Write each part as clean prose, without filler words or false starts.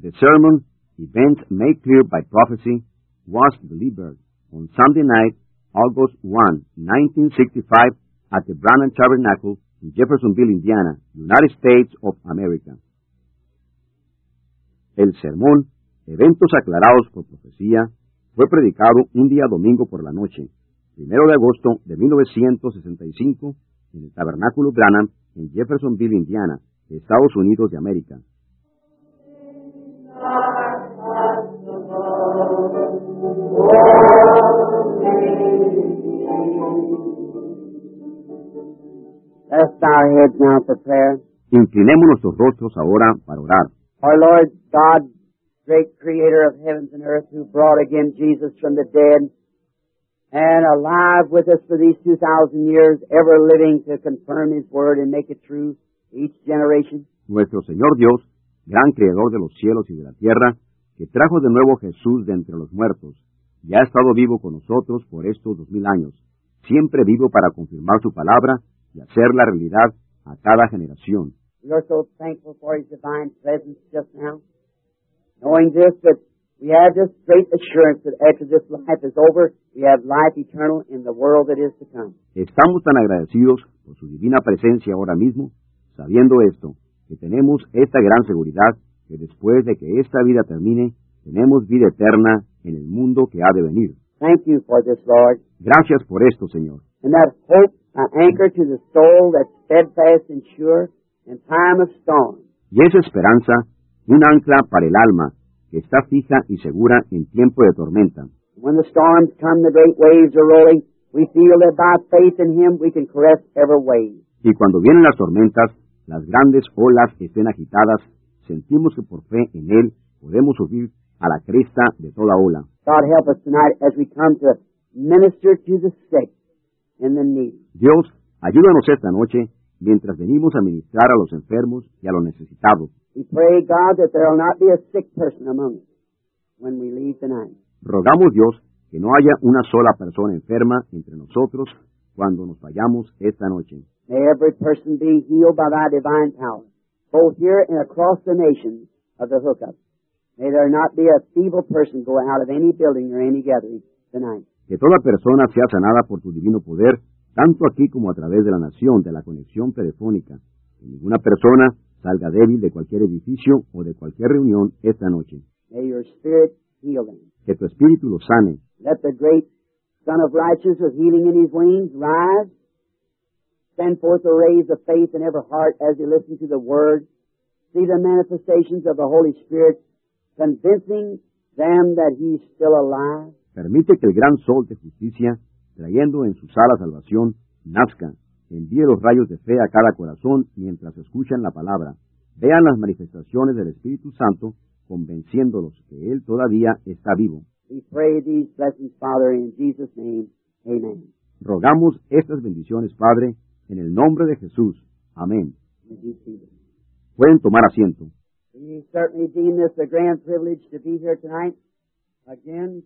The sermon, Events Made Clear by Prophecy, was delivered on Sunday night, August 1, 1965, at the Branham Tabernacle in Jeffersonville, Indiana, United States of America. El sermón, Eventos Aclarados por Profecía, fue predicado un día domingo por la noche, 1 de agosto de 1965, en el Tabernáculo Branham en Jeffersonville, Indiana, Estados Unidos de América. Let's bow our heads now for prayer. Inclinemos nuestros rostros ahora para orar. Our Lord God, great creator of heavens and earth, who brought again Jesus from the dead and alive with us for these 2,000 years, ever living to confirm His word and make it true each generation. Nuestro Señor Dios, gran creador de los cielos y de la tierra, que trajo de nuevo Jesús de entre los muertos, y ha estado vivo con nosotros por estos 2000 años, siempre vivo para confirmar su palabra y hacerla realidad a cada generación. We are so thankful for His divine presence just now, knowing this, that we have this great assurance that after this life is over, we have life eternal in the world that is to come. Estamos tan agradecidos por su divina presencia ahora mismo, sabiendo esto, que tenemos esta gran seguridad, que después de que esta vida termine, tenemos vida eterna en el mundo que ha de venir. Thank you for this, Lord. Gracias por esto, Señor. And that hope, an anchor to the soul that's steadfast and sure in time of storm. Y esa esperanza, un ancla para el alma, que está fija y segura en tiempo de tormenta. When the storms come, the great waves are rolling, we feel that by faith in Him we can caress every wave. Y cuando vienen las tormentas, las grandes olas estén agitadas, sentimos que por fe en Él podemos subir a la cresta de toda ola. God help us tonight as we come to minister to the sick and the needy. Dios, ayúdanos esta noche mientras venimos a ministrar a los enfermos y a los necesitados. We pray, God, that there will not be a sick person among us when we leave tonight. Rogamos, Dios, que no haya una sola persona enferma entre nosotros cuando nos vayamos esta noche. May every person be healed by Thy divine power, both here and across the nations of the hookup. May there not be a feeble person go out of any building or any gathering tonight. Que toda persona sea sanada por tu divino poder, tanto aquí como a través de la nación, de la conexión telefónica. Que ninguna persona salga débil de cualquier edificio o de cualquier reunión esta noche. May your Spirit heal them. Que tu espíritu los sane. Let the great Son of Righteousness with healing in His wings rise. Send forth a rays of faith in every heart as they listen to the Word. See the manifestations of the Holy Spirit convincing them that He's still alive. Permite que el gran sol de justicia, trayendo en sus alas salvación, nazca. Envíe los rayos de fe a cada corazón mientras escuchan la palabra. Vean las manifestaciones del Espíritu Santo, convenciéndolos que Él todavía está vivo. We pray these blessings, Father, in Jesus' name. Amen. Rogamos estas bendiciones, Padre, en el nombre de Jesús. Amén. As you see them. Pueden tomar asiento. We certainly deem this a grand privilege to be here tonight, again,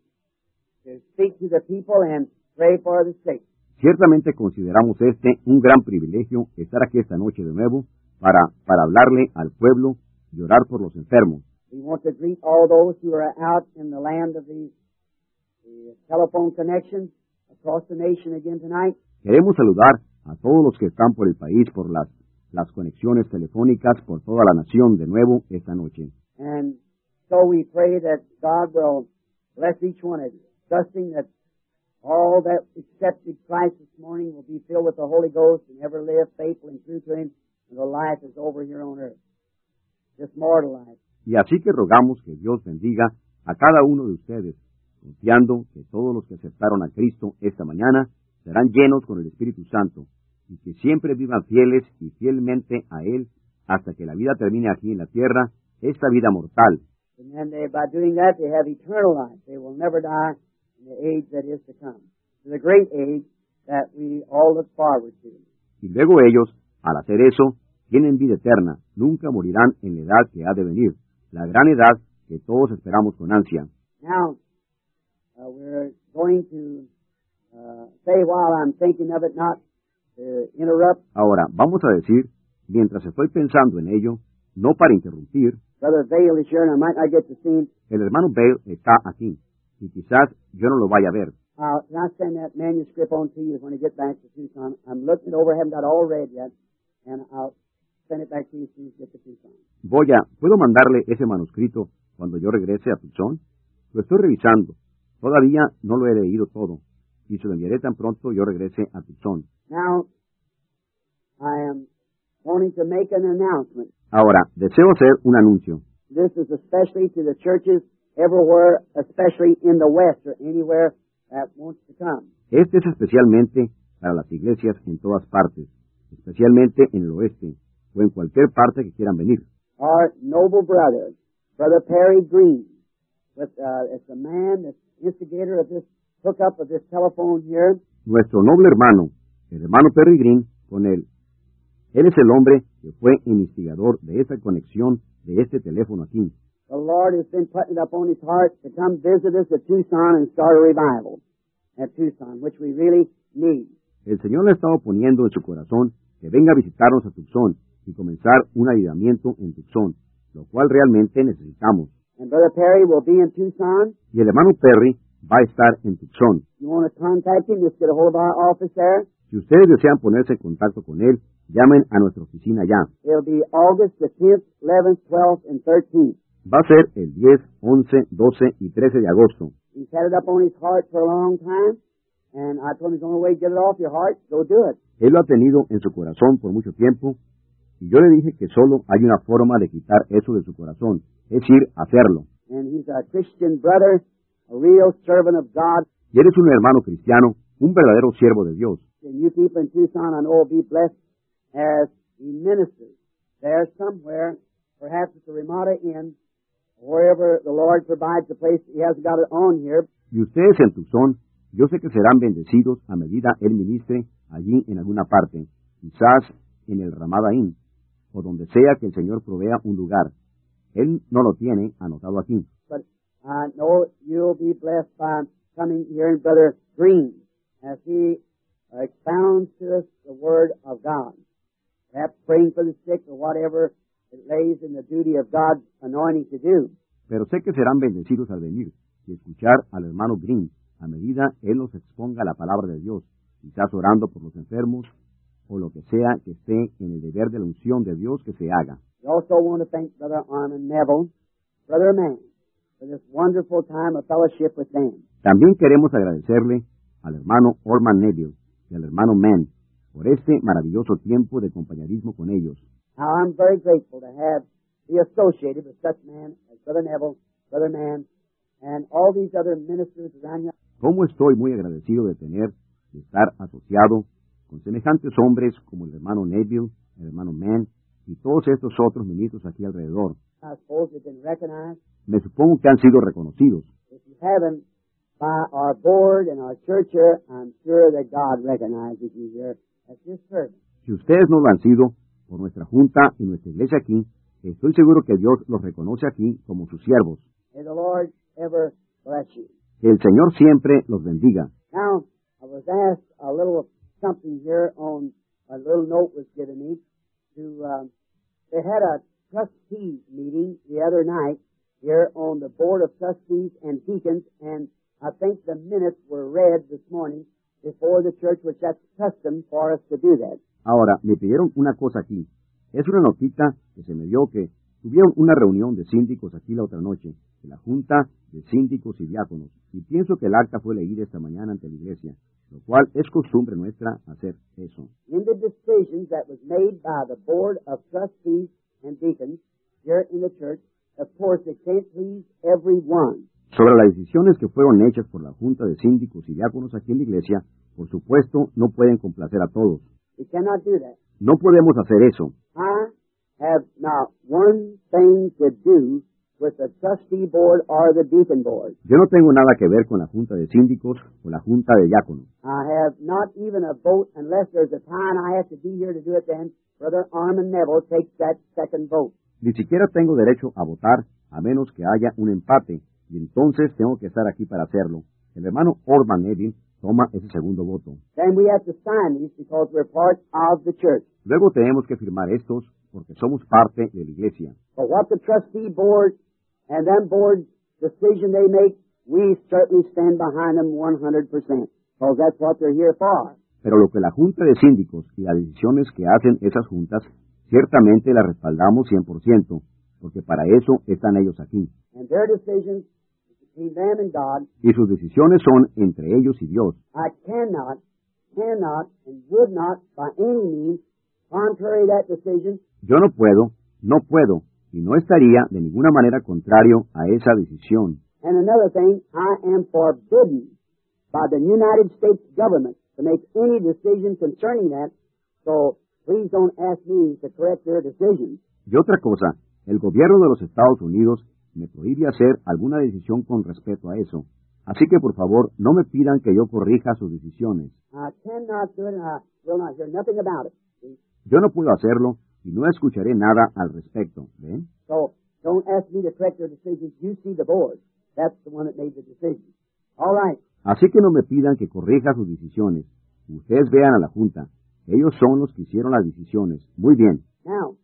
to speak to the people and pray for the sick. Ciertamente consideramos este un gran privilegio estar aquí esta noche de nuevo para hablarle al pueblo y orar por los enfermos. We want to greet all those who are out in the land of the telephone connection across the nation again tonight. Queremos saludar a todos los que están por el país por las conexiones telefónicas por toda la nación de nuevo esta noche. And so we pray that God will bless each one of you, trusting that all that accepted Christ this morning will be filled with the Holy Ghost and ever live faithful and true to Him until life is over here on earth, this mortal life. Y así que rogamos que Dios bendiga a cada uno de ustedes, confiando que todos los que aceptaron a Cristo esta mañana serán llenos con el Espíritu Santo y que siempre vivan fieles y fielmente a Él hasta que la vida termine aquí en la tierra, esta vida mortal. And then by doing that, they have eternal life. They will never die in the age that is to come, to the great age that we all look forward to. Y luego ellos, al hacer eso, tienen vida eterna, nunca morirán en la edad que ha de venir, la gran edad que todos esperamos con ansia. Now, we're going to say while I'm thinking of it, not to interrupt. Ahora, vamos a decir, mientras estoy pensando en ello, no para interrumpir, Brother Vale is here, and I might not get to see him. El hermano Bale está aquí, y quizás yo no lo vaya a ver. Can I send that manuscript on to you when I get back to Tucson? I'm looking it over, haven't got it all read yet, and I'll send it back to you as soon as you get to Tucson. ¿Puedo mandarle ese manuscrito cuando yo regrese a Tucson? Lo estoy revisando. Todavía no lo he leído todo, y se lo enviaré tan pronto yo regrese a Tucson. Now, I am wanting to make an announcement. Ahora, deseo hacer un anuncio. This is especially to the churches everywhere, especially in the West or anywhere that wants to come. Este es especialmente para las iglesias en todas partes, especialmente en el oeste, o en cualquier parte que quieran venir. Our noble brother, Brother Perry Green, it's the man that's instigator of this hookup of this telephone here. Nuestro noble hermano, el hermano Perry Green, con él. Él es el hombre que fue el instigador de esta conexión de este teléfono aquí. The Lord has been putting it up on his heart to come visit us at Tucson and start a revival at Tucson, which we really need. El Señor le ha estado poniendo en su corazón que venga a visitarnos a Tucson y comenzar un avivamiento en Tucson, lo cual realmente necesitamos. And Brother Perry will be in Tucson. Y el hermano Perry va a estar en Tucson. You want to contact him, just get a hold of our office there. Si ustedes desean ponerse en contacto con él, llamen a nuestra oficina ya. It'll be August the 10th, 11th, 12th, and 13th. Va a ser el 10, 11, 12 y 13 de agosto. He's had it up on his heart for a long time, and I told him the only way to get it off your heart, go do it. Él lo ha tenido en su corazón por mucho tiempo, y yo le dije que solo hay una forma de quitar eso de su corazón, es ir a hacerlo. And he's a Christian brother, a real servant of God. Y él es un hermano cristiano, un verdadero siervo de Dios. And you people in Tucson, I know, will be blessed as he ministers there somewhere, perhaps at the Ramada Inn, wherever the Lord provides a place. He hasn't got it on here. Y ustedes en Tucson, yo sé que serán bendecidos a medida él ministre allí en alguna parte, quizás en el Ramada Inn, o donde sea que el Señor provea un lugar. Él no lo tiene anotado aquí. But I know you'll be blessed by coming here and Brother Green as he expounds to us the Word of God. Perhaps praying for the sick or whatever it lays in the duty of God's anointing to do. Pero sé que serán bendecidos al venir y escuchar al hermano Green a medida él nos exponga la palabra de Dios, quizás orando por los enfermos o lo que sea que esté en el deber de la unción de Dios que se haga. We also want to thank Brother Armin Neville, Brother Mann, for this wonderful time of fellowship with them. También queremos agradecerle al hermano Orman Neville y al hermano Mann por este maravilloso tiempo de compañerismo con ellos. Now, I'm very grateful to be associated with such men as Brother Neville, Brother Mann, and all these other ministers around here. Cómo estoy muy agradecido de estar asociado con semejantes hombres como el hermano Neville, el hermano Mann y todos estos otros ministros aquí alrededor. I suppose they've been recognized. Me supongo que han sido reconocidos. If you haven't, by our board and our church here, I'm sure that God recognizes you here as His servant. Si ustedes no lo han sido, por nuestra junta y nuestra iglesia aquí, estoy seguro que Dios los reconoce aquí como sus siervos. May the Lord ever bless you. Que el Señor siempre los bendiga. Now, I was asked a little something here on a little note was given me to, they had a trustees meeting the other night here on the board of trustees and deacons, and I think the minutes were read this morning before the church, which that's custom for us to do that. Ahora, me pidieron una cosa aquí. Es una notita que se me dio que tuvieron una reunión de síndicos aquí la otra noche, de la Junta de Síndicos y Diáconos, y pienso que el acta fue leída esta mañana ante la iglesia, lo cual es costumbre nuestra hacer eso. In the decisions that was made by the board of trustees and deacons here in the church, of course, they can't please everyone. Sobre las decisiones que fueron hechas por la Junta de Síndicos y Diáconos aquí en la iglesia, por supuesto, no pueden complacer a todos. We cannot do that. No podemos hacer eso. I have not one thing to do with the trustee board or the deacon board. Yo no tengo nada que ver con la Junta de Síndicos o la Junta de Diáconos. I have not even a vote unless there's a time I have to be here to do it. Then Brother Armin Neville takes that second vote. Ni siquiera tengo derecho a votar a menos que haya un empate, y entonces tengo que estar aquí para hacerlo. El hermano Orman Neville toma ese segundo voto. Then we have to sign these because we're part of the church. Luego tenemos que firmar estos porque somos parte de la iglesia. But what the trustee board and them boards decision they make, we certainly stand behind them 100%, because that's what they're here for. Pero lo que la Junta de Síndicos y las decisiones que hacen esas juntas, ciertamente las respaldamos 100%, porque para eso están ellos aquí. And their decisions between them and God, Y sus decisiones son entre ellos y Dios. I cannot, and would not by any means contrary that decision. Yo no puedo, y no estaría de ninguna manera contrario a esa decisión. And another thing, I am forbidden by the United States government to make any decision concerning that, so please don't ask me to correct their decisions. Y otra cosa, el gobierno de los Estados Unidos me prohíbe hacer alguna decisión con respecto a eso. Así que por favor, no me pidan que yo corrija sus decisiones. I cannot do it, and I will not hear nothing about it. See? Yo no puedo hacerlo y no escucharé nada al respecto. ¿Ven? So don't ask me to correct their decisions. You see the board. That's the one that made the decision. All right. Así que no me pidan que corrija sus decisiones. Ustedes vean a la Junta. Ellos son los que hicieron las decisiones. Muy bien. Now,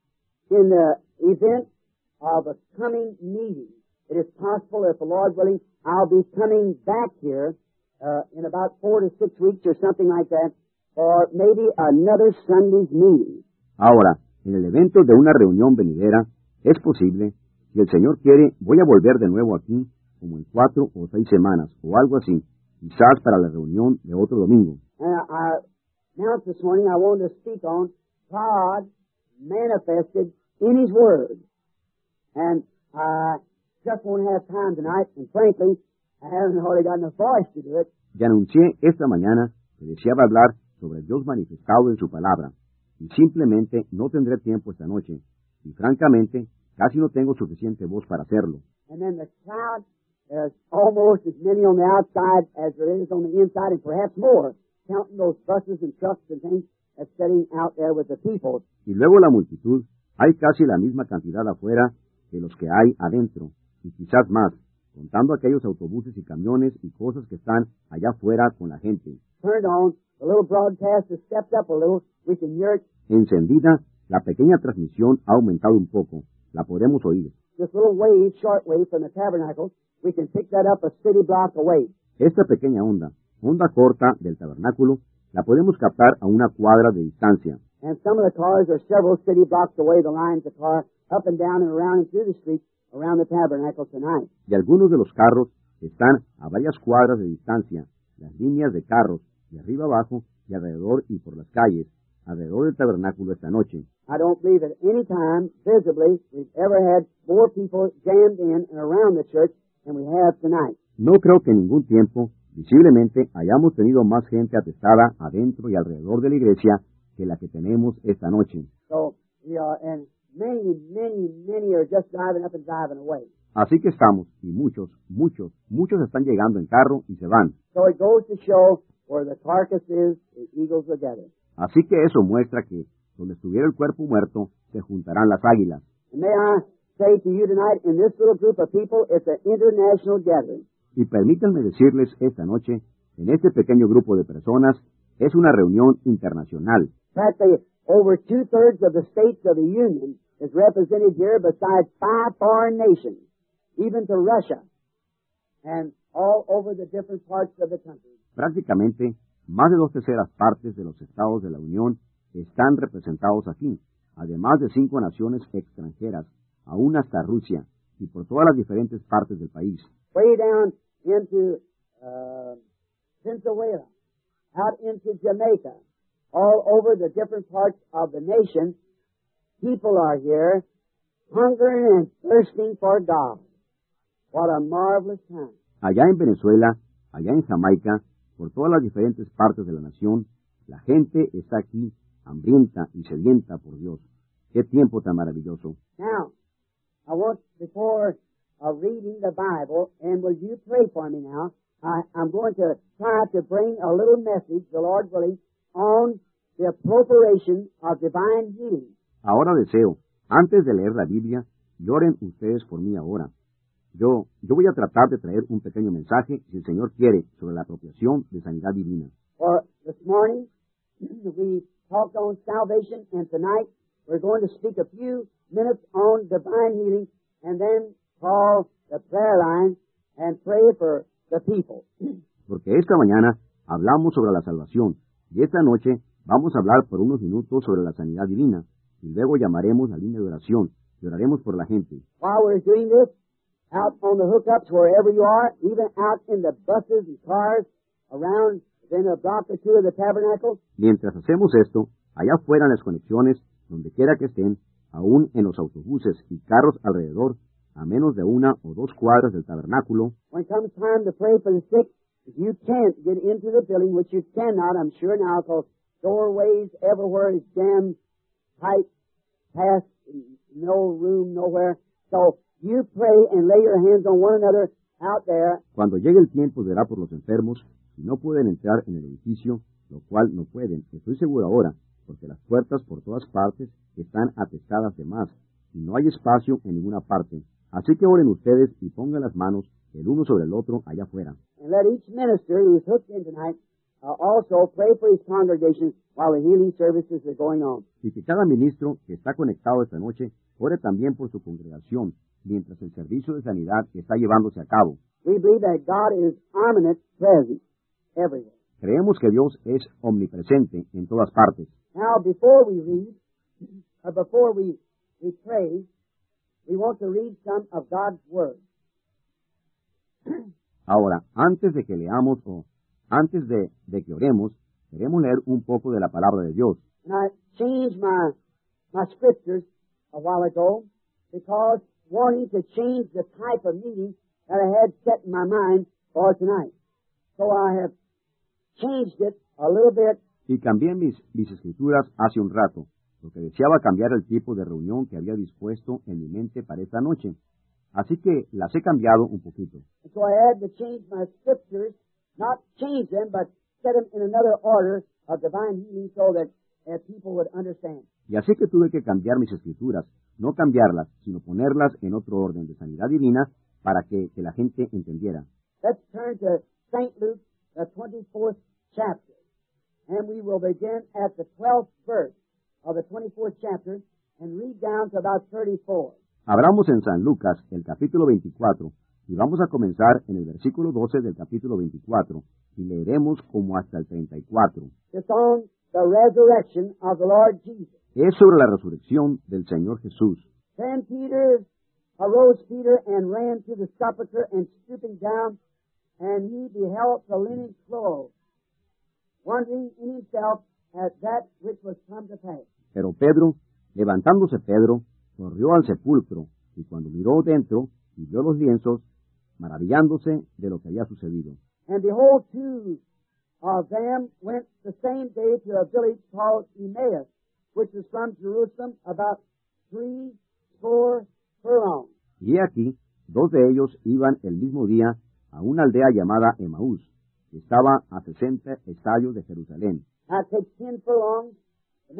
in the event of a coming meeting, it is possible, if the Lord willing, I'll be coming back here in about 4 to 6 weeks or something like that, or maybe another Sunday's meeting. Ahora, en el evento de una reunión venidera, es posible, si el Señor quiere, voy a volver de nuevo aquí, como en 4 o 6 semanas, o algo así, quizás para la reunión de otro domingo. I announced this morning I wanted to speak on God manifested in His Word. And I just won't have time tonight, and frankly, I haven't hardly got enough voice to do it. Ya anuncié esta mañana que deseaba hablar sobre Dios manifestado en su palabra, y simplemente no tendré tiempo esta noche, y francamente, casi no tengo suficiente voz para hacerlo. And then the crowd, there's almost as many on the outside as there is on the inside, and perhaps more, counting those buses and trucks and things that's sitting out there with the people. Y luego la multitud, hay casi la misma cantidad afuera que los que hay adentro, y quizás más, contando aquellos autobuses y camiones y cosas que están allá afuera con la gente. Turned on, the little broadcast has stepped up a little, we can hear it. Encendida, la pequeña transmisión ha aumentado un poco, la podemos oír. This little wave, short wave from the tabernacle, we can pick that up a city block away. Esta pequeña onda corta del tabernáculo, la podemos captar a una cuadra de distancia. And some of the cars are several city blocks away, the lines of cars up and down and around and through the streets around the tabernacle tonight. Y algunos de los carros están a varias cuadras de distancia, las líneas de carros, de arriba abajo y alrededor y por las calles, alrededor del tabernáculo esta noche. I don't believe at any time, visibly, we've ever had more people jammed in and around the church than we have tonight. No creo que en ningún tiempo, visiblemente, hayamos tenido más gente atestada adentro y alrededor de la iglesia que la que tenemos esta noche. So, and many are just driving up and driving away. Así que estamos, y muchos están llegando en carro y se van. So it goes to show where the carcass is, the eagles will gather. Así que eso muestra que, donde estuviera el cuerpo muerto, se juntarán las águilas. And may I say to you tonight, in this little group of people, it's an international gathering. Y permítanme decirles esta noche, en este pequeño grupo de personas, es una reunión internacional. Practically over 2/3 of the states of the Union is represented here besides 5 foreign nations, even to Russia, and all over the different parts of the country. Prácticamente, más de 2/3 partes de los estados de la Unión están representados aquí, además de 5 naciones extranjeras, aún hasta Rusia, y por todas las diferentes partes del país. Way down into Venezuela, out into Jamaica, all over the different parts of the nation, people are here hungering and thirsting for God. What a marvelous time. Allá en Venezuela, allá en Jamaica, por todas las diferentes partes de la nación, la gente está aquí hambrienta y sedienta por Dios. ¡Qué tiempo tan maravilloso! Now, I want, before reading the Bible, and will you pray for me now, I'm going to try to bring a little message, the Lord willing, on the appropriation of divine healing. Ahora deseo, antes de leer la Biblia, y oren ustedes por mí ahora. Yo voy a tratar de traer un pequeño mensaje, si el Señor quiere, sobre la apropiación de sanidad divina. For this morning, we talked on salvation, and tonight we're going to speak a few minutes on divine healing, and then call the prayer line and pray for the people. Porque esta mañana hablamos sobre la salvación, y esta noche vamos a hablar por unos minutos sobre la sanidad divina, y luego llamaremos la línea de oración, y oraremos por la gente. While we're doing this, out on the hookups, wherever you are, even out in the buses and cars, around within a block or two of the tabernacle, Mientras hacemos esto, allá afuera en las conexiones, donde quiera que estén, aún en los autobuses y carros alrededor, a menos de 1 o 2 cuadras del tabernáculo, when it comes time to pray for the sick, if you can't get into the building, which you cannot, I'm sure now, because doorways everywhere is jammed tight, past, no room nowhere. So you pray and lay your hands on one another out there. cuando llegue el tiempo será por los enfermos, y no pueden entrar en el edificio, lo cual no pueden, estoy seguro ahora, porque las puertas por todas partes están atestadas de más, y no hay espacio en ninguna parte. Así que oren ustedes y pongan las manos el uno sobre el otro allá afuera. And let each minister who is hooked in tonight also pray for his congregation while the healing services are going on. Y que cada ministro que está conectado esta noche ore también por su congregación, mientras el servicio de sanidad está llevándose a cabo. We believe that God is omnipresent, present, everywhere. Creemos que Dios es omnipresente en todas partes. Now, before we read, or before we pray, we want to read some of God's Word. Ahora, antes de que leamos o antes de que oremos, queremos leer un poco de la palabra de Dios. And I changed my scriptures a while ago because wanting to change the type of meeting that I had set in my mind for tonight. So I have changed it a little bit. Y cambié mis escrituras hace un rato, porque deseaba cambiar el tipo de reunión que había dispuesto en mi mente para esta noche. Así que las he cambiado un poquito. And so I had to change my scriptures, not change them, but set them in another order of divine healing so that people would understand. Y así que tuve que cambiar mis escrituras, no cambiarlas, sino ponerlas en otro orden de sanidad divina para que la gente entendiera. Let's turn to St. Luke, the 24th chapter, and we will begin at the 12th verse of the 24th chapter and read down to about 34. Abramos en San Lucas el capítulo 24 y vamos a comenzar en el versículo 12 del capítulo 24 y leeremos como hasta el 34. It's on the resurrection of the Lord Jesus. Es sobre la resurrección del Señor Jesús. Then arose Peter and ran to the sepulchre, and stooping down, and he beheld the linen clothes, wondering in himself at that which was come to pass. Pero Pedro, levantándose Pedro, corrió al sepulcro, y cuando miró dentro y vio los lienzos, maravillándose de lo que había sucedido. And behold, two of them went the same day to a village called Emmaus, which is from Jerusalem about 80 furlongs. Y he aquí, 2 de ellos iban el mismo día a una aldea llamada Emaús, que estaba a 60 estadios de Jerusalén. Now it takes 10 furlongs to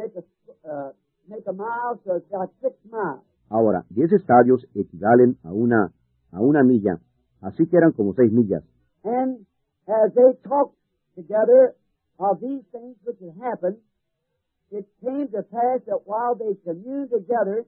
make a mile, so it's got 6 miles. Ahora, 10 estadios equivalen a una milla, así que eran como 6 millas. And as they talked together of these things which had happened, it came to pass that while they communed together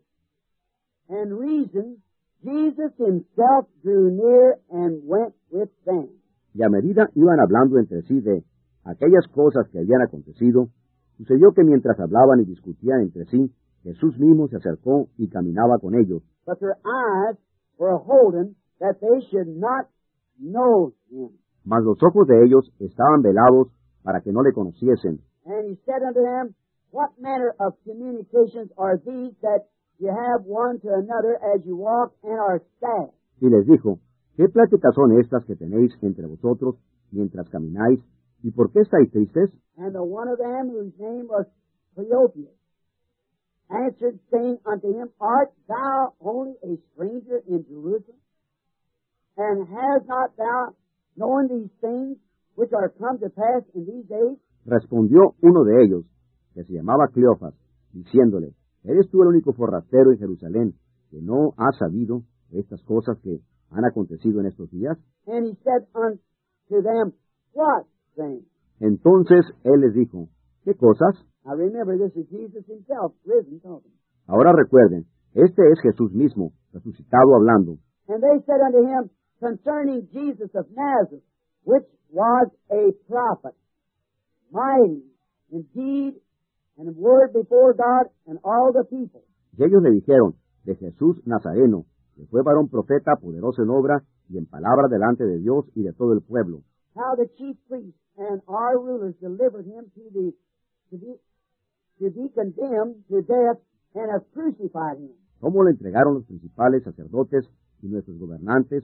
and reasoned, Jesus himself drew near and went with them. Y a medida iban hablando entre sí de aquellas cosas que habían acontecido, sucedió que mientras hablaban y discutían entre sí, Jesús mismo se acercó y caminaba con ellos. But their eyes were holden that they should not know him. Mas los ojos de ellos estaban velados para que no le conociesen. And he said unto them, What manner of communications are these that you have one to another as you walk and are sad? Y les dijo, ¿qué pláticas son estas que tenéis entre vosotros mientras camináis? ¿Y por qué estáis tristes? And the one of them, whose name was Cleopas, answered, saying unto him, Art thou only a stranger in Jerusalem? And hast not thou known these things which are come to pass in these days? Respondió uno de ellos, que se llamaba Cleofas, diciéndole, ¿eres tú el único forastero en Jerusalén que no has sabido estas cosas que han acontecido en estos días? And he said unto them, What things? Entonces él les dijo, ¿qué cosas? Now remember, this is Jesus himself, risen, talking. Ahora recuerden, este es Jesús mismo, resucitado hablando. And they said unto him, Concerning Jesus of Nazareth, which was a prophet, mighty in deed and in word before God and all the people. Y ellos le dijeron, de Jesús Nazareno, que fue varón profeta, poderoso en obra y en palabra delante de Dios y de todo el pueblo. How the chief priests and our rulers delivered him to be condemned to death and have crucified him. Cómo le entregaron los principales sacerdotes y nuestros gobernantes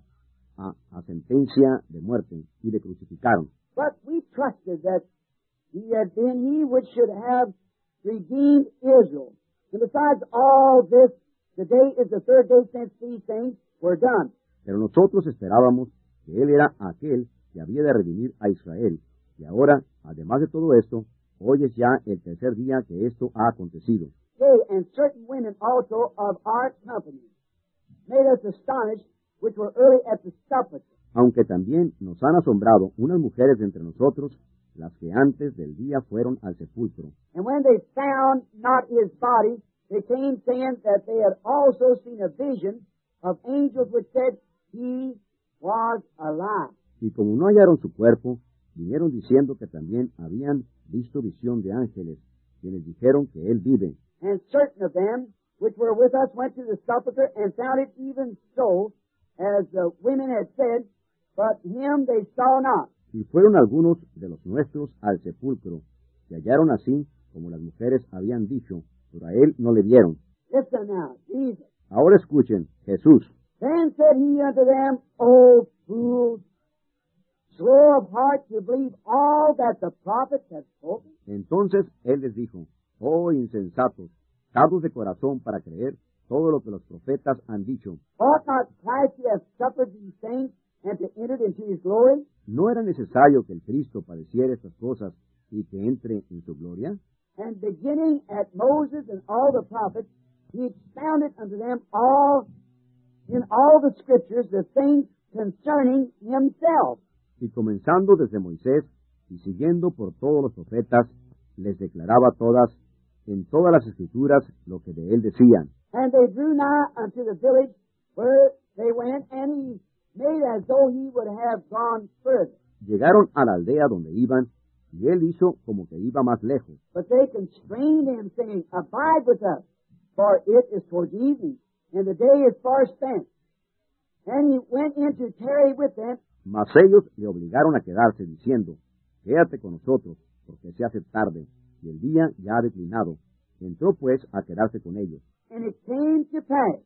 a sentencia de muerte y le crucificaron. But we trusted that he had been he which should have redeemed Israel. And besides all this, today is the third day since these things were done. Pero nosotros esperábamos que él era aquel que había de redimir a Israel. Y ahora, además de todo esto, hoy es ya el tercer día que esto ha acontecido. Yea, and certain women also of our company made us astonished, which were early at the sepulchre. Aunque también nos han asombrado unas mujeres de entre nosotros, las que antes del día fueron al sepulcro. And when they found not his body, they came saying that they had also seen a vision of angels which said he was alive. Y como no hallaron su cuerpo, vinieron diciendo que también habían visto visión de ángeles, quienes dijeron que él vive. And certain of them which were with us went to the sepulchre and found it even so, as the women had said, but him they saw not. Y fueron algunos de los nuestros al sepulcro, y hallaron así como las mujeres habían dicho, pero a él no le vieron. Listen now, Jesus. Ahora escuchen, Jesús. Then said he unto them, O fools, slow of heart to believe all that the prophets have spoken. Entonces él les dijo, oh insensatos, tardos de corazón para creer todo lo que los profetas han dicho. Ought not Christ to have suffered these things and to enter into his glory? ¿No era necesario que el Cristo padeciera estas cosas y que entre en su gloria? And beginning at Moses and all the prophets, he expounded unto them all in all the scriptures the things concerning himself. Y comenzando desde Moisés y siguiendo por todos los profetas, les declaraba en todas las escrituras lo que de él decían. And they drew nigh unto the village where they went, and he made as though he would have gone further. Llegaron a la aldea donde iban, y él hizo como que iba más lejos. But they constrained him, saying, Abide with us, for it is towards evening, and the day is far spent. And he went in to tarry with them. Mas ellos le obligaron a quedarse, diciendo, Quédate con nosotros, porque se hace tarde, y el día ya ha declinado. Entró pues a quedarse con ellos. And it came to pass,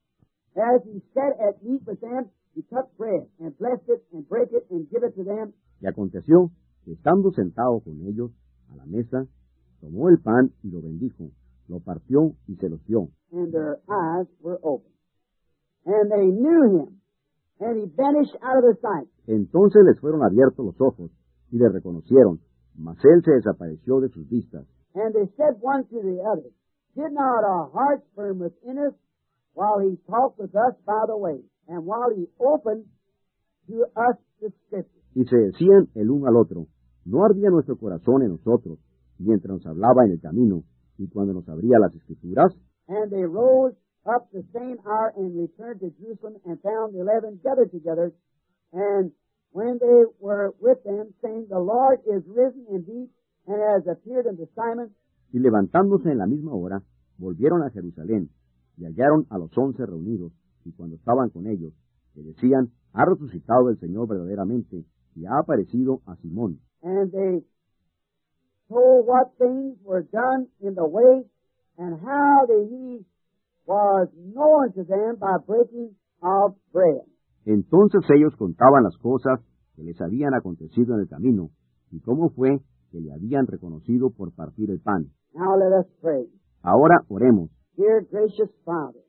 as he sat at meat with them, he took bread, and blessed it, and brake it, and gave it to them. Y aconteció que estando sentado con ellos a la mesa, tomó el pan y lo bendijo, lo partió y se los dio. And their eyes were opened. And they knew him, and he vanished out of their sight. Entonces les fueron abiertos los ojos, y le reconocieron, mas él se desapareció de sus vistas. And they said one to the other, Did not our hearts burn within us while he talked with us by the way, and while he opened to us the Scriptures? Y se decían el uno al otro, ¿no ardía nuestro corazón en nosotros, mientras nos hablaba en el camino, y cuando nos abría las Escrituras? And they rose up the same hour and returned to Jerusalem, and found the 11 gathered together. And when they were with them, saying, The Lord is risen indeed, and has appeared unto Simon. Y levantándose en la misma hora, volvieron a Jerusalén, y hallaron a los 11 reunidos, y cuando estaban con ellos, le decían, ha resucitado el Señor verdaderamente, y ha aparecido a Simón. And they told what things were done in the way, and how that he was known to them by breaking of bread. Entonces ellos contaban las cosas que les habían acontecido en el camino, y cómo fue que le habían reconocido por partir el pan. Now let us pray. Ahora oremos. Dear gracious Father,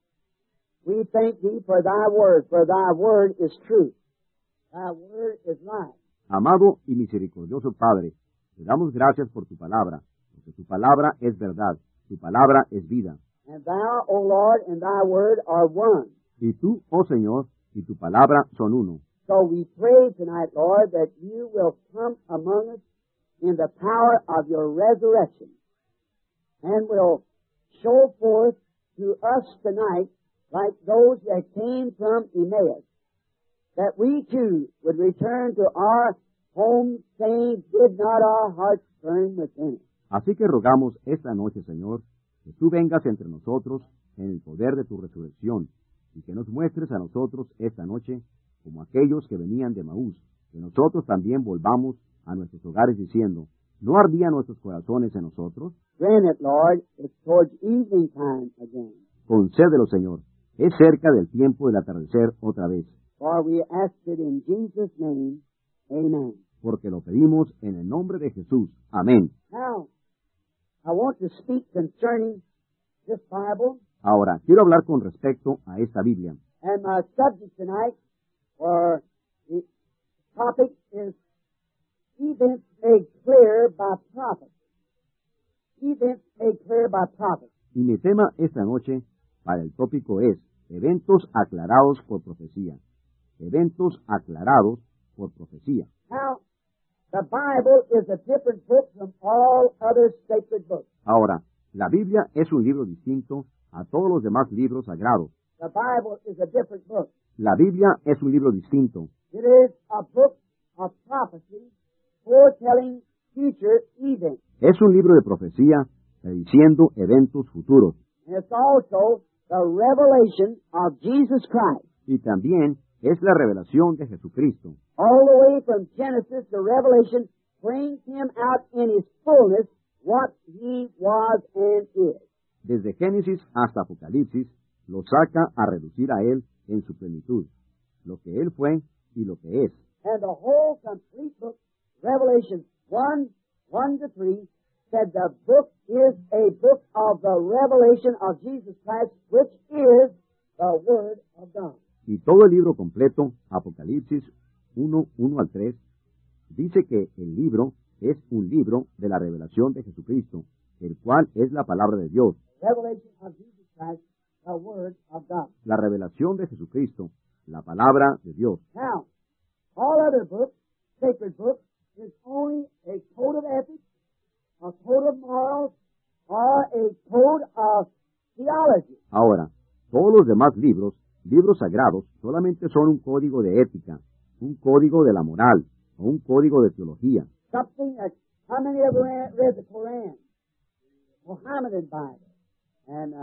we thank thee for thy word is truth. Thy word is life. Amado y misericordioso Padre, te damos gracias por tu palabra, porque tu palabra es verdad, tu palabra es vida. And thou, O Lord, and thy word are one. Y tú, oh Señor, y tu palabra son uno. So we pray tonight, Lord, that you will come among us in the power of your resurrection and will show forth to us tonight, like those that came from Emmaus, that we too would return to our home saying, did not our hearts burn within us? Así que rogamos esta noche, Señor, que tú vengas entre nosotros en el poder de tu resurrección y que nos muestres a nosotros esta noche como aquellos que venían de Maús, que nosotros también volvamos a nuestros hogares diciendo, ¿no ardían nuestros corazones en nosotros? Grant it, Lord, it's towards evening time again. Concédelo, Señor. Es cerca del tiempo del atardecer otra vez. For we ask it in Jesus' name, amen. Porque lo pedimos en el nombre de Jesús. Amén. Now, I want to speak concerning this Bible, Ahora, quiero hablar con respecto a esta Biblia. and my subject tonight, or the topic, is events made clear by prophets. Events made clear by prophets. Y mi tema esta noche para el tópico es eventos aclarados por profecía. Eventos aclarados por profecía. Now, the Bible is a different book from all other sacred books. Ahora, la Biblia es un libro distinto a todos los demás libros sagrados. The Bible is a different book. La Biblia es un libro distinto. It is a book of prophecy foretelling future events. Es un libro de profecía prediciendo eventos futuros. And it's also the revelation of Jesus Christ. Y también es la revelación de Jesucristo. All the way from Genesis to Revelation brings him out in his fullness what he was and is. Desde Génesis hasta Apocalipsis, lo saca a reducir a él en su plenitud, lo que él fue y lo que es. And the whole complete book, Revelation 1 to 3, said the book is a book of the revelation of Jesus Christ, which is the Word of God. Y todo el libro completo, Apocalipsis 1 al 3, dice que el libro es un libro de la revelación de Jesucristo, el cual es la palabra de Dios. Revelation of Jesus Christ, the Word of God. La revelación de Jesucristo, la palabra de Dios. Now, all other books, sacred books, is only a code of ethics, a code of morals, or a code of theology. Ahora, todos los demás libros, libros sagrados, solamente son un código de ética, un código de la moral, o un código de teología. Something that, how many ever read the Quran, Mohammedan Bible, and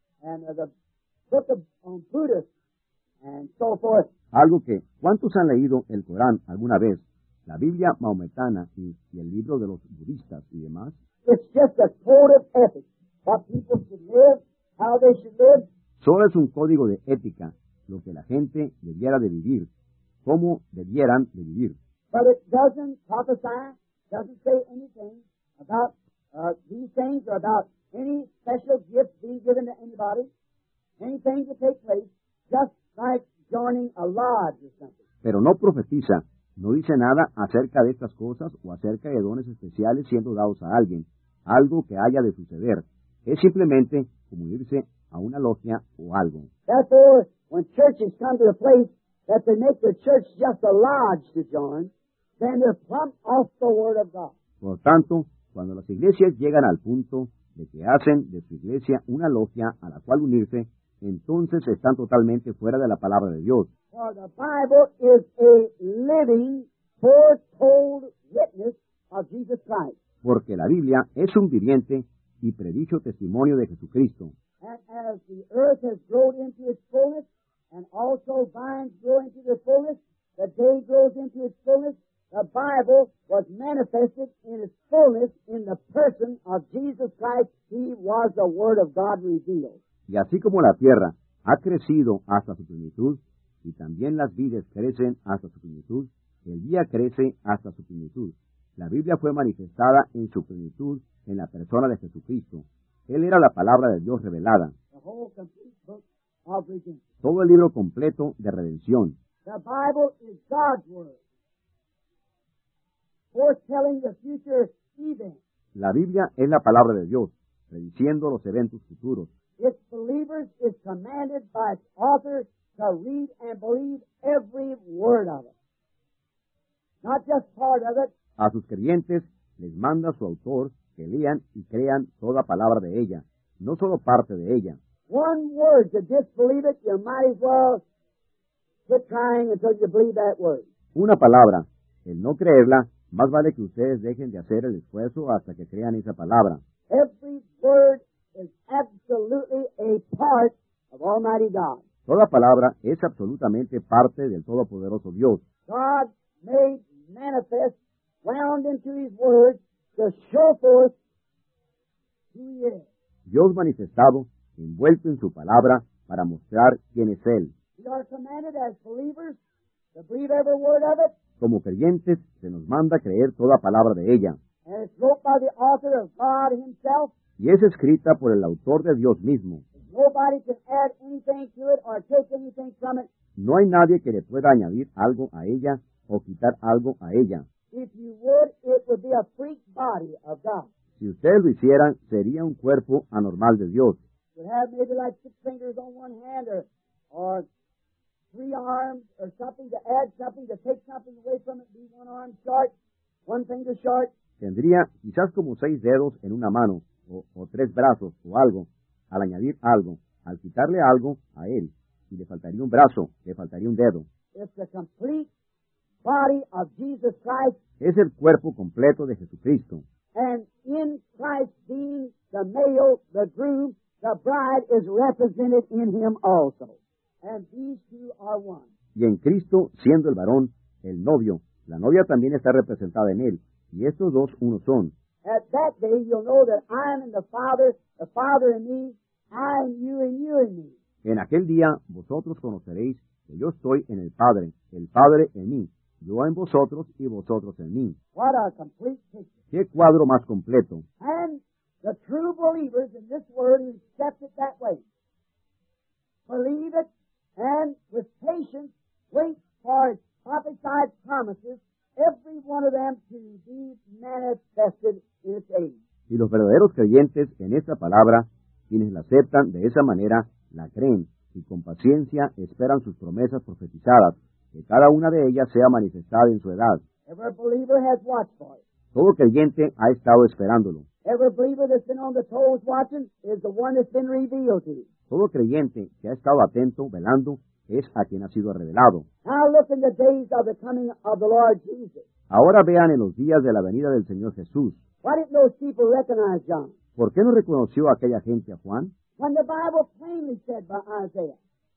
the book of Buddhist, and so forth. Algo que, ¿cuántos han leído el Corán alguna vez? La Biblia maometana y el libro de los budistas y demás. It's just a code of ethics, what people should live, how they should live. Solo es un código de ética, lo que la gente debiera de vivir, cómo debieran de vivir. But it doesn't prophesy, doesn't say anything about these things or about any special gifts being given to anybody, anything to take place, just like joining a lodge or something. Pero no profetiza, no dice nada acerca de estas cosas o acerca de dones especiales siendo dados a alguien, algo que haya de suceder. Es simplemente como irse a una logia o algo. Therefore, when churches come to the place that they make their church just a lodge to join, then they're plumb off the Word of God. Por tanto, cuando las iglesias llegan al punto de que hacen de su iglesia una logia a la cual unirse, entonces están totalmente fuera de la palabra de Dios. For the Bible is a living, foretold witness of Jesus Christ. Porque la Biblia es un viviente y predicho testimonio de Jesucristo. And as the earth has grown into its fullness, and also vines grow into their fullness, the day grows into its fullness, the Bible was manifested in its fullness in the person of Jesus Christ. He was the Word of God revealed. Y así como la tierra ha crecido hasta su plenitud, y también las vides crecen hasta su plenitud, el día crece hasta su plenitud. La Biblia fue manifestada en su plenitud en la persona de Jesucristo. Él era la palabra de Dios revelada. The whole complete book of redemption. Todo el libro completo de redención. The Bible is God's Word, foretelling the future events. La Biblia es la palabra de Dios, prediciendo los eventos futuros. Its believers is commanded by its author to read and believe every word of it. Not just part of it, A sus creyentes les manda su autor que lean y crean toda palabra de ella, no solo parte de ella. one word to disbelieve it, you might as well quit trying until you believe that word. Una palabra, el no creerla, más vale que ustedes dejen de hacer el esfuerzo hasta que crean esa palabra. Every word is absolutely a part of Almighty God. Toda palabra es absolutamente parte del Todopoderoso Dios. God made manifest, wound into His Word to show forth who He is. Dios manifestado, envuelto en su palabra, para mostrar quién es Él. We are commanded as believers to believe every word of it, Como creyentes, se nos manda creer toda palabra de ella, and it's wrote by the author of God Himself. y es escrita por el autor de Dios mismo. Nobody can add anything to it or take anything from it. No hay nadie que le pueda añadir algo a ella o quitar algo a ella. If you would, it would be a freak body of God. Si ustedes lo hicieran, sería un cuerpo anormal de Dios. It would have maybe like 6 fingers on one hand or 3 arms or something to add something, to take something away from it, be one arm short, one finger short. Tendría quizás como 6 dedos en una mano, o 3 brazos, o algo, al añadir algo, al quitarle algo a él, y le faltaría un brazo, le faltaría un dedo. It's the complete body of Jesus Christ, Es el cuerpo completo de Jesucristo, and in Christ being the male, the groom, the bride is represented in Him also. And these two are one. y en Cristo, siendo el varón, el novio, la novia también está representada en él, y estos dos uno son. At that day you'll know that I am in the Father in me, I in you, and you in me. En aquel día vosotros conoceréis que yo estoy en el Padre en mí, yo en vosotros y vosotros en mí. What a complete picture. ¡Qué cuadro más completo! And the true believers in this word who accept it that way, believe it, and with patience wait for its prophesied promises, every one of them to be manifested in its age. Y los verdaderos creyentes en esta palabra, quienes la aceptan de esa manera, la creen y con paciencia esperan sus promesas profetizadas, que cada una de ellas sea manifestada en su edad. Every believer has watched for it. Todo creyente ha estado esperándolo. Every believer that's been on the toes watching is the one that's been revealed to. Todo creyente que ha estado atento, velando, es a quien ha sido revelado. Now look in the days of the coming of the Lord Jesus. Ahora vean en los días de la venida del Señor Jesús. Why didn't those people recognize John? ¿Por qué no reconoció aquella gente a Juan? When the Bible plainly said by Isaiah,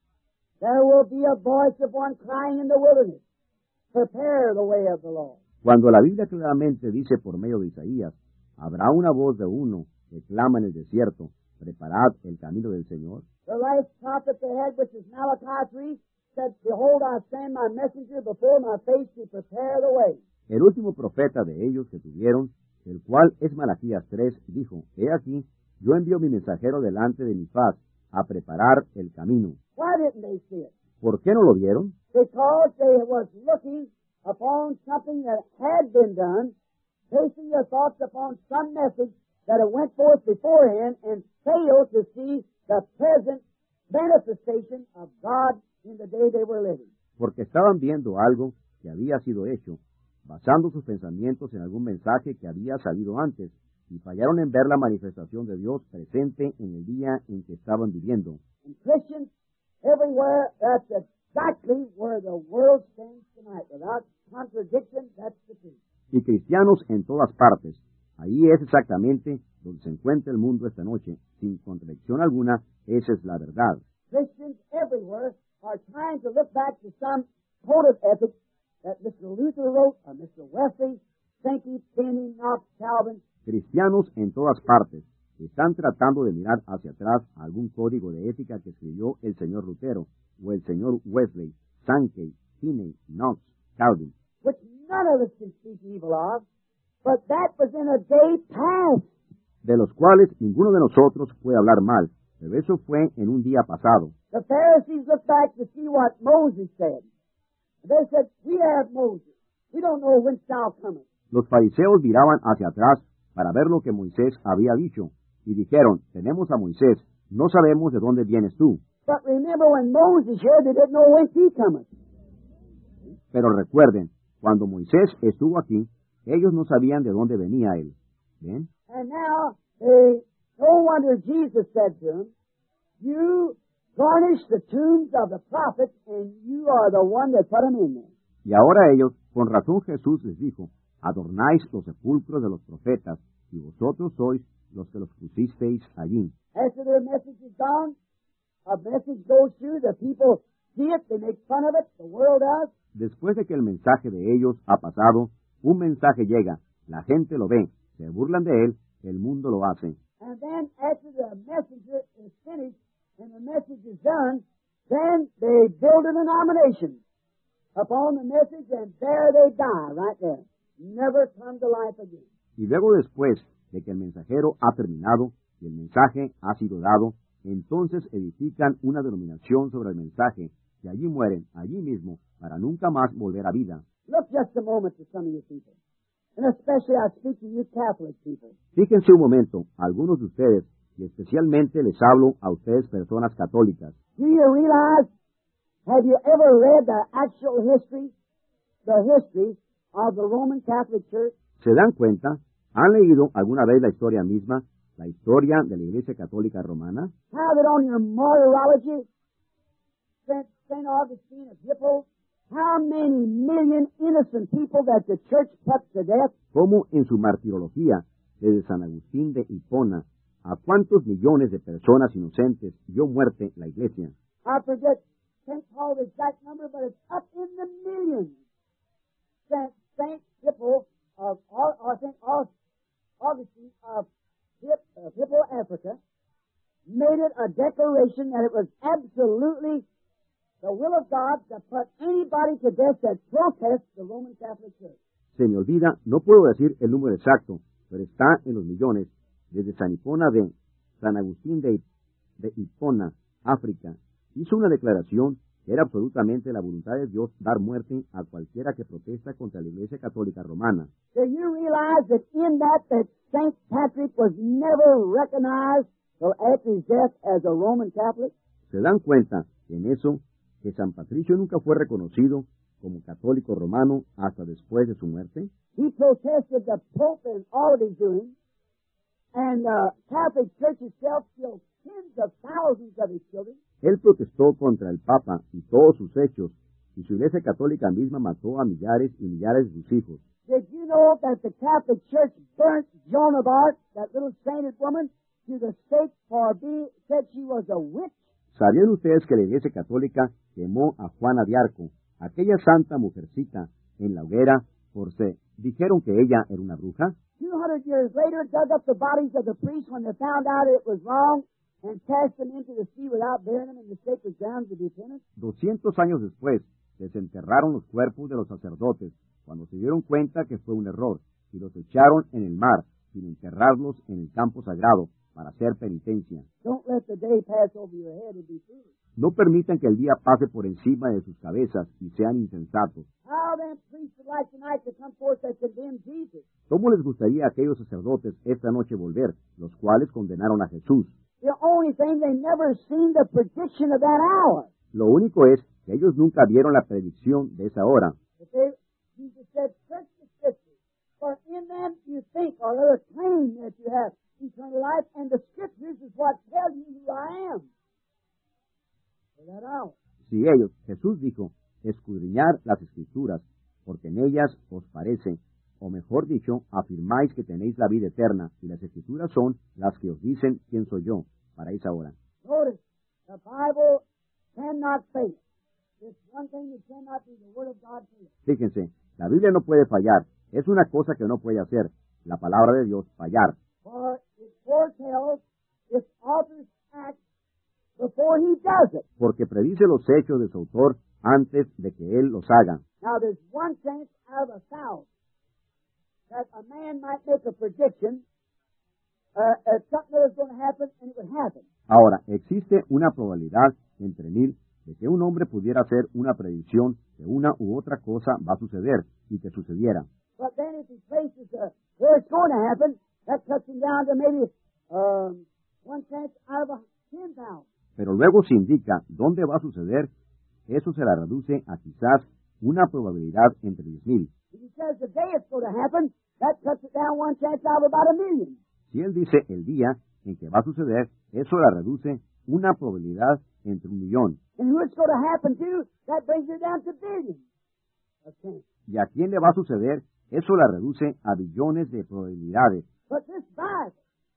there will be a voice of one crying in the wilderness, prepare the way of the Lord. Cuando la Biblia claramente dice por medio de Isaías, habrá una voz de uno que clama en el desierto, preparad el camino del Señor. The last prophet they had, which is Malachi 3, said, behold, I send my messenger before my face to prepare the way. El último profeta de ellos que tuvieron, el cual es Malaquías 3, dijo, he aquí, yo envío mi mensajero delante de mi faz, a preparar el camino. Why didn't they see it? ¿Por qué no lo vieron? Because they was looking upon something that had been done, basing their thoughts upon some message that had went forth beforehand, and failed to see the present manifestation of God in the day they were living. Porque estaban viendo algo que había sido hecho, basando sus pensamientos en algún mensaje que había salido antes, y fallaron en ver la manifestación de Dios presente en el día en que estaban viviendo. And Christians everywhere, that's exactly where the world stands tonight. Without contradiction, that's the truth. Y cristianos en todas partes. Ahí es exactamente donde se encuentra el mundo esta noche. Sin contradicción alguna, esa es la verdad. Christians everywhere are trying to look back to some code of ethics that Mr. Luther wrote, or Mr. Wesley, Sankey, Finney, Knox, Calvin. Cristianos en todas partes están tratando de mirar hacia atrás a algún código de ética que escribió el señor Lutero, o el señor Wesley, Sankey, Finney, Knox, Calvin, which none of us can speak evil of, but that was in a day past. de los cuales ninguno de nosotros puede hablar mal, pero eso fue en un día pasado. The Pharisees looked back to see what Moses said. They said, we have Moses. We don't know whence thou comest. Los fariseos miraban hacia atrás para ver lo que Moisés había dicho, y dijeron, tenemos a Moisés, no sabemos de dónde vienes tú. But remember when Moses here, they didn't know whence he cometh. Pero recuerden, cuando Moisés estuvo aquí, ellos no sabían de dónde venía él. ¿Ven? And now, no wonder Jesus said to them, you garnish the tombs of the prophets, and you are the one that put them in there. Y ahora ellos, con razón Jesús les dijo, adornáis los sepulcros de los profetas, y vosotros sois los que los pusisteis allí. After their message is gone, a message goes through, the people see it, they make fun of it, the world does. Después de que el mensaje de ellos ha pasado, un mensaje llega, la gente lo ve, se burlan de él, el mundo lo hace. And then after the messenger is finished and the message is done, then they build a denomination upon the message, and there they die right there. Never come to life again. Y luego después de que el mensajero ha terminado y el mensaje ha sido dado, entonces edifican una denominación sobre el mensaje, y allí mueren, allí mismo, para nunca más volver a vida. Look just a moment to some of you people, and especially I speak to you Catholic people. Fíjense un momento, algunos de ustedes, y especialmente les hablo a ustedes personas católicas. Do you realize, have you ever read the actual history of the Roman Catholic Church? ¿Se dan cuenta? ¿Han leído alguna vez la historia misma, la historia de la Iglesia Católica Romana? How that on your martyrology, St. Augustine of Hippo, how many million innocent people that the church put to death? Como en su martirología, desde San Agustín de Hipona, a cuántos millones de personas inocentes dio muerte la Iglesia. I forget, can't call the exact number, but it's up in the millions. St. Hippo of, or St. Augustine of Hippo, Africa, made it a declaration that it was absolutely the will of God to put anybody to death that protests the Roman Catholic Church. Se me olvida, no puedo decir el número exacto, pero está en los millones, desde San Agustín de Hipona, África, hizo una declaración que era absolutamente la voluntad de Dios dar muerte a cualquiera que protesta contra la Iglesia Católica Romana. Do you realize that in that St. Patrick was never recognized till after his death as a Roman Catholic? ¿Se dan cuenta en eso que San Patricio nunca fue reconocido como católico romano hasta después de su muerte? He protested the Pope and all of his doing, and the Catholic Church itself killed tens of thousands of his children. Él protestó contra el Papa y todos sus hechos, y su Iglesia Católica misma mató a millares y millares de sus hijos. Did you know that the Catholic Church burnt Joan of Arc, that little sainted woman, to the stake for said she was a witch? ¿Sabían ustedes que la Iglesia Católica quemó a Juana de Arco, aquella santa mujercita, en la hoguera, por se dijeron que ella era una bruja? 200 years later, dug up the bodies of the priests when they found out it was wrong, and cast them into the sea without burying them in the sacred grounds of repentance? 200 años después, desenterraron los cuerpos de los sacerdotes, cuando se dieron cuenta que fue un error, y los echaron en el mar, sin enterrarlos en el campo sagrado, para hacer penitencia. Don't let the day pass over your head and be foolish. No permitan que el día pase por encima de sus cabezas y sean insensatos. How then priests would like tonight to come forth that condemn Jesus? ¿Cómo les gustaría a aquellos sacerdotes esta noche volver, los cuales condenaron a Jesús? The only thing, they never seen the prediction of that hour. Lo único es que ellos nunca vieron la predicción de esa hora. Jesus said, search the scriptures, for in them you think, or rather claim that you have eternal life, and the scriptures is what tell you who I am. For that hour. Si ellos, Jesús dijo, escudriñar las escrituras, porque en ellas os parece, o mejor dicho, afirmáis que tenéis la vida eterna, y las escrituras son las que os dicen quién soy yo, para esa hora. Notice, the Bible cannot fail. It's one thing that cannot be, the Word of God fail. Fíjense, la Biblia no puede fallar, es una cosa que no puede hacer, la palabra de Dios fallar. For it foretells its author's act before he does it. Porque predice los hechos de su autor antes de que él los haga. Now there's one chance out of 1,000 that a man might make a prediction something that was going to happen, and it would happen. Ahora, existe una probabilidad entre 1000 de que un hombre pudiera hacer una predicción que una u otra cosa va a suceder y que sucediera. But then if he places where it's going to happen, that cuts him down to maybe one chance out of 10,000. Pero luego se indica dónde va a suceder, eso se la reduce a quizás una probabilidad entre 10,000. If he says the day it's going to happen, that cuts it down one chance out of about 1,000,000. Si él dice el día en que va a suceder, eso la reduce una probabilidad entre 1,000,000. And who it's going to happen to, that brings it down to billions of chances. Y a quién le va a suceder, eso la reduce a billones de probabilidades. But this Bible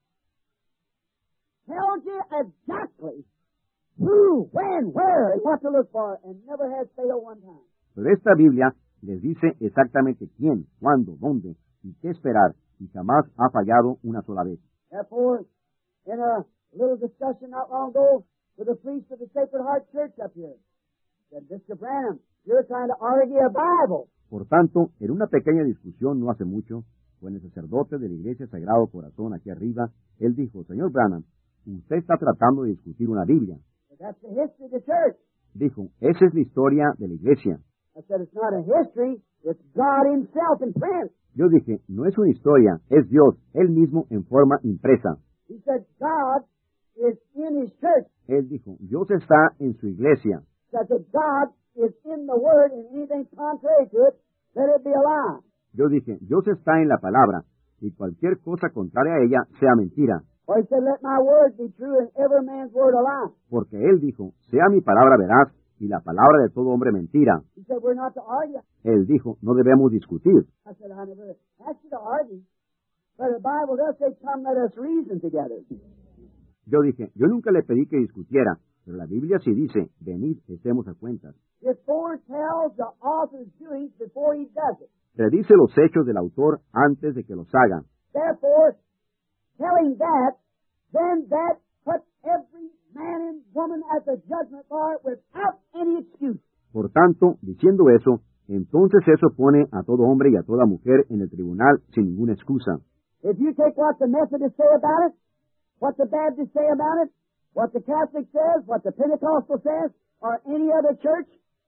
tells you exactly who, when, where, and what to look for, and never has failed one time. Pero esta Biblia les dice exactamente quién, cuándo, dónde y qué esperar, y jamás ha fallado una sola vez. Therefore, in a little discussion not long ago with a priest of the Sacred Heart Church up here, said, Mr. Branham, you're trying to argue a Bible. Por tanto, en una pequeña discusión no hace mucho, con el sacerdote de la Iglesia Sagrado Corazón aquí arriba, él dijo, Señor Branham, usted está tratando de discutir una Biblia. But that's the history of the church. Dijo, esa es la historia de la Iglesia. I said, it's not a history, it's God Himself in print. Yo dije, no es una historia, es Dios, Él mismo en forma impresa. He said, God is in His church. Él dijo, Dios está en su iglesia. So I said, God is in the Word, and anything contrary to it, let it be a lie. Yo dije, Dios está en la palabra, y cualquier cosa contraria a ella sea mentira. Or He said, let my word be true, and every man's word a lie. Porque Él dijo, sea mi palabra veraz, y la palabra de todo hombre mentira. He said, we're not to argue. Él dijo, no debemos discutir. I said, I never asked you to argue. But the Bible does say, come, let us reason together. Yo dije, yo nunca le pedí que discutiera, pero la Biblia sí dice, venid, estemos a cuentas. It foretells the author's doings before he does it. Predice los hechos del autor antes de que los haga. Therefore, telling that, then that puts every man and woman at the judgment bar without any excuse. Por tanto, diciendo eso, entonces eso pone a todo hombre y a toda mujer en el tribunal sin ninguna excusa. If you take what the Methodists say about it, what the Baptists say about it, what the Catholic says, what the Pentecostal says, or any other church,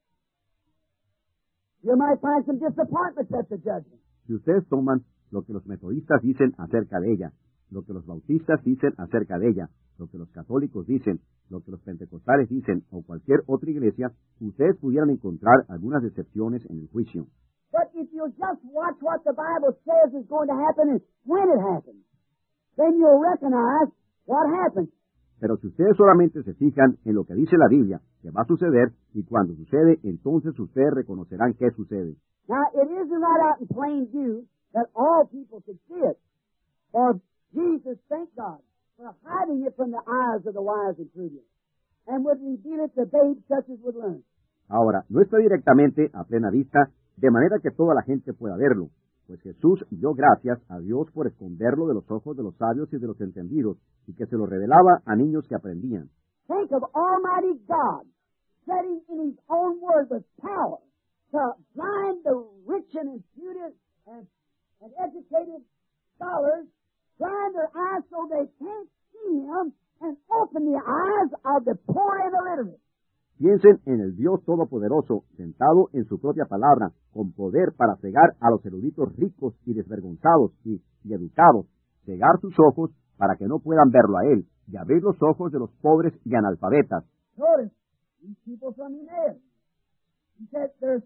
you might find some disappointments at the judgment. Si ustedes toman lo que los metodistas dicen acerca de ella, lo que los bautistas dicen acerca de ella, lo que los católicos dicen, lo que los pentecostales dicen, o cualquier otra iglesia, ustedes pudieran encontrar algunas decepciones en el juicio. But if you just watch what the Bible says is going to happen and when it happens, then you'll recognize what happens. Pero si ustedes solamente se fijan en lo que dice la Biblia, que va a suceder, y cuando sucede, entonces ustedes reconocerán qué sucede. Now, it isn't right out in plain view that all people could see it. For Jesus, thank God, for hiding it from the eyes of the wise and prudent, and would reveal it to babes such as would learn. Ahora, no está directamente a plena vista, de manera que toda la gente pueda verlo, pues Jesús dio gracias a Dios por esconderlo de los ojos de los sabios y de los entendidos, y que se lo revelaba a niños que aprendían. Think of Almighty God setting in His own word with power to blind the rich and imputed and educated scholars, blind their eyes so they can't see Him, and open the eyes of the poor and illiterate. Piensen en el Dios Todopoderoso, sentado en su propia palabra, con poder para cegar a los eruditos ricos y desvergonzados y educados, cegar sus ojos para que no puedan verlo a Él, y abrir los ojos de los pobres y analfabetas. Notice, these people from Emmaus, he said their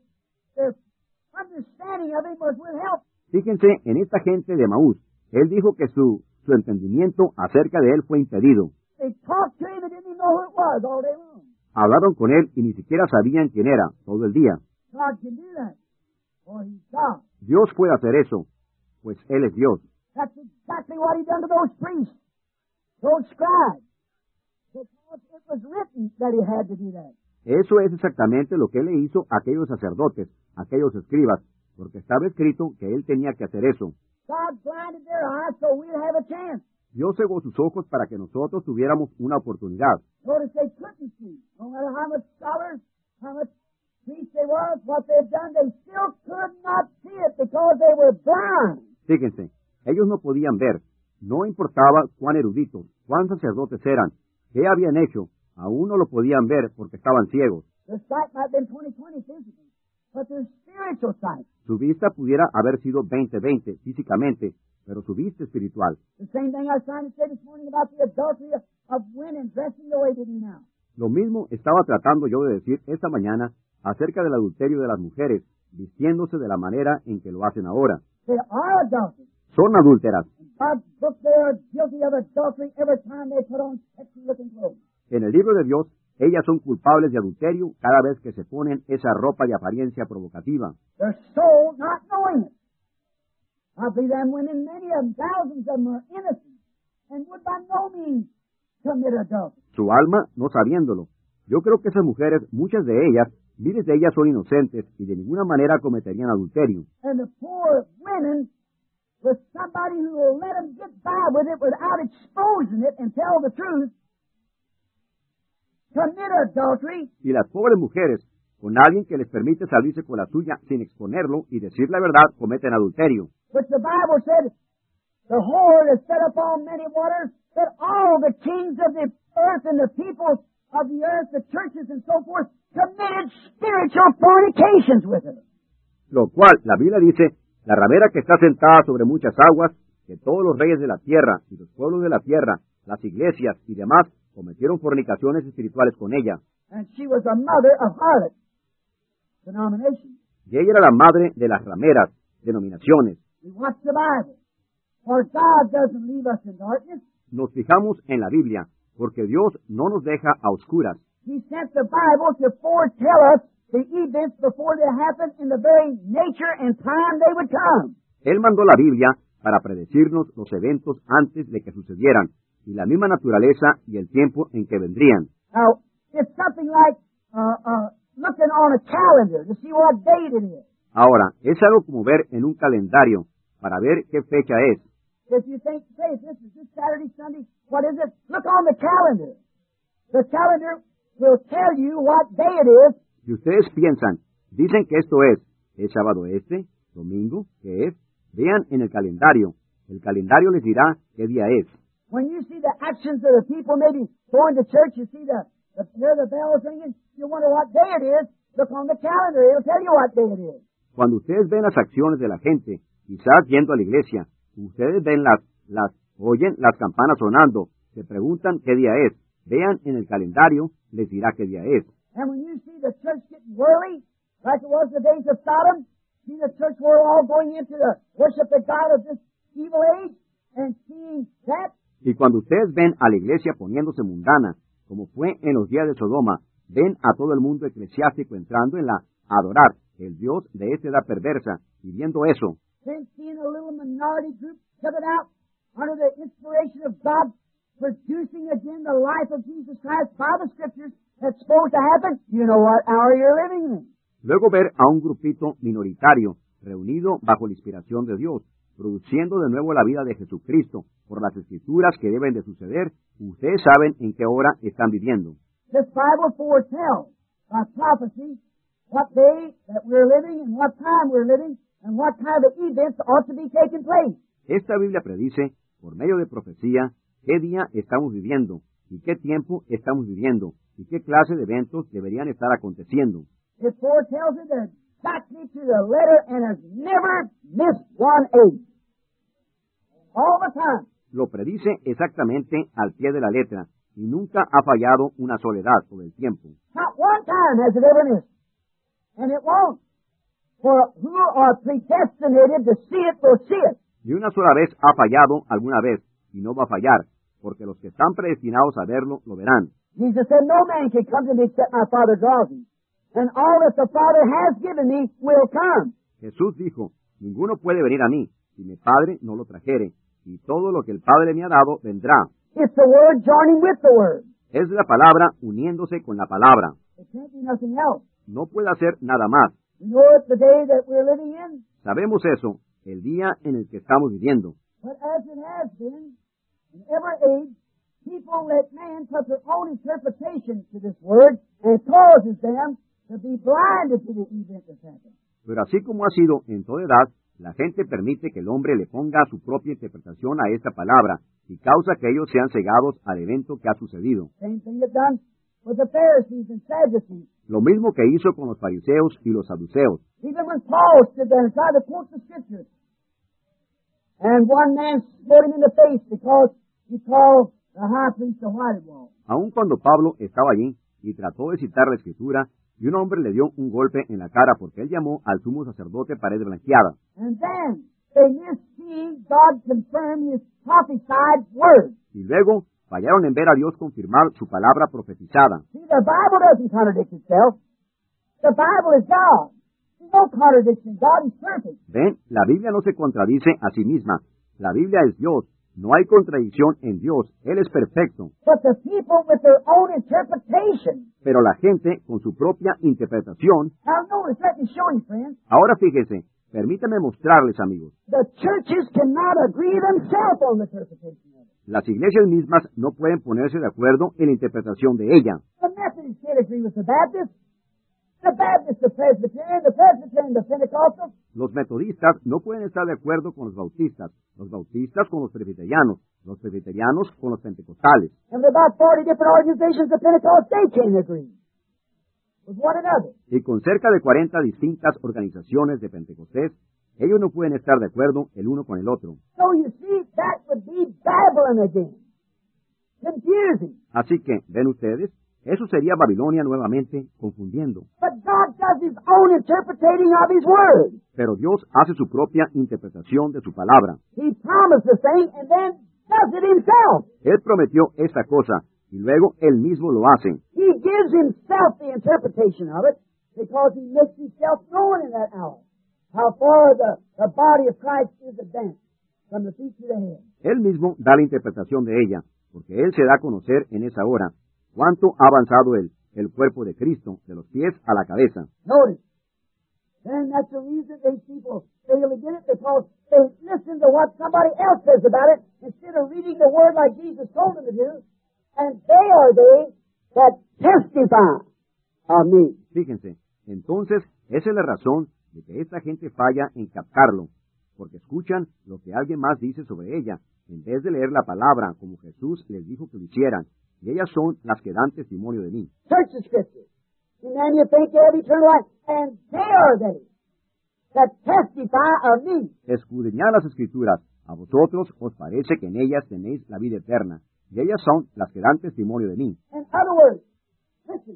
understanding of Him was withheld. Fíjense en esta gente de Maús. Él dijo que su entendimiento acerca de Él fue impedido. They talked to Him and didn't even know who it was all day long. Hablaron con Él y ni siquiera sabían quién era todo el día. God can do that, for He's God. Dios puede hacer eso, pues Él es Dios. That's exactly what He done to those priests, those scribes, because it was written that He had to do that. Eso es exactamente lo que Él le hizo a aquellos sacerdotes, a aquellos escribas, porque estaba escrito que Él tenía que hacer eso. God blinded their eyes so we'd have a chance. Dios cegó sus ojos para que nosotros tuviéramos una oportunidad. Notice they couldn't see. No matter how much scholars, how much priests they was, what they've done, they still could not see it because they were blind. Fíjense, ellos no podían ver. No importaba cuán eruditos, cuán sacerdotes eran, qué habían hecho, aún no lo podían ver porque estaban ciegos. Their sight might have been 20/20 physically, but their spiritual sight. Su vista pudiera haber sido 20/20 físicamente, pero su vista espiritual. The same thing I was trying to say this morning about the adultery of women dressing the way they do now. Lo mismo estaba tratando yo de decir esta mañana acerca del adulterio de las mujeres, vistiéndose de la manera en que lo hacen ahora. They are adulterers. Son adúlteras. In God's book, they are guilty of adultery every time they put on sexy-looking clothes. En el libro de Dios, ellas son culpables de adulterio cada vez que se ponen esa ropa de apariencia provocativa. Their soul not knowing it. I believe them women, many of them, thousands of them, are innocent and would by no means commit adultery. Su alma no sabiéndolo. Yo creo que esas mujeres, muchas de ellas, miles de ellas son inocentes y de ninguna manera cometerían adulterio. And the poor women, with somebody who will let them get by with it without exposing it and tell the truth, commit adultery. Y las pobres mujeres, con alguien que les permite salirse con la suya sin exponerlo y decir la verdad, cometen adulterio. Which the Bible said, the whore is set upon many waters, that all the kings of the earth and the people of the earth, the churches and so forth, committed spiritual fornications with her. Lo cual, la Biblia dice, la ramera que está sentada sobre muchas aguas, que todos los reyes de la tierra y los pueblos de la tierra, las iglesias y demás, cometieron fornicaciones espirituales con ella. And she was a mother of harlot denomination. Y ella era la madre de las rameras, denominaciones. We watch the Bible. For God doesn't leave us in darkness. Nos fijamos en la Biblia, porque Dios no nos deja a oscuras. He sent the Bible to foretell us the events before they happen in the very nature and time they would come. Él mandó la Biblia para predecirnos los eventos antes de que sucedieran, y la misma naturaleza y el tiempo en que vendrían. Now, it's something like looking on a calendar to see what date it is. Ahora, es algo como ver en un calendario para ver qué fecha es. If you think, say, this is this Saturday, Sunday, what is it? Look on the calendar. The calendar will tell you what day it is. Si ustedes piensan, dicen que esto es sábado domingo, ¿qué es? Vean en el calendario. El calendario les dirá qué día es. When you see the actions of the people, maybe going to church, you see hear the bells ringing, you wonder what day it is. Look on the calendar, it'll tell you what day it is. Cuando ustedes ven las acciones de la gente, quizás yendo a la iglesia, ustedes ven oyen las campanas sonando, se preguntan qué día es. Vean en el calendario, les dirá qué día es. And when you see the church getting whirly, like it was the days of Sodom, see the church we're all going into the worship the God of this evil age, and seeing that. Y cuando ustedes ven a la iglesia poniéndose mundana, como fue en los días de Sodoma, ven a todo el mundo eclesiástico entrando en la adorar el Dios de esta edad perversa, y viendo eso, Then seeing a little minority group coming out under the inspiration of God, producing again the life of Jesus Christ by the Scriptures that's supposed to happen, you know what hour you're living in. luego ver a un grupito minoritario reunido bajo la inspiración de Dios, produciendo de nuevo la vida de Jesucristo por las escrituras que deben de suceder, ustedes saben en qué hora están viviendo. This Bible foretells by prophecy what day that we're living and what time we're living and what kind of events ought to be taking place. Esta Biblia predice, por medio de profecía, qué día estamos viviendo y qué tiempo estamos viviendo y qué clase de eventos deberían estar aconteciendo. It foretells it exactly to the letter and has never missed one age. All the time. Lo predice exactamente al pie de la letra y nunca ha fallado una soledad todo el tiempo. Not one time has it ever missed. And it won't. For who are predestinated to see it will see it. Ni una sola vez ha fallado alguna vez y no va a fallar, porque los que están predestinados a verlo lo verán. Jesus said, no man can come to me except my Father draws him. And all that the Father has given me will come. Jesús dijo, ninguno puede venir a mí si mi Padre no lo trajere, y todo lo que el Padre me ha dado vendrá. It's the Word joining with the Word. Es la palabra uniéndose con la palabra. It can't be nothing else. No puede hacer nada más. We know it's the day that we're living in. Sabemos eso, el día en el que estamos viviendo. But as it has been, in every age, people let man put their own interpretation to this Word, and it causes them to be blinded to the event that's happened. Pero así como ha sido en toda edad, la gente permite que el hombre le ponga su propia interpretación a esta palabra y causa que ellos sean cegados al evento que ha sucedido. Same thing it done with the Pharisees and Sadducees. Lo mismo que hizo con los fariseos y los saduceos. Even when Paul stood there and tried to quote the Scriptures, and one man smote him in the face because he called the high priest a whited wall. Aun cuando Pablo estaba allí y trató de citar la Escritura, y un hombre le dio un golpe en la cara porque él llamó al sumo sacerdote pared blanqueada. And then they missed seeing God confirm His prophesied word. Y luego fallaron en ver a Dios confirmar su palabra profetizada. See, the Bible doesn't contradict itself. The Bible is God. There's no contradiction. God is perfect. Ven, la Biblia no se contradice a sí misma. La Biblia es Dios. No hay contradicción en Dios. Él es perfecto. But the people with their own interpretation. Pero la gente, con su propia interpretación... Now notice, let me show you, friends. Ahora fíjese, permítame mostrarles, amigos. The churches cannot agree themselves on the interpretation of it. Las iglesias mismas no pueden ponerse de acuerdo en la interpretación de ella. The Methodists can't agree with the Baptists. The Baptists, the Presbyterian, the Pentecostal. Los metodistas no pueden estar de acuerdo con los bautistas con los presbiterianos con los pentecostales. And there are about 40 different organizations of Pentecost, they can't agree with one another. Y con cerca de 40 distintas organizaciones de Pentecostés, ellos no pueden estar de acuerdo el uno con el otro. So you see, that would be Babylon again. Confusing. Así que, ven ustedes, eso sería Babilonia nuevamente, confundiendo. But God does His own interpreting of His Word. Pero Dios hace su propia interpretación de su palabra. He promised the thing and then does it Himself. Él prometió esta cosa, y luego Él mismo lo hace. He gives Himself the interpretation of it because He makes Himself known in that hour. How far the body of Christ is advanced from the feet to the head. Él mismo da la interpretación de ella, porque Él se da a conocer en esa hora cuánto ha avanzado el cuerpo de Cristo, de los pies a la cabeza. Notice. Then that's the reason these people fail to get it, because they listen to what somebody else says about it instead of reading the Word like Jesus told them to do, and they are they that testify of me. Fíjense, entonces esa es la razón de que esta gente falla en captarlo, porque escuchan lo que alguien más dice sobre ella, en vez de leer la palabra como Jesús les dijo que lo hicieran, y ellas son las que dan testimonio de mí. Search the Scripture, and then you think you have eternal life, and they are they that testify of me. Escudriñad las Escrituras, a vosotros os parece que en ellas tenéis la vida eterna, y ellas son las que dan testimonio de mí. In other words, listen,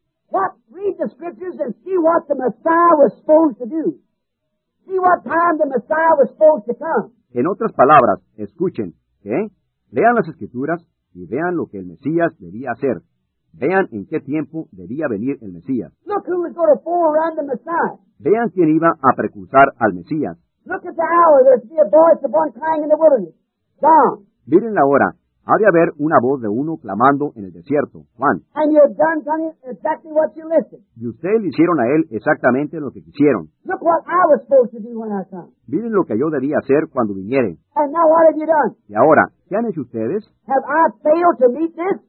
read the Scriptures and see what the Messiah was supposed to do. See what time the Messiah was supposed to come. En otras palabras, escuchen, ¿qué? Lean las Escrituras y vean lo que el Mesías debía hacer. Vean en qué tiempo debía venir el Mesías. Look who was going to forerun the Messiah. Vean quién iba a precursar al Mesías. Look at the hour. There's to be a voice of one crying in the wilderness. John. Miren la hora. Ha de haber una voz de uno clamando en el desierto. Juan. And you've done exactly what you listed. Y ustedes le hicieron a él exactamente lo que quisieron. Look what I was supposed to do when I come. Miren lo que yo debía hacer cuando viniere. And now what have you done? Y ahora, ¿qué han hecho ustedes? Have I failed to meet this?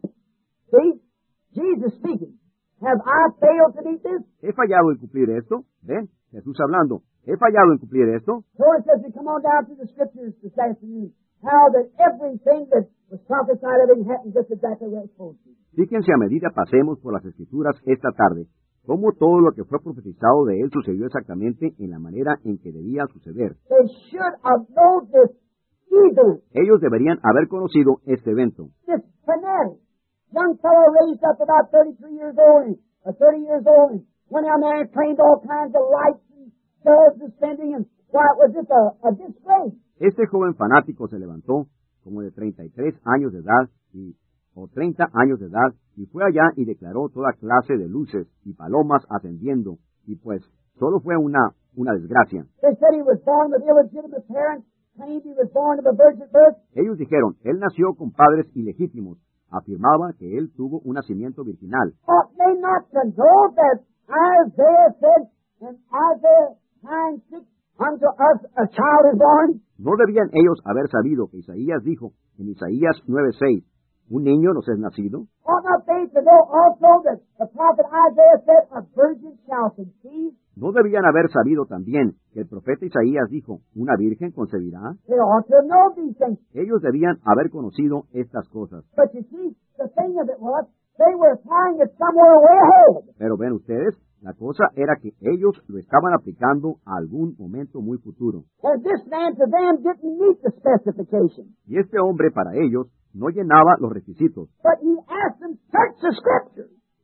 See? Jesus speaking. Have I failed to meet this? ¿He fallado en cumplir esto? ¿Ven? Jesús hablando. ¿He fallado en cumplir esto? So it says we come on down to the Scriptures this afternoon. How that everything that was prophesied of it happened just exactly where it's supposed to. Fíjense a medida pasemos por las Escrituras esta tarde, cómo todo lo que fue profetizado de él sucedió exactamente en la manera en que debía suceder. They should have known this event. Ellos deberían haber conocido este evento. This fanatic. Young fellow raised up about 33 years old and 30 years old and went down there and trained all kinds of lights and bells suspending and why it was just a disgrace. Este joven fanático se levantó como de 33 años de edad o 30 años de edad y fue allá y declaró toda clase de luces y palomas ascendiendo y pues solo fue una desgracia. They said he was born with illegitimate parents, claimed he was born of a virgin birth. Ellos dijeron, él nació con padres ilegítimos. Afirmaba que él tuvo un nacimiento virginal. Ought they not to know that Isaiah said in Isaiah 9:6, unto us a child is born? ¿No debían ellos haber sabido que Isaías dijo en Isaías 9:6, un niño nos es nacido? Ought not they to know also that the prophet Isaiah said, a virgin shall conceive? ¿No debían haber sabido también que el profeta Isaías dijo, una virgen concebirá? They ought to know these things. Ellos debían haber conocido estas cosas. But you see, the thing of it was, they were applying it somewhere way ahead. Pero ven ustedes, la cosa era que ellos lo estaban aplicando a algún momento muy futuro. And this man to them didn't meet the specification. Y este hombre para ellos no llenaba los requisitos. But he asked them, search the Scriptures.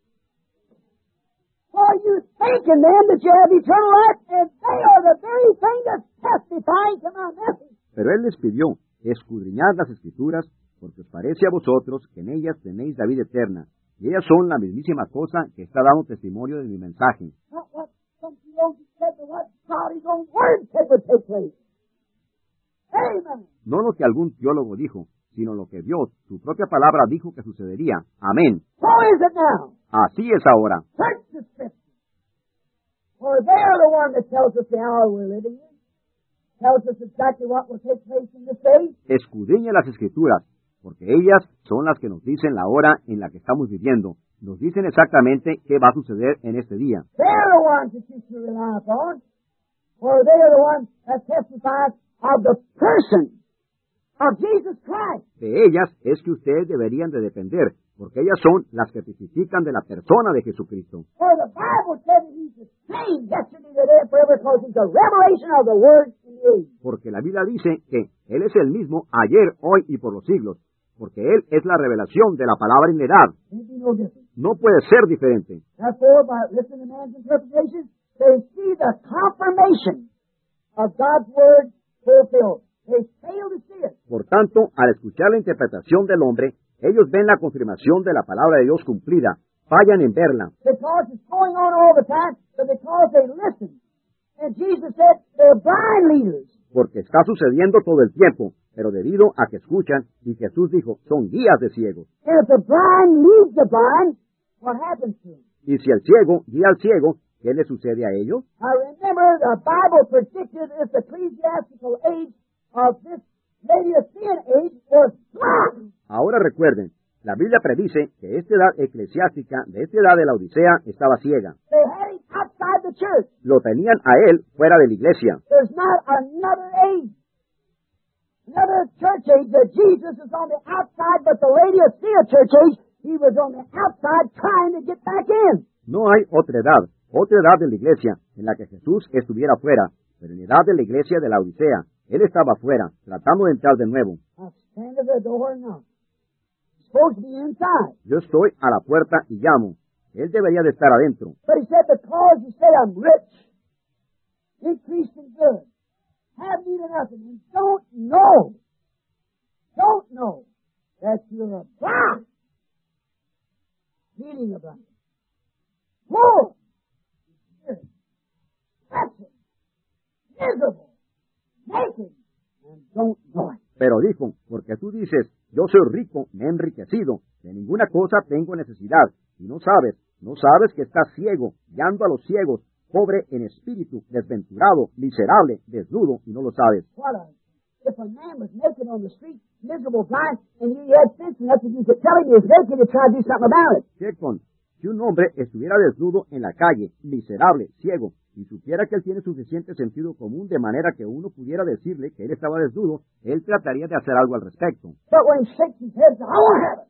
thinking then that you have eternal life, and they are the very thing that's testifying to my message. Pero él les pidió, escudriñad las Escrituras, porque os parece a vosotros que en ellas tenéis la vida eterna, y ellas son la mismísima cosa que está dando testimonio de mi mensaje. Not what some theologians said, but what God's own word said would take place. Amen. No lo que algún teólogo dijo, sino lo que Dios, su propia palabra, dijo que sucedería. Amén. So is it now. Así es ahora. Search the Scriptures. For they are the one that tells us the hour we're living in. Tells us exactly what will take place in this age. Escudriñe las Escrituras, porque ellas son las que nos dicen la hora en la que estamos viviendo. Nos dicen exactamente qué va a suceder en este día. They are the ones that you should rely upon. For they are the ones that testify of the person of Jesus Christ. De ellas es que ustedes deberían de depender, porque ellas son las que testifican de la persona de Jesucristo. For the Bible said that He's the same yesterday, today, and forever, because He's the revelation of the Word in the age. Porque la Biblia dice que Él es el mismo ayer, hoy y por los siglos, porque Él es la revelación de la palabra en la edad. Can't be no different. No puede ser diferente. Therefore, by listening to man's interpretation, they see the confirmation of God's Word fulfilled. They fail to see it. Por tanto, al escuchar la interpretación del hombre, ellos ven la confirmación de la palabra de Dios cumplida, fallan en verla, Because it's going on all the time, but because they listen. And Jesus said, they're blind leaders. porque está sucediendo todo el tiempo, pero debido a que escuchan, y Jesús dijo, son guías de ciegos. And if the blind leads the blind, what happens to them? Y si el ciego guía al ciego, ¿qué le sucede a ellos? I remember the Bible predicted this ecclesiastical age of this Laodicean age was blind. Ahora recuerden, la Biblia predice que esta edad eclesiástica, de esta edad de la Odisea, estaba ciega. They had him outside the church. Lo tenían a él fuera de la iglesia. There's not another age, another church age that Jesus is on the outside, but the Laodicea church age, He was on the outside trying to get back in. No hay otra edad de la iglesia en la que Jesús estuviera fuera, pero en la edad de la iglesia de la Odisea, él estaba fuera, tratando de entrar de nuevo. I stand at the door and knock. He's supposed to be inside. Yo estoy a la puerta y llamo. Él debería de estar adentro. But He said, because you say I'm rich, increased in good, have need of nothing, and don't know that you're a blind, leading a blind, poor, wretched, miserable, naked, and don't know it. Pero dijo, porque tú dices, yo soy rico, me he enriquecido, de ninguna cosa tengo necesidad, y no sabes que estás ciego, guiando a los ciegos, pobre en espíritu, desventurado, miserable, desnudo, y no lo sabes. If a man was naked on the street, miserable, blind, and you had sense enough that you could tell him he was naked and try to do something about it. Checkon, si un hombre estuviera desnudo en la calle, miserable, ciego, y supiera que él tiene suficiente sentido común de manera que uno pudiera decirle que él estaba desnudo, él trataría de hacer algo al respecto. But when he shakes his head, I won't have it.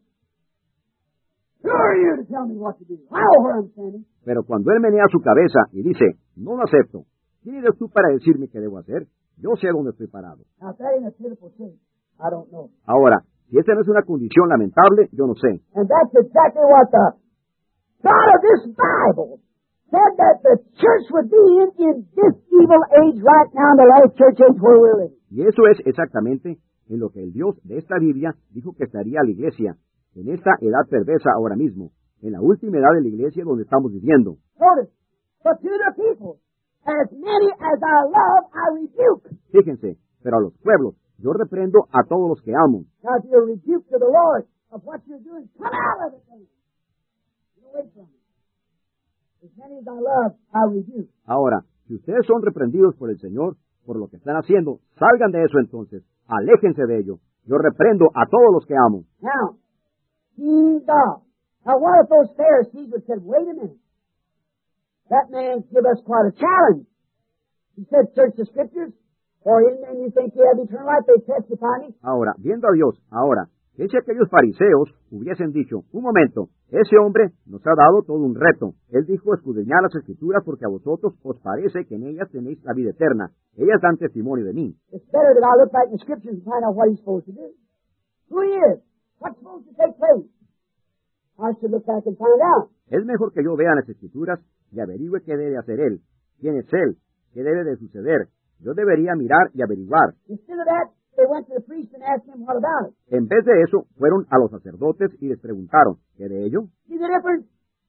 Who are you to tell me what to do? I know where I'm standing. Pero cuando él menea su cabeza y dice, no lo acepto, ¿quién eres tú para decirme qué debo hacer? Yo sé dónde estoy parado. Now, if that ain't a pitiful thing, I don't know. Ahora, si esta no es una condición lamentable, yo no sé. And that's exactly what the God of this Bible said that the church would be in this evil age right now, in the last church age where we're living. Y eso es exactamente en lo que el Dios de esta Biblia dijo que estaría la iglesia, en esta edad perversa ahora mismo, en la última edad de la iglesia donde estamos viviendo. Notice, but to the people, as many as I love, I rebuke. Fíjense, pero a los pueblos, yo reprendo a todos los que amo. Now, if you're rebuked to the Lord of what you're doing, come out of it then. Get away from it. As many as I love, I rebuke. Ahora, si ustedes son reprendidos por el Señor, por lo que están haciendo, salgan de eso entonces, aléjense de ello. Yo reprendo a todos los que amo. Now, seeing God. Now, what if those Pharisees would said, wait a minute. That man give us quite a challenge. He said, search the Scriptures, for in them you think you have eternal life, they testify me. Ahora, viendo a Dios, ahora, que si aquellos fariseos hubiesen dicho, un momento, ese hombre nos ha dado todo un reto. Él dijo, escudriñad las Escrituras porque a vosotros os parece que en ellas tenéis la vida eterna. Ellas dan testimonio de mí. It's better that I look back in the Scriptures and find out what he's supposed to do. Who he is. What's supposed to take place. I should look back and find out. Es mejor que yo vea las Escrituras y averigüe qué debe hacer él, quién es él, qué debe de suceder. Yo debería mirar y averiguar. Instead of that, they went to the priest and asked him, what about it? En vez de eso, fueron a los sacerdotes y les preguntaron, ¿qué de ello? See the difference?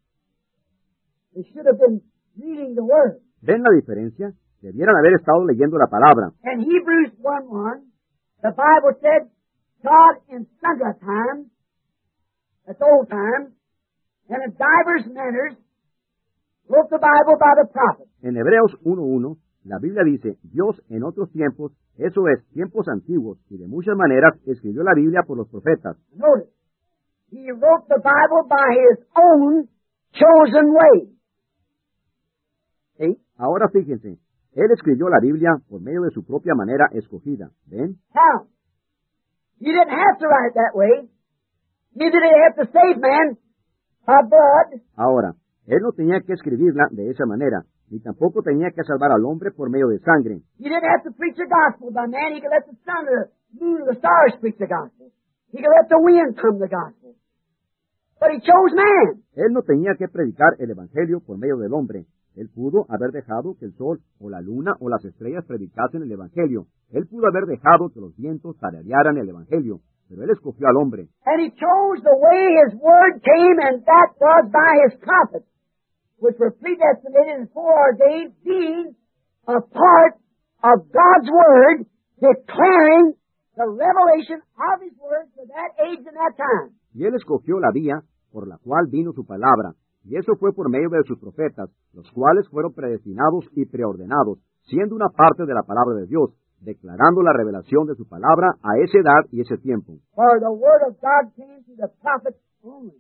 They should have been reading the Word. ¿Ven la diferencia? Debieran haber estado leyendo la palabra. In Hebrews 1:1, the Bible said, God in sundry times, that's old times, and in divers manners, wrote the Bible by the prophets. En Hebreos 1:1, la Biblia dice, Dios en otros tiempos, eso es, tiempos antiguos, y de muchas maneras escribió la Biblia por los profetas. Notice, He wrote the Bible by His own chosen way. See? Ahora fíjense, Él escribió la Biblia por medio de su propia manera escogida. ¿Ven? How? You didn't have to write it that way. Neither did He have to save man by blood. Ahora, Él no tenía que escribirla de esa manera, ni tampoco tenía que salvar al hombre por medio de sangre. You didn't have to preach the gospel by man. He could let the sun or the moon or the stars preach the gospel. He could let the wind come the gospel. But He chose man. Él no tenía que predicar el Evangelio por medio del hombre. Él pudo haber dejado que el sol o la luna o las estrellas predicasen el Evangelio. Él pudo haber dejado que los vientos tararearan el Evangelio. Pero Él escogió al hombre. And He chose the way His word came, and that was by His prophets, which were predestinated and foreordained, being a part of God's word, declaring the revelation of His word for that age and that time. Y Él escogió la vía por la cual vino su palabra. Y eso fue por medio de sus profetas, los cuales fueron predestinados y preordenados, siendo una parte de la palabra de Dios, declarando la revelación de su palabra a esa edad y ese tiempo. For the word of God came to the prophets only.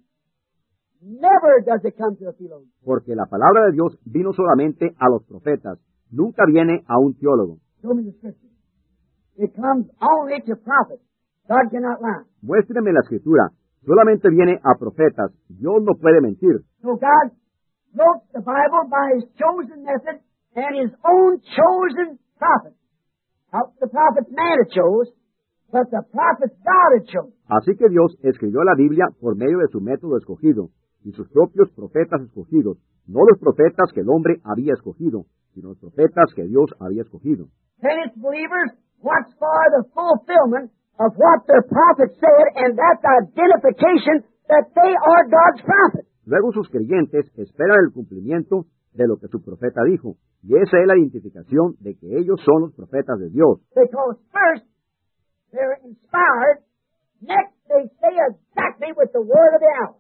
Never does it come to a theologian. Porque la palabra de Dios vino solamente a los profetas, nunca viene a un teólogo. Show me the scripture. It comes only to prophets. God cannot lie. Muéstreme la escritura, solamente viene a profetas, Dios no puede mentir. So God wrote the Bible by His chosen method and His own chosen prophets. Not the prophets man had chose, but the prophets God had chosen. Así que Dios escribió la Biblia por medio de su método escogido, y sus propios profetas escogidos, no los profetas que el hombre había escogido, sino los profetas que Dios había escogido. Then its believers watch for the fulfillment of what their prophets said, and that's identification that they are God's prophets. Luego sus creyentes esperan el cumplimiento de lo que su profeta dijo, y esa es la identificación de que ellos son los profetas de Dios. Because first, they're inspired, next they say exactly with the word of the hour.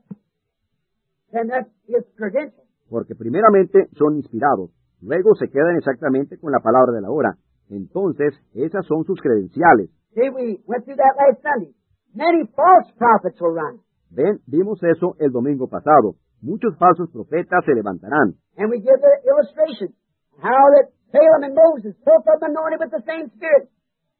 Then that's His credential. Porque primeramente son inspirados, luego se quedan exactamente con la palabra de la hora. Entonces, esas son sus credenciales. See, we went through that last Sunday. Many false prophets will rise. Ven, vimos eso el domingo pasado. Muchos falsos profetas se levantarán. And we give the illustration, how that Balaam and Moses, both of them anointed with the same spirit.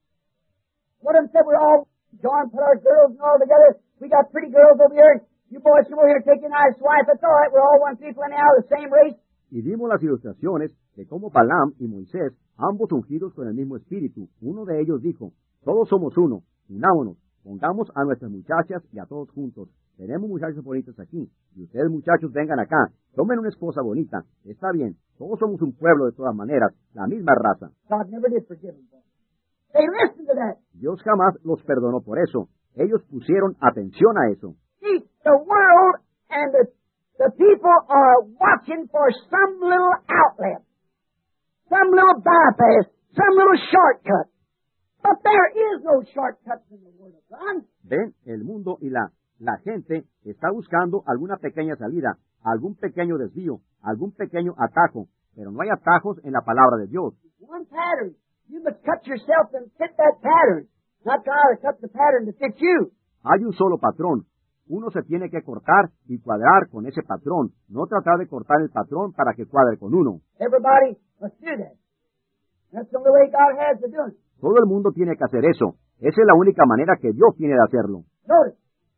One of them said, we're all joined, put our girls and all together. We got pretty girls over here. You boys come over here and take your nice wife. That's all right. We're all one people anyhow, the same race. Y vimos las ilustraciones de cómo Balaam y Moisés, ambos ungidos con el mismo espíritu, uno de ellos dijo, todos somos uno, unámonos, pongamos a nuestras muchachas y a todos juntos. Tenemos muchachos bonitos aquí, y ustedes muchachos vengan acá, tomen una esposa bonita. Está bien, todos somos un pueblo de todas maneras, la misma raza. God never did forgive them. They listened to that. Dios jamás los perdonó por eso. Ellos pusieron atención a eso. See, the world and the people are watching for some little outlet, some little bypass, some little shortcut. But there is no shortcut in the Word of God. Ven, el mundo y la gente está buscando alguna pequeña salida, algún pequeño desvío, algún pequeño atajo, pero no hay atajos en la palabra de Dios. One pattern. You must cut yourself and fit that pattern, not try to cut the pattern to fit you. Hay un solo patrón. Uno se tiene que cortar y cuadrar con ese patrón, no tratar de cortar el patrón para que cuadre con uno. Everybody must do that. That's the only way God has to do it. Todo el mundo tiene que hacer eso. Esa es la única manera que Dios tiene de hacerlo. Notice.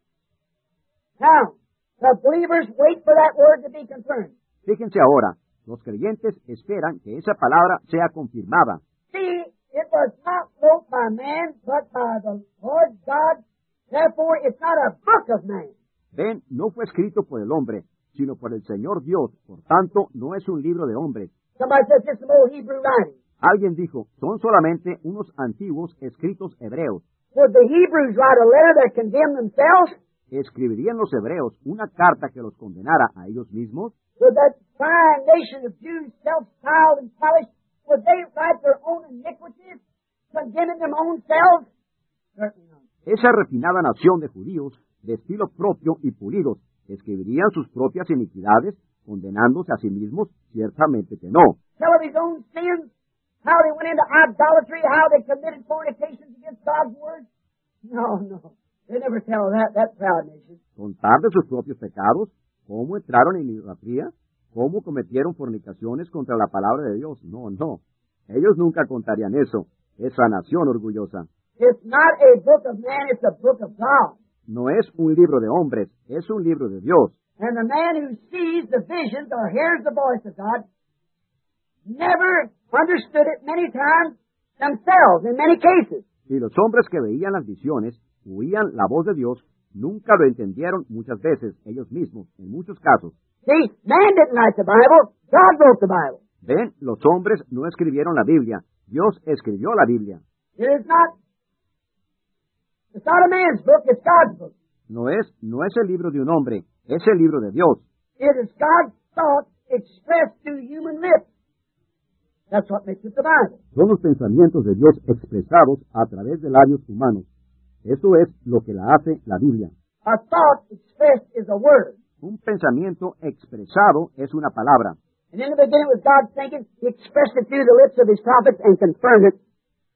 Now, the believers wait for that word to be confirmed. Fíjense ahora, los creyentes esperan que esa palabra sea confirmada. See, it was not wrote by man, but by the Lord God. Therefore, it's not a book of man. Ven, no fue escrito por el hombre, sino por el Señor Dios, por tanto, no es un libro de hombres. Somebody says just some old Hebrew writing. Alguien dijo, son solamente unos antiguos escritos hebreos. Would the Hebrews write a letter that condemned themselves? ¿Escribirían los hebreos una carta que los condenara a ellos mismos? Would that fine nation of Jews, self-styled and polished, would they write their own iniquities, condemning them own selves? Certainly not. Esa refinada nación de judíos, de estilo propio y pulidos, ¿escribirían sus propias iniquidades, condenándose a sí mismos? Ciertamente que no. Tell of his own sins, how they went into idolatry, how they committed fornications against God's word? No. They never tell that proud nation. Contar de sus propios pecados, cómo entraron en idolatría, cómo cometieron fornicaciones contra la palabra de Dios. No. Ellos nunca contarían eso. Esa nación orgullosa. It's not a book of man, it's a book of God. No es un libro de hombres, es un libro de Dios. And the man who sees the visions or hears the voice of God never understood it many times themselves, in many cases. Y los hombres que veían las visiones, oían la voz de Dios, nunca lo entendieron muchas veces ellos mismos, en muchos casos. See, man didn't write the Bible, God wrote the Bible. Ven, los hombres no escribieron la Biblia, Dios escribió la Biblia. It's not a man's book, it's God's book. No es el libro de un hombre, es el libro de Dios. It is God's thoughts expressed through human lips. That's what makes it the Bible. Son los pensamientos de Dios expresados a través de labios humanos. Eso es lo que la hace la Biblia. A thought expressed is a word. Un pensamiento expresado es una palabra. And in the beginning was God thinking, He expressed it through the lips of His prophets and confirmed it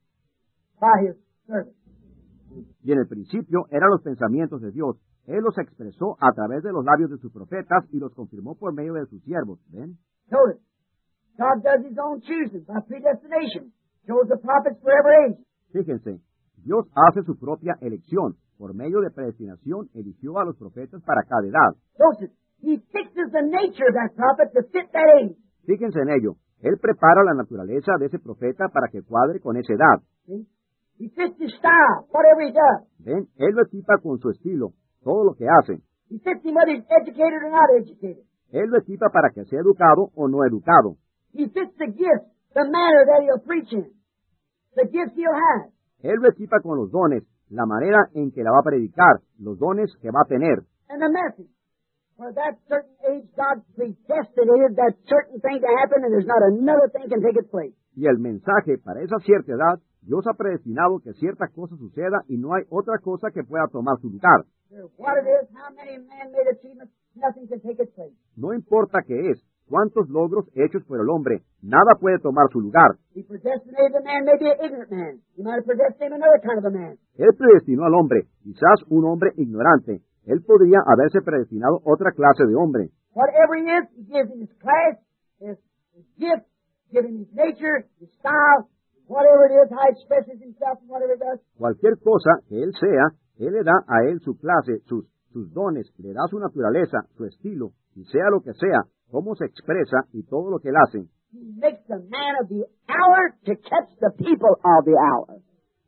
by His servants. Y en el principio eran los pensamientos de Dios. Él los expresó a través de los labios de sus profetas y los confirmó por medio de sus siervos. ¿Ven? Notice, God does His own choosing by predestination. Chose the prophets for every age. Fíjense, Dios hace su propia elección. Por medio de predestinación, eligió a los profetas para cada edad. Notice, He fixes the nature of that prophet to fit that age. Fíjense en ello. Él prepara la naturaleza de ese profeta para que cuadre con esa edad. See? He fits his style, whatever he does. ¿Ven? Él lo equipa con su estilo, todo lo que hace. He fits him whether he's educated or not educated. Él lo equipa para que sea educado o no educado. He fits the gift, the manner that he'll preach in, the gifts he'll have. Él lo equipa con los dones, la manera en que la va a predicar, los dones que va a tener. And the message. For that certain age, God predestinated that certain thing to happen, and there's not another thing can take its place. Y el mensaje para esa cierta edad, Dios ha predestinado que cierta cosa suceda y no hay otra cosa que pueda tomar su lugar. What it is, how many man-made achievements, nothing can take its place. No importa qué es, cuántos logros hechos por el hombre, nada puede tomar su lugar. He predestinated the man, maybe an ignorant man. He might have predestinated another kind of a man. Él predestinó al hombre, quizás un hombre ignorante. Él podría haberse predestinado otra clase de hombre. Whatever he is, he gives him his class, his gift, gives him his nature, his style, whatever it is, how he expresses himself and whatever he does. Cualquier cosa que él sea, él le da a él su clase, sus dones, le da su naturaleza, su estilo, y sea lo que sea, cómo se expresa y todo lo que él hace. He makes the man of the hour to catch the people of the hour.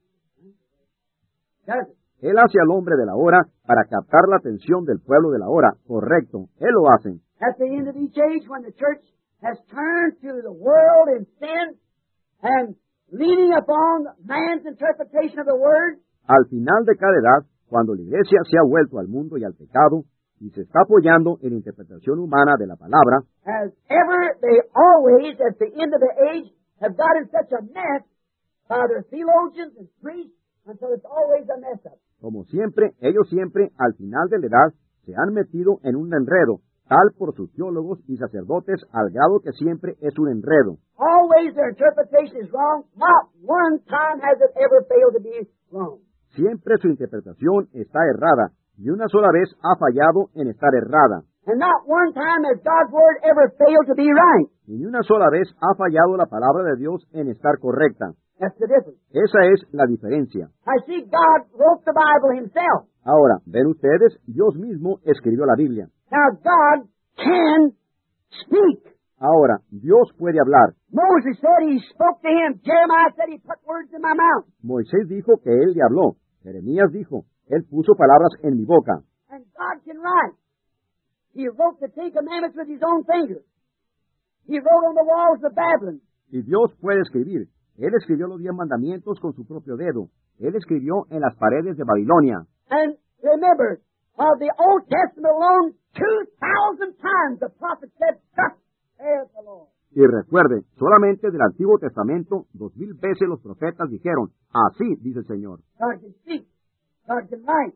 Does it? Él hace al hombre de la hora para captar la atención del pueblo de la hora. Correcto, él lo hace. At the end of each age, when the church has turned to the world in sin and leaning upon man's interpretation of the word, Al final de cada edad, cuando la iglesia se ha vuelto al mundo y al pecado, y se está apoyando en la interpretación humana de la palabra, as ever they always, at the end of the age, have got in such a mess by their theologians and priests until it's always a mess up. como siempre, ellos siempre, al final de la edad, se han metido en un enredo, tal por sus teólogos y sacerdotes, al grado que siempre es un enredo. Always their interpretation is wrong. Not one time has it ever failed to be wrong. Siempre su interpretación está errada, y una sola vez ha fallado en estar errada. And not one time has God's word ever failed to be right. Y ni una sola vez ha fallado la palabra de Dios en estar correcta. That's the difference. Esa es la diferencia. I see God wrote the Bible himself. Ahora, ven ustedes, Dios mismo escribió la Biblia. Now God can speak. Ahora, Dios puede hablar. Moses said he spoke to him. Jeremiah said he put words in my mouth. Moisés dijo que él le habló. Jeremías dijo, él puso palabras en mi boca. And And God can write. He wrote the Ten Commandments with His own finger. He wrote on the walls of Babylon. Y Dios puede escribir. Él escribió los 10 mandamientos con su propio dedo. Él escribió en las paredes de Babilonia. And remember, of the Old Testament alone, 2,000 times the prophet said, "Thus saith the Lord." Y recuerde, solamente del Antiguo Testamento, 2000 veces los profetas dijeron, así dice el Señor. God can speak. God can write.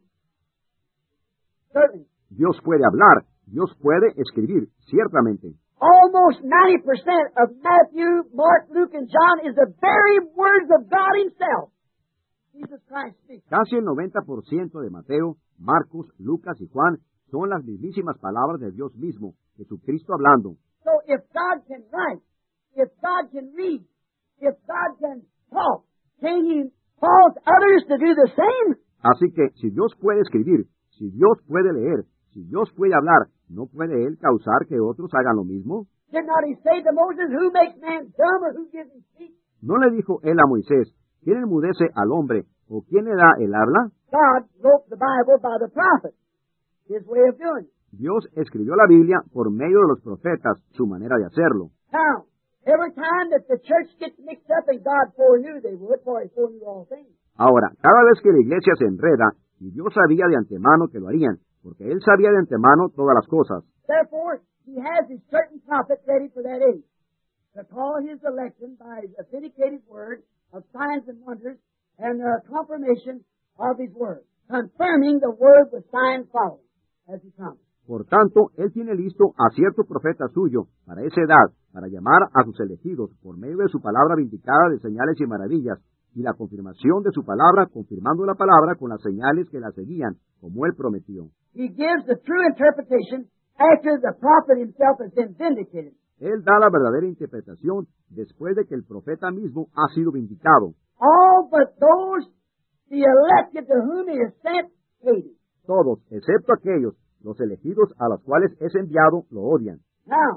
Certainly. Dios puede hablar, Dios puede escribir, ciertamente. Almost 90% of Matthew, Mark, Luke, and John is the very words of God Himself. Jesus Christ speaks. Casi el 90% de Mateo, Marcos, Lucas y Juan son las mismísimas palabras de Dios mismo, Jesucristo hablando. So if God can write, if God can read, if God can talk, can He cause others to do the same? Así que si Dios puede escribir, si Dios puede leer, si Dios puede hablar, ¿no puede Él causar que otros hagan lo mismo? Did not He say to Moses, "Who makes man dumb or who gives him speech?" ¿No le dijo Él a Moisés, quién enmudece al hombre o quién le da el habla? God wrote the Bible by the prophets, His way of doing it. Dios escribió la Biblia por medio de los profetas, su manera de hacerlo. Now, every time that the church gets mixed up, and God foreknew they would, for He foreknew all things. Ahora, cada vez que la iglesia se enreda, y Dios sabía de antemano que lo harían, porque Él sabía de antemano todas las cosas. Therefore, He has His certain prophet ready for that age, to call His election by His authenticated word of signs and wonders, and the confirmation of His word, confirming the word with signs following, as He promised. Por tanto, Él tiene listo a cierto profeta suyo para esa edad, para llamar a sus elegidos por medio de su palabra vindicada de señales y maravillas, y la confirmación de su palabra, confirmando la palabra con las señales que la seguían, como Él prometió. He gives the true interpretation after the prophet himself has been vindicated. Él da la verdadera interpretación después de que el profeta mismo ha sido vindicado. All but those, the elected to whom He has sent, hate Him. Todos, excepto aquellos, los elegidos a los cuales es enviado, lo odian. Now,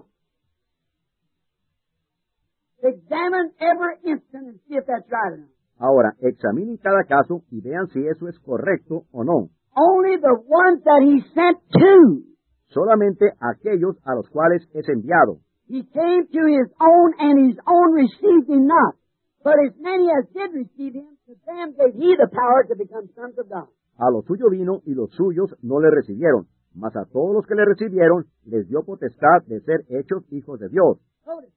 examine every instant and see if that's right or not. Ahora, examinen cada caso y vean si eso es correcto o no. Only the ones that He sent to. Solamente aquellos a los cuales es enviado. He came to His own, and His own received Him not. But as many as did receive Him, to them gave He the power to become sons of God. A lo suyo vino y los suyos no le recibieron, mas a todos los que le recibieron les dio potestad de ser hechos hijos de Dios. Notice,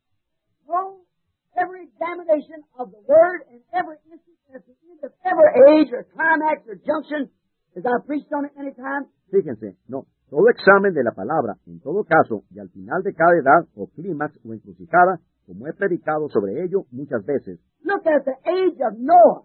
throw every examination of the Word and every instance at the end of every age or climax or junction, as I've preached on it many times. Fíjense, no, todo examen de la palabra, en todo caso, y al final de cada edad o clímax o encrucijada, como he predicado sobre ello muchas veces. Look at the age of Noah,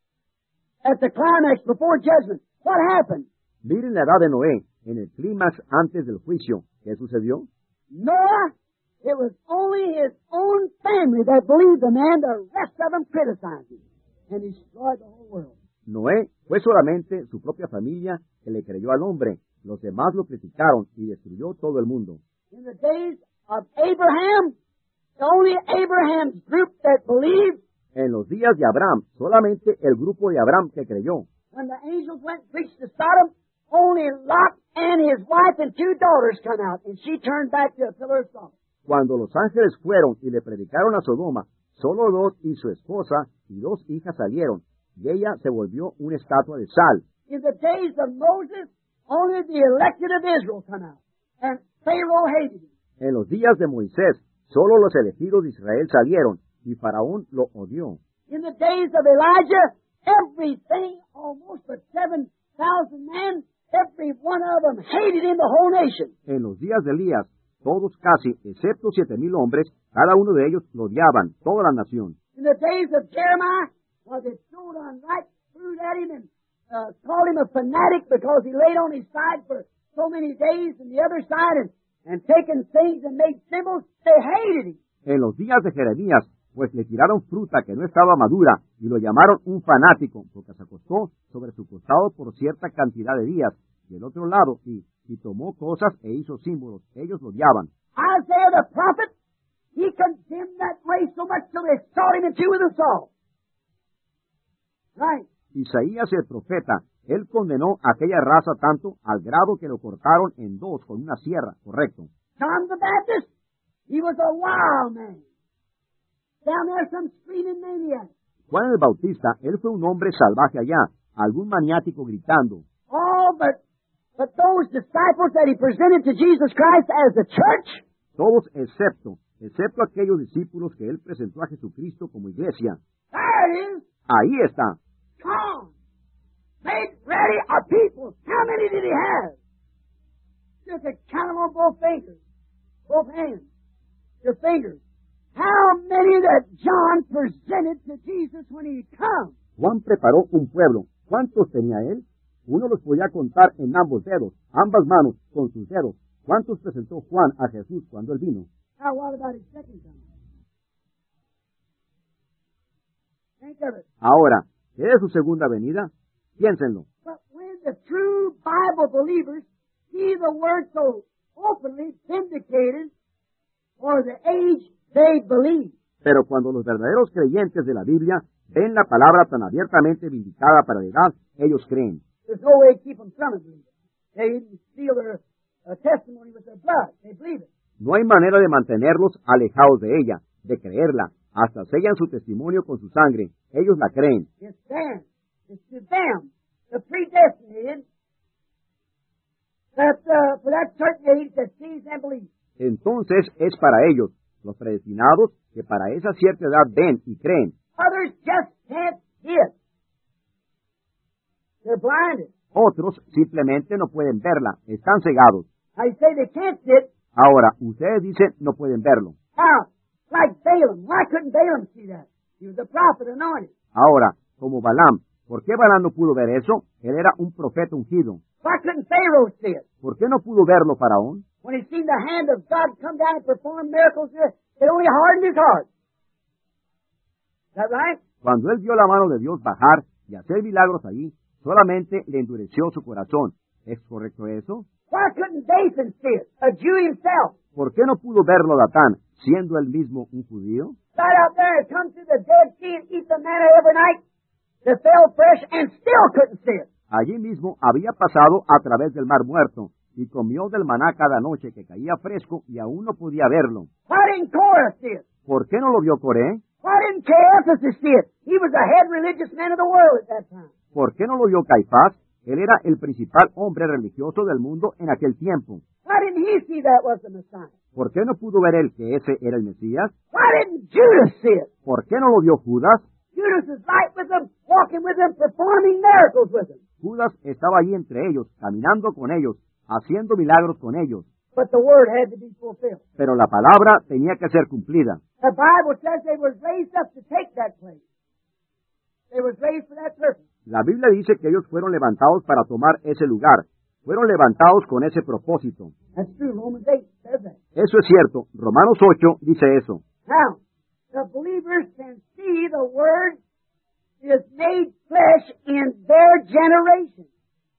at the climax before judgment. What happened? Miren la edad de Noé, en el clímax antes del juicio. ¿Qué sucedió? Noah, it was only his own family that believed the man. The rest of them criticized him and destroyed the whole world. Noé fue solamente su propia familia que le creyó al hombre. Los demás lo criticaron y destruyó todo el mundo. In the days of Abraham, only Abraham's group that believed. En los días de Abraham, solamente el grupo de Abraham que creyó. When the angels went and preached to Sodom, only Lot and his wife and 2 daughters come out, and she turned back to a pillar of salt. Cuando los ángeles fueron y le predicaron a Sodoma, solo Lot y su esposa y 2 hijas salieron, y ella se volvió una estatua de sal. In the days of Moses, only the elected of Israel come out, and Pharaoh hated him. En los días de Moisés, solo los elegidos de Israel salieron, y Faraón lo odió. In the days of Elijah, everything, almost but 7,000 men, every one of them hated him, the whole nation. En los días de Elías, todos casi, excepto 7,000 hombres, cada uno de ellos lo odiaban, toda la nación. In the days of Jeremiah, well, they threw it on right, threw it at him, and called him a fanatic because he laid on his side for so many days, and the other side, and taken things and made symbols. They hated him. En los días de Jeremías, pues le tiraron fruta que no estaba madura y lo llamaron un fanático, porque se acostó sobre su costado por cierta cantidad de días, y el otro lado, y tomó cosas e hizo símbolos. Ellos lo odiaban. Isaiah the prophet, he condemned that race so much till they sawed him in two with a saw. Right. Isaías el profeta Él condenó a aquella raza tanto al grado que lo cortaron en dos con una sierra, correcto. John the Baptist, he was a wild man. Down there some screaming maniac. Juan el Bautista, él fue un hombre salvaje allá, algún maniático gritando. Oh, but those disciples that he presented to Jesus Christ as the church, Todos excepto aquellos discípulos que él presentó a Jesucristo como iglesia. there it is. Ahí está. Come. Make ready a people. How many did he have? Just a count them on both fingers. Both hands. Your fingers. How many that John presented to Jesus when he come? Juan preparó un pueblo. ¿Cuántos tenía él? Uno los podía contar en ambos dedos, ambas manos, con sus dedos. ¿Cuántos presentó Juan a Jesús cuando él vino? Now what about his second coming? Think of it. Ahora, ¿qué es su segunda venida? Piénsenlo. But when the true Bible believers see the Word so openly vindicated for the age they believe, Pero cuando los verdaderos creyentes de la Biblia ven la palabra tan abiertamente vindicada para la edad, ellos creen. there's no way to keep them from it. They seal their testimony with their blood. They believe it. No hay manera de mantenerlos alejados de ella, de creerla. Hasta sellan su testimonio con su sangre. Ellos la creen. It's them. It's to them, the predestinated, that for that certain age that sees and believes. Entonces es para ellos, los predestinados, que para esa cierta edad ven y creen. Others just can't see it. They're blinded. Otros simplemente no pueden verla, están cegados. I say they can't see it. Ahora, ustedes dicen no pueden verlo. How? Like Balaam. Why couldn't Balaam see that? He was a prophet anointed. Ahora, como Balaam, ¿por qué Balaam no pudo ver eso? Él era un profeta ungido. Why couldn't Pharaoh see it? ¿Por qué no pudo verlo Faraón? When he seen the hand of God come down and perform miracles there, it only hardened his heart. Is that right? Cuando él vio la mano de Dios bajar y hacer milagros allí, solamente le endureció su corazón. ¿Es correcto eso? Why couldn't Dathan see it? A Jew himself. ¿Por qué no pudo verlo Datán, siendo él mismo un judío? Sat out there and come to the Dead Sea and eat the manna every night. That fell fresh and still couldn't see it. Allí mismo había pasado a través del mar muerto y comió del maná cada noche que caía fresco y aún no podía verlo. Why didn't Korah see it? ¿Por qué no lo vio Coré? Why didn't Caiaphas see it? He was the head religious man of the world at that time. ¿Por qué no lo vio Caifás? Él era el principal hombre religioso del mundo en aquel tiempo. Why didn't he see that was the Messiah? ¿Por qué no pudo ver él que ese era el Mesías? Why didn't Judas see it? ¿Por qué no lo vio Judas? Judas is right with them, walking with them, performing miracles with them. Judas estaba allí entre ellos, caminando con ellos, haciendo milagros con ellos. But the word had to be fulfilled. Pero la palabra tenía que ser cumplida. The Bible says they was raised up to take that place. They was raised for that purpose. La Biblia dice que ellos fueron levantados para tomar ese lugar. Fueron levantados con ese propósito. That's true. Romans 8 says that. Eso es cierto. Romanos 8 dice eso. Now, the believers can see the word is made flesh in their generation.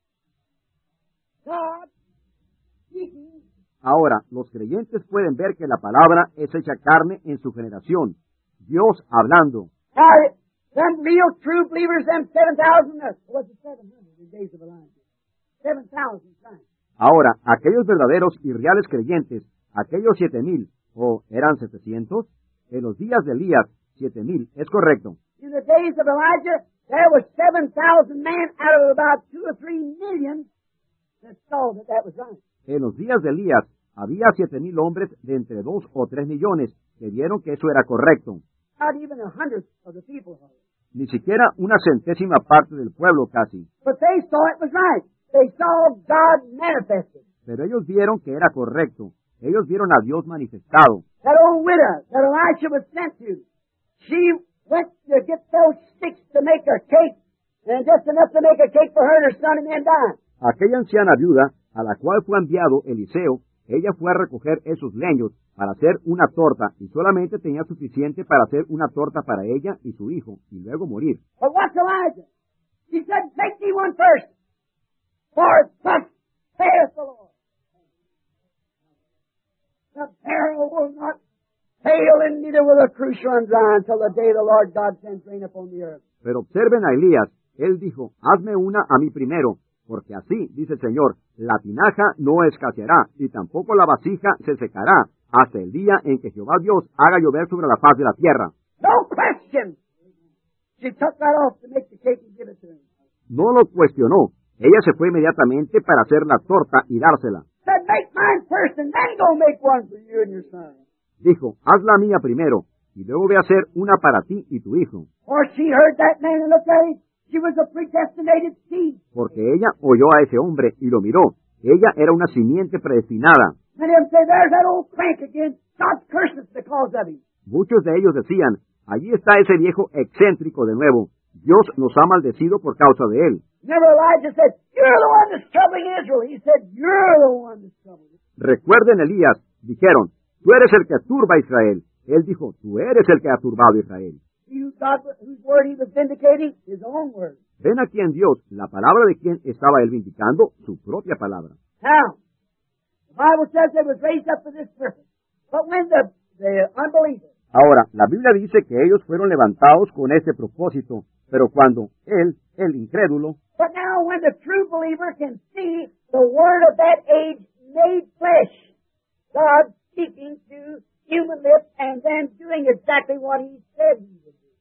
God speaking. Ahora, los creyentes pueden ver que la palabra es hecha carne en su generación. Dios hablando. Now, them real true believers, them 7,000, was it 700 in the days of Elijah? 7,000 times. Ahora, aquellos verdaderos y reales creyentes, aquellos 7,000, o eran 700, en los días de Elías, 7,000, es correcto. In the days of Elijah, there was 7,000 men out of about 2 or 3 million that saw that that was right. En los días de Elías, había 7,000 hombres de entre 2 o 3 millones que vieron que eso era correcto. Not even 100 of the people heard it. Ni siquiera una centésima parte del pueblo casi. But they saw it was right. They saw God manifested. Pero ellos vieron que era correcto. Ellos vieron a Dios manifestado. That old widow that Elisha was sent to, she went to get those sticks to make a cake, and just enough to make a cake for her and her son, and then died. Aquella anciana viuda, a la cual fue enviado Eliseo, ella fue a recoger esos leños para hacer una torta, y solamente tenía suficiente para hacer una torta para ella y su hijo, y luego morir. But what's Elijah? He said, make me one first, for thus saith the Lord. The barrel will not fail, and neither will the cruise run dry until the day the Lord God sends rain upon the earth. Pero observen a Elías. Él dijo, hazme una a mí primero, porque así, dice el Señor, la tinaja no escaseará, y tampoco la vasija se secará, hasta el día en que Jehová Dios haga llover sobre la faz de la tierra. No question. She took that off to make the cake and give it to him. No lo cuestionó. Ella se fue inmediatamente para hacer la torta y dársela. Said, make mine first and then go make one for you and your son. Dijo, haz la mía primero, y luego ve a hacer una para ti y tu hijo. For she heard that man and looked at him. She was a predestinated seed. Porque ella oyó a ese hombre y lo miró. Ella era una simiente predestinada. Many of them say, there's that old crank again. God curses because of him. Muchos de ellos decían, allí está ese viejo excéntrico de nuevo. Dios nos ha maldecido por causa de él. Remember Elijah said, you're the one that's troubling Israel. He said, you're the one that's troubling Israel. Recuerden Elías, dijeron, tú eres el que turba a Israel. Él dijo, tú eres el que ha turbado a Israel. Whose word he was vindicating? His own word. Ven aquí en Dios, la palabra de quien estaba él vindicando, su propia palabra. Now, the Bible says they was raised up for this purpose. But when the unbeliever, Ahora, la Biblia dice que ellos fueron levantados con ese propósito, pero cuando él, el incrédulo, but now when the true believer can see the word of that age made flesh, God speaking to human lips and then doing exactly what he said he would do.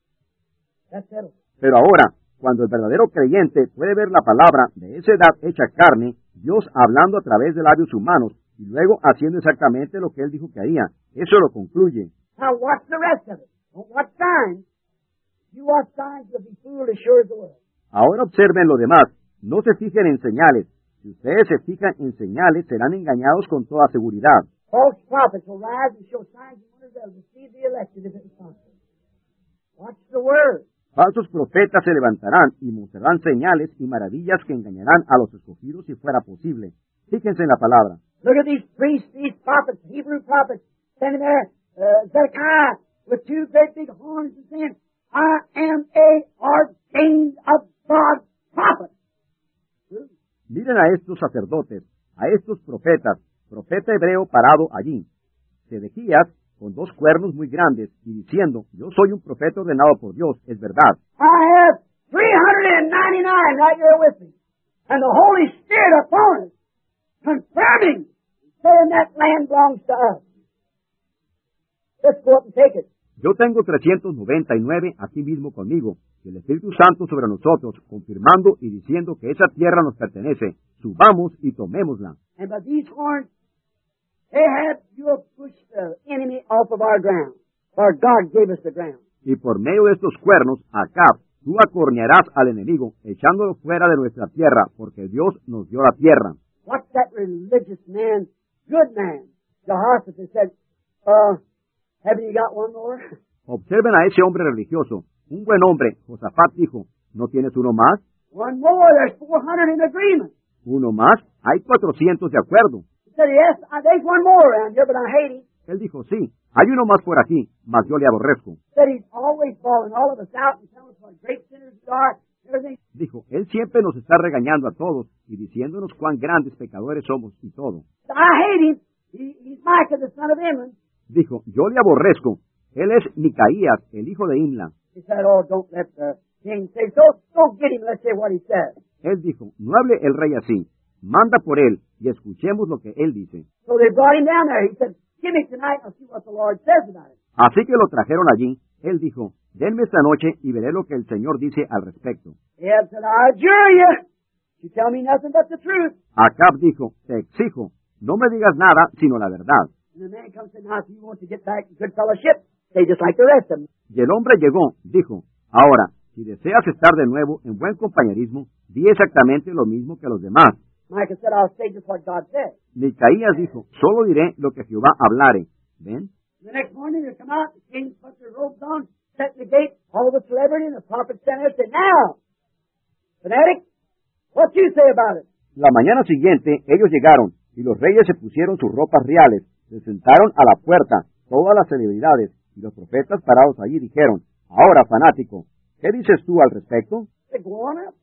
That's settled. pero ahora, cuando el verdadero creyente puede ver la palabra de esa edad hecha carne, Dios hablando a través de labios humanos, y luego haciendo exactamente lo que él dijo que haría, eso lo concluye. Now watch the rest of it. Don't watch signs. You watch signs, you'll be fooled as sure as the world. Ahora observen lo demás, no se fijen en señales. Si ustedes se fijan en señales, serán engañados con toda seguridad. False prophets will rise and show signs and wonders that will deceive the elected if it is possible. Watch the word. Falsos profetas se levantarán y mostrarán señales y maravillas que engañarán a los escogidos si fuera posible. Fíjense en la palabra. Look at these priests, these prophets, Hebrew prophets, standing there, Zedekiah, with two great big horns and saying, I am a ordained of God prophet. Miren a estos sacerdotes, a estos profetas, profeta hebreo parado allí. Sedequías, con dos cuernos muy grandes, y diciendo, yo soy un profeta ordenado por Dios, es verdad. I have 399 right here with me, and the Holy Spirit upon us, confirming, saying that land belongs to us. Let's go up and take it. Yo tengo 399 aquí mismo conmigo, y el Espíritu Santo sobre nosotros, confirmando y diciendo que esa tierra nos pertenece. Subamos y tomémosla. And by these horns, Ahab, you'll push the enemy off of our ground, for God gave us the ground. Y por medio de estos cuernos, Acab, tú acornearás al enemigo, echándolo fuera de nuestra tierra, porque Dios nos dio la tierra. What's that religious man, good man, Jehoshaphat said, haven't you got one more? Observen a ese hombre religioso, un buen hombre. Josafat dijo, ¿no tienes uno más? One more, there's 400 in agreement. ¿Uno más? Hay 400 de acuerdo. He said, yes, there's one more around here, but I hate him. Él dijo, sí, hay uno más por aquí, mas yo le aborrezco. He said he's always calling all of us out and telling us what great sinners we are, everything. Dijo, él siempre nos está regañando a todos y diciéndonos cuán grandes pecadores somos y todo. I hate him. He's Micah, the son of Imran. Dijo, yo le aborrezco. Él es Micaías, el hijo de Imla. He said, oh, don't let the king say so. Don't get him. Let's hear what he says. Él dijo, no hable el rey así. Manda por él y escuchemos lo que él dice. So they brought him down there. He said, give me tonight and I'll see what the Lord says about it. Así que lo trajeron allí. Él dijo, denme esta noche y veré lo que el Señor dice al respecto. Ahab said, I adjure you. You tell me nothing but the truth. Acab dijo, te exijo, no me digas nada sino la verdad. And the man comes and said, now if you want to get back in good fellowship, stay just like the rest of them. Y el hombre llegó, dijo, ahora, si deseas estar de nuevo en buen compañerismo, di exactamente lo mismo que los demás. Micah said, I'll say just what God said. Micaías dijo, solo diré lo que Jehová hablare. ¿Ven? The next morning they come out, the king put their robes on, set in the gate, all the celebrity, and the prophet stand there and said, now, fanatic, what you say about it? La mañana siguiente ellos llegaron, y los reyes se pusieron sus ropas reales, se sentaron a la puerta, todas las celebridades, y los profetas parados allí dijeron, ahora, fanático, ¿qué dices tú al respecto? They go on up.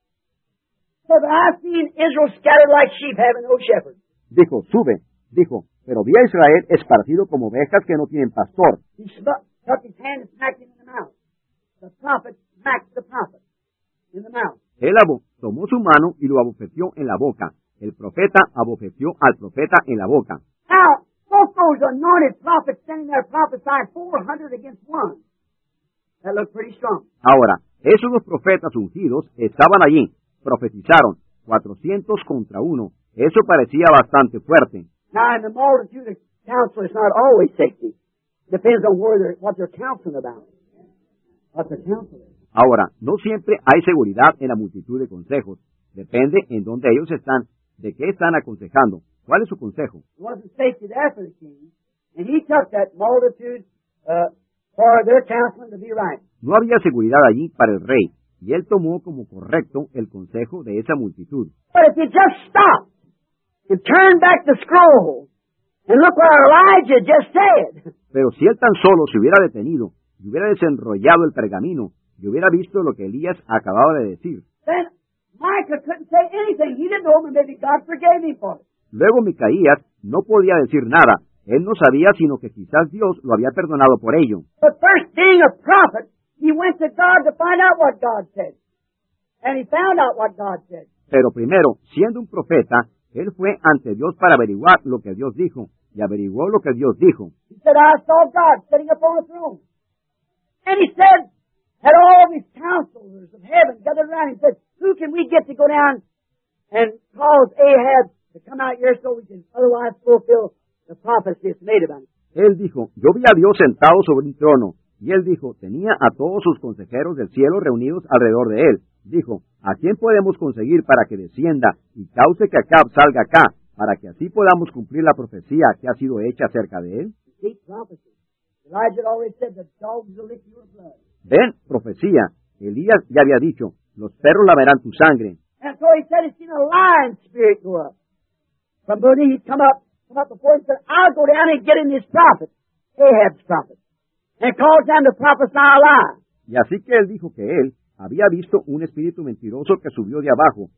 Said, I've seen Israel scattered like sheep having no shepherd. Dijo, sube, dijo, pero vi a Israel esparcido como ovejas que no tienen pastor. He took his hand and smacked him in the mouth. The prophet smacked the prophet. in the mouth. Él tomó su mano y lo abofeteó en la boca. El profeta abofeteó al profeta en la boca. Now, both those anointed prophets standing there prophesying 400 against one. That looked pretty strong. Ahora, esos dos profetas ungidos estaban allí, profetizaron 400 contra 1. Eso parecía bastante fuerte. Now, in the multitude of counsel, it's not always safety. Depends on what they're counseling about. What they're counseling. Ahora, no siempre hay seguridad en la multitud de consejos. Depende en dónde ellos están, de qué están aconsejando. ¿Cuál es su consejo? There wasn't safety there for the king, and he took that multitude for their counseling to be right. No había seguridad allí para el rey, y él tomó como correcto el consejo de esa multitud. But if you just stop and turn back the scroll and look what Elijah just said, Pero si él tan solo se hubiera detenido y hubiera desenrollado el pergamino y hubiera visto lo que Elías acababa de decir, then Micah couldn't say anything. He didn't know, but maybe God forgave him for it. luego Micaías no podía decir nada. Él no sabía sino que quizás Dios lo había perdonado por ello. But first, being a prophet, he went to God to find out what God said. And he found out what God said. Pero primero, siendo un profeta, él fue ante Dios para averiguar lo que Dios dijo, y averiguó lo que Dios dijo. He said, I saw God sitting upon a throne. And he said, had all these counselors of heaven gathered around him, said, who can we get to go down and cause Ahab to come out here so we can otherwise fulfill the prophecy that's made about him? Él dijo, yo vi a Dios sentado sobre un trono, y él dijo, tenía a todos sus consejeros del cielo reunidos alrededor de él. Dijo, ¿a quién podemos conseguir para que descienda y cause que Acab salga acá, para que así podamos cumplir la profecía que ha sido hecha acerca de él? Deep prophecy. Elijah had already said, the dogs will lick your blood. Ven, profecía. Elías ya había dicho, los perros lamerán tu sangre. And so he said he's seen a lion spirit go up. From beneath, come up before him and said, I'll go down and get in his prophet, Ahab's prophet, and cause them to prophesy a lie. Y así que él dijo que él había visto un espíritu mentiroso que subió de abajo.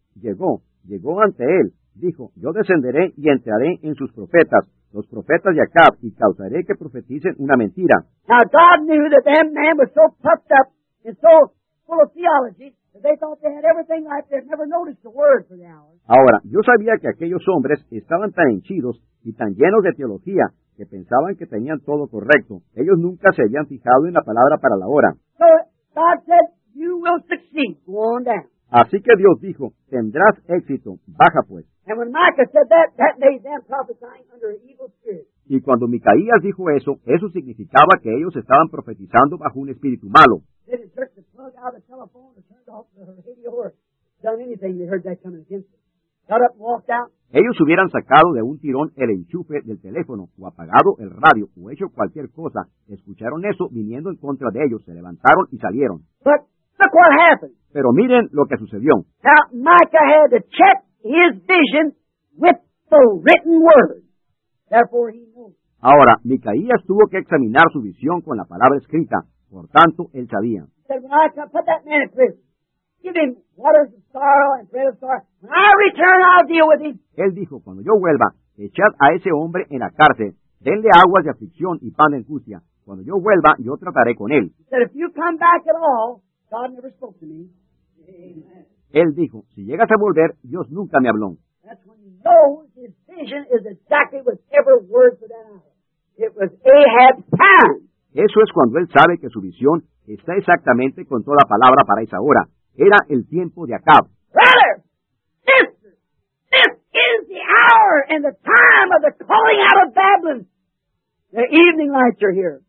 Llegó ante él. Dijo, yo descenderé y entraré en sus profetas, los profetas de Acab, y causaré que profeticen una mentira. Now God knew that that man was so puffed up and so full of theology that they thought they had everything right. They'd never noticed a word for the hour. Ahora, yo sabía que aquellos hombres estaban tan henchidos y tan llenos de teología que pensaban que tenían todo correcto. Ellos nunca se habían fijado en la palabra para la hora. So God said, you will succeed. Go on down. Así que Dios dijo, tendrás éxito, baja pues. And when Micah said that made them prophesying under an evil spirit. Y cuando Micaías dijo eso significaba que ellos estaban profetizando bajo un espíritu malo. They didn't jerk the plug out of the telephone or turned off the radio or done anything. They heard that coming against them. Got up and walked out. Ellos hubieran sacado de un tirón el enchufe del teléfono o apagado el radio o hecho cualquier cosa. Escucharon eso viniendo en contra de ellos, se levantaron y salieron. But look what happened. Pero miren lo que sucedió. Now, Micah had to check his vision with the written word. Therefore, he knew. Ahora, Micaías tuvo que examinar su visión con la palabra escrita. Por tanto, él sabía. He said, when I come, put that man in prison. Give him waters of sorrow and bread of sorrow. When I return, I'll deal with him. Él dijo, cuando yo vuelva, echad a ese hombre en la cárcel, denle aguas de aflicción y pan de angustia. Cuando yo vuelva, yo trataré con él. He said, if you come back at all, God never spoke to me. Amen. Él dijo, si llegas a volver, Dios nunca me habló. That's when he knows his vision is exactly with every word for that hour. It was Ahab's time. Eso es cuando él sabe que su visión está exactamente con toda palabra para esa hora. Era el tiempo de Acab. Brother, sister, this is the hour and the time of the calling out of Babylon. The evening lights are here.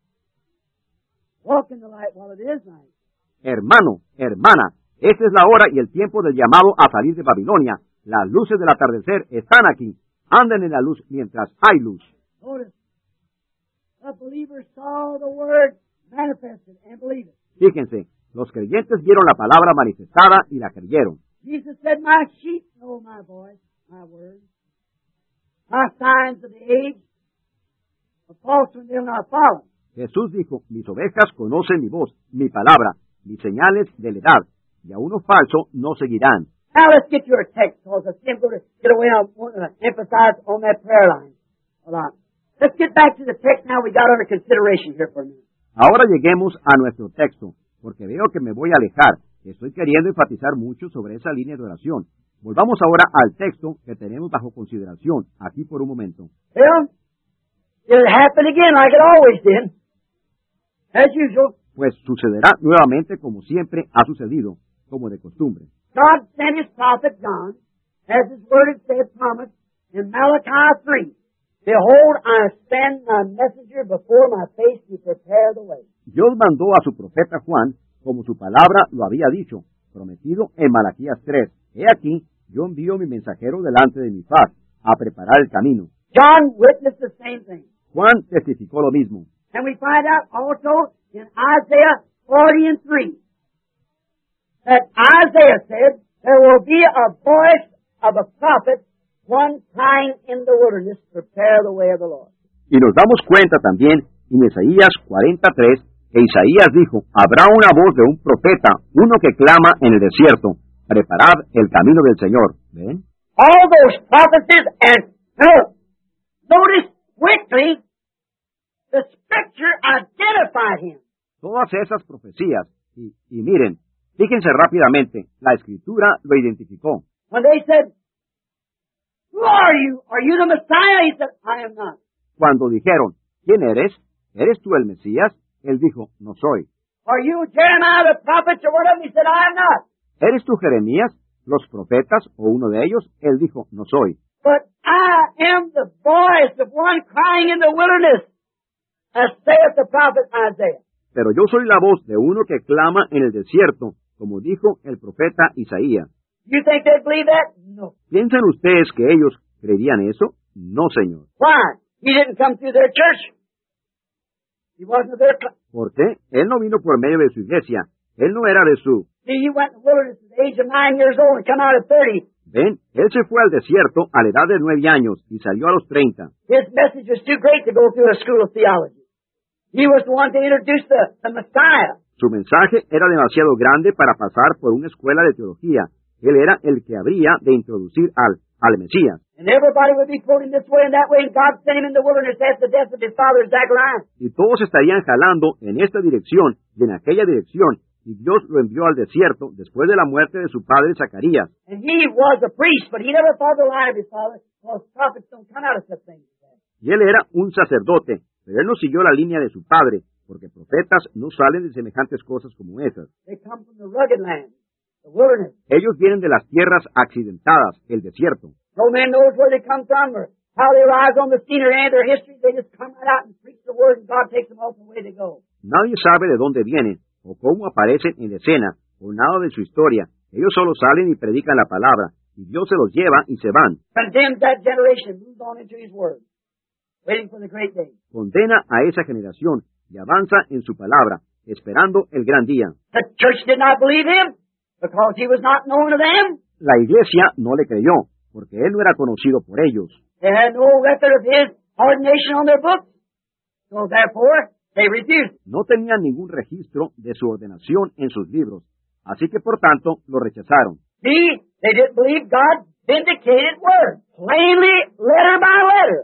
Walk in the light while it is night. Hermano, hermana, esta es la hora y el tiempo del llamado a salir de Babilonia. Las luces del atardecer están aquí. Anden en la luz mientras hay luz. Notice, the believers saw the word manifested and believed it. Fíjense, los creyentes vieron la palabra manifestada y la creyeron. Jesus said, my sheep know my voice, my word. My signs of the age, a false one they'll not follow. Jesús dijo, mis ovejas conocen mi voz, mi palabra, mis señales de la edad, y a uno falso no seguirán. Now let's get your text, because I see I'm going to get away on emphasize on that prayer line a lot. Let's get back to the text now we got under consideration here for a minute. Ahora lleguemos a nuestro texto, porque veo que me voy a alejar. Estoy queriendo enfatizar mucho sobre esa línea de oración. Volvamos ahora al texto que tenemos bajo consideración aquí por un momento. Well, it'll happen again like it always did. As usual. Pues sucederá nuevamente como siempre ha sucedido, como de costumbre. God sent His prophet John, as His word had said, promised, in Malachi 3. Behold, I send my messenger before my face to prepare the way. Dios mandó a su profeta Juan, como su palabra lo había dicho, prometido en Malaquías 3. He aquí, yo envío mi mensajero delante de mi faz, a preparar el camino. John witnessed the same thing. Juan testificó lo mismo. And we find out also in Isaiah 40:3 that Isaiah said, there will be a voice of a prophet, one crying in the wilderness, prepare the way of the Lord. Y nos damos cuenta también en Isaías 43 que Isaías dijo, habrá una voz de un profeta, uno que clama en el desierto, preparad el camino del Señor. ¿Ven? All those prophecies, and notice quickly, the Scripture identified him. Todas esas profecías, y miren, fíjense rápidamente, la Escritura lo identificó. When they said, who are you? Are you the Messiah? He said, I am not. Cuando dijeron, ¿quién eres? ¿Eres tú el Mesías? Él dijo, no soy. Are you Jeremiah the prophet or whatever? He said, I am not. ¿Eres tú Jeremías, los profetas o uno de ellos? Él dijo, no soy. But I am the voice of one crying in the wilderness, as saith the prophet Isaiah. Pero yo soy la voz de uno que clama en el desierto, como dijo el profeta Isaías. You think they believe that? No. ¿Piensan ustedes que ellos creerían eso? No, señor. Why? He didn't come through their church. He wasn't their... ¿Por qué? Él no vino por medio de su iglesia. Él no era de su... See, he went in the wilderness at the age of 9 years old and come out at 30. Ven, él se fue al desierto a la edad de 9 años y salió a los 30. His message was too great to go through a school of theology. He was the one to introduce the Messiah. Su mensaje era demasiado grande para pasar por una escuela de teología. Él era el que habría de introducir al Mesías. And everybody would be quoting this way and that way, and God sent him in the wilderness after the death of his father Zacharias. Y todos estarían jalando en esta dirección y en aquella dirección, y Dios lo envió al desierto después de la muerte de su padre Zacarías. And he was a priest, but he never followed the line of his father, because prophets don't come out of such things. Y él era un sacerdote, pero él no siguió la línea de su padre, porque profetas no salen de semejantes cosas como esas. They come from the rugged land, the wilderness. Ellos vienen de las tierras accidentadas, el desierto. No man knows where they come from or how they rise on the scene or any of their history. They just come right out and preach the word, and God takes them off the way they go. Nadie sabe de dónde vienen, o cómo aparecen en escena, o nada de su historia. Ellos solo salen y predican la palabra, y Dios se los lleva y se van. Condemns that generation, moves on into his word, waiting for the great day. Condena a esa generación y avanza en su palabra, esperando el gran día. The church did not believe him because he was not known to them. La iglesia no le creyó, porque él no era conocido por ellos. They had no record of his ordination on their books. So therefore, they refused. No tenían ningún registro de su ordenación en sus libros, así que por tanto lo rechazaron. See, they didn't believe God's vindicated word, plainly, letter by letter.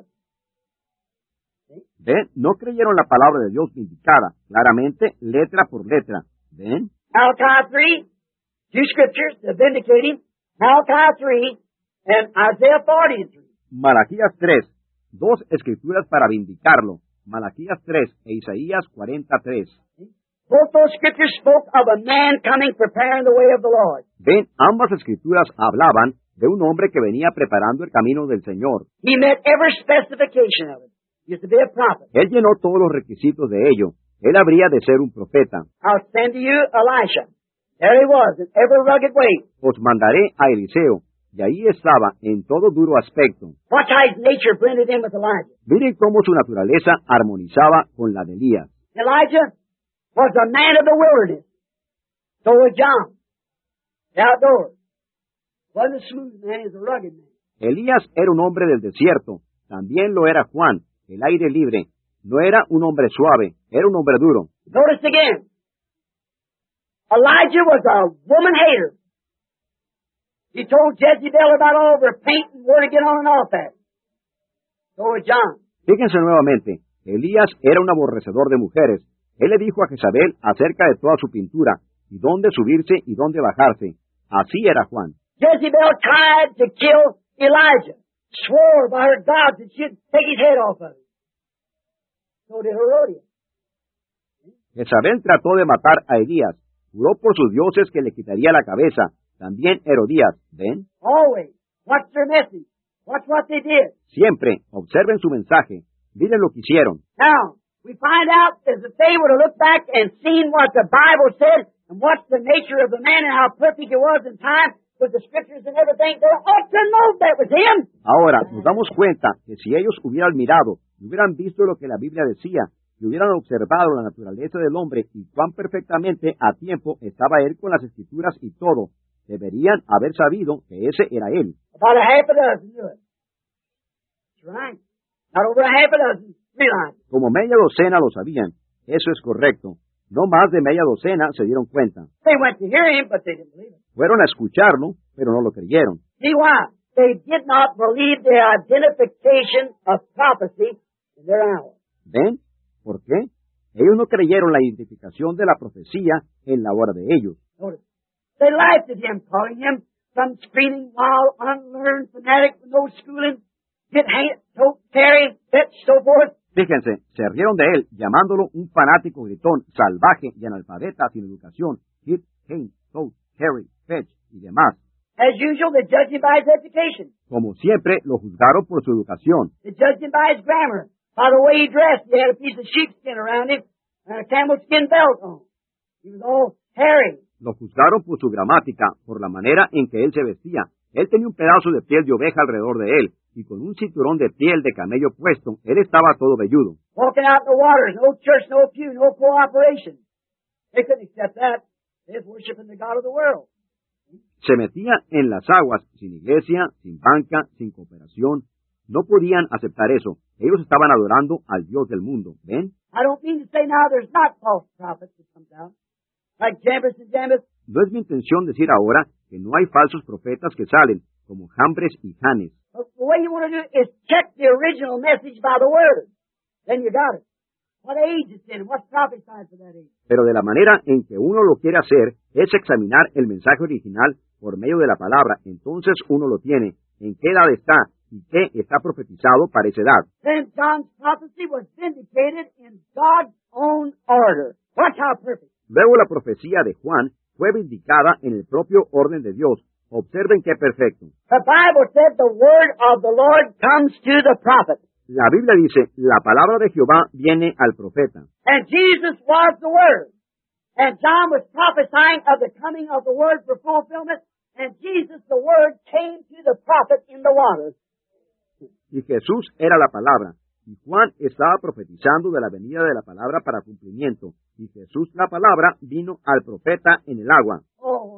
¿Ven? No creyeron la palabra de Dios vindicada, claramente, letra por letra. ¿Ven? Malachi 3, two scriptures to vindicate him. Malachi 3 and Isaiah 43. Malaquías 3, dos escrituras para vindicarlo. Malaquías 3 e Isaías 43. Both those scriptures spoke of a man coming preparing the way of the Lord. Ven, ambas escrituras hablaban de un hombre que venía preparando el camino del Señor. He met every specification of it. He used to be a prophet. Él llenó todos los requisitos de ello. Él habría de ser un profeta. I'll send to you Elisha. There he was, in every rugged way. Os mandaré a Eliseo. Y ahí estaba, en todo duro aspecto. Watch how his nature blended in with Elijah. Miren cómo su naturaleza armonizaba con la de Elías. Elijah was a man of the wilderness. So was John. The outdoors. Wasn't a smooth man, he was a rugged man. Elías era un hombre del desierto. También lo era Juan, el aire libre. No era un hombre suave, era un hombre duro. Notice again. Elijah was a woman hater. He told Jezebel about all of her paint and where to get on and off that. So was John. Fíjense nuevamente, Elías era un aborrecedor de mujeres. Él le dijo a Jezabel acerca de toda su pintura y dónde subirse y dónde bajarse. Así era Juan. Jezebel tried to kill Elijah, swore by her gods that she'd take his head off of him. So did Herodias. Jezabel trató de matar a Elías, juró por sus dioses que le quitaría la cabeza. También Herodías, ¿ven? Always. Watch their message. Watch what they did. Siempre, observen su mensaje. Miren lo que hicieron. Now, we find out as if they were to look back and seen what the Bible said and what's the nature of the man and how perfect it was in time with the scriptures and everything, they ought to know that was him. Ahora, nos damos cuenta que si ellos hubieran mirado y hubieran visto lo que la Biblia decía, y hubieran observado la naturaleza del hombre y cuán perfectamente a tiempo estaba él con las escrituras y todo, deberían haber sabido que ese era él. About a half a dozen knew it. That's right. Not over a half a dozen realized. Como media docena lo sabían. Eso es correcto. No más de media docena se dieron cuenta. They went to hear him, but they didn't believe him. Fueron a escucharlo, pero no lo creyeron. See why? They did not believe the identification of prophecy in their hour. ¿Ven? ¿Por qué? Ellos no creyeron la identificación de la profecía en la hora de ellos. Notice. They laughed at him, calling him some screaming, wild, unlearned fanatic with no schooling, get hate, tote, carry, fetch, so forth. Fíjense, se rieron de él, llamándolo un fanático gritón, salvaje y analfabeta sin educación, hit, hate, tote, carry, fetch y demás. As usual, they judged him by his education. Como siempre, lo juzgaron por su educación. They judged him by his grammar, by the way he dressed. He had a piece of sheepskin around him and a camel skin belt on. He was all hairy. Lo juzgaron por su gramática, por la manera en que él se vestía. Él tenía un pedazo de piel de oveja alrededor de él, y con un cinturón de piel de camello puesto, él estaba todo velludo. Walking out in the waters, no church, no pew, no cooperation. They couldn't accept that. They was worshiping the God of the world. Se metía en las aguas, sin iglesia, sin banca, sin cooperación. No podían aceptar eso. Ellos estaban adorando al Dios del mundo. ¿Ven? I don't mean to say now there's not false prophets that comes out. Like Jambres and Jambres. No es mi intención decir ahora que no hay falsos profetas que salen, como Jambres y Janes. But the way you want to do it is check the original message by the Word. Then you got it. What age it's in, what's prophesied for that age. Pero de la manera en que uno lo quiere hacer es examinar el mensaje original por medio de la palabra. Entonces uno lo tiene. ¿En qué edad está? ¿Y qué está profetizado para esa edad? Then John's prophecy was vindicated in God's own order. Watch how perfect. Luego la profecía de Juan fue vindicada en el propio orden de Dios. Observen qué perfecto. The Bible said the word of the Lord comes to the prophet. La Biblia dice, la palabra de Jehová viene al profeta. And Jesus was the Word. And John was prophesying of the coming of the Word for fulfillment. And Jesus, the Word, came to the prophet in the waters. Y Jesús era la palabra. Y Juan estaba profetizando de la venida de la palabra para cumplimiento. Y Jesús, la palabra, vino al profeta en el agua. Oh,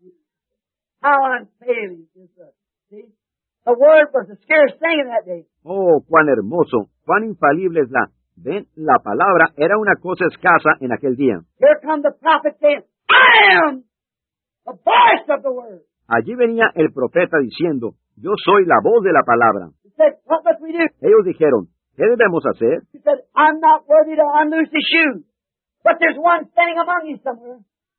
how unfailing is that. See? The Word was a scarce thing in that day. Oh, cuán hermoso, cuán infalible es la... Ven, la palabra era una cosa escasa en aquel día. Here come the prophet saying, I am the voice of the Word. Allí venía el profeta diciendo, yo soy la voz de la palabra. He said, what must we do? Ellos dijeron, ¿qué debemos hacer? He said, I'm not worthy to unloose his shoes. But there's one standing among you somewhere.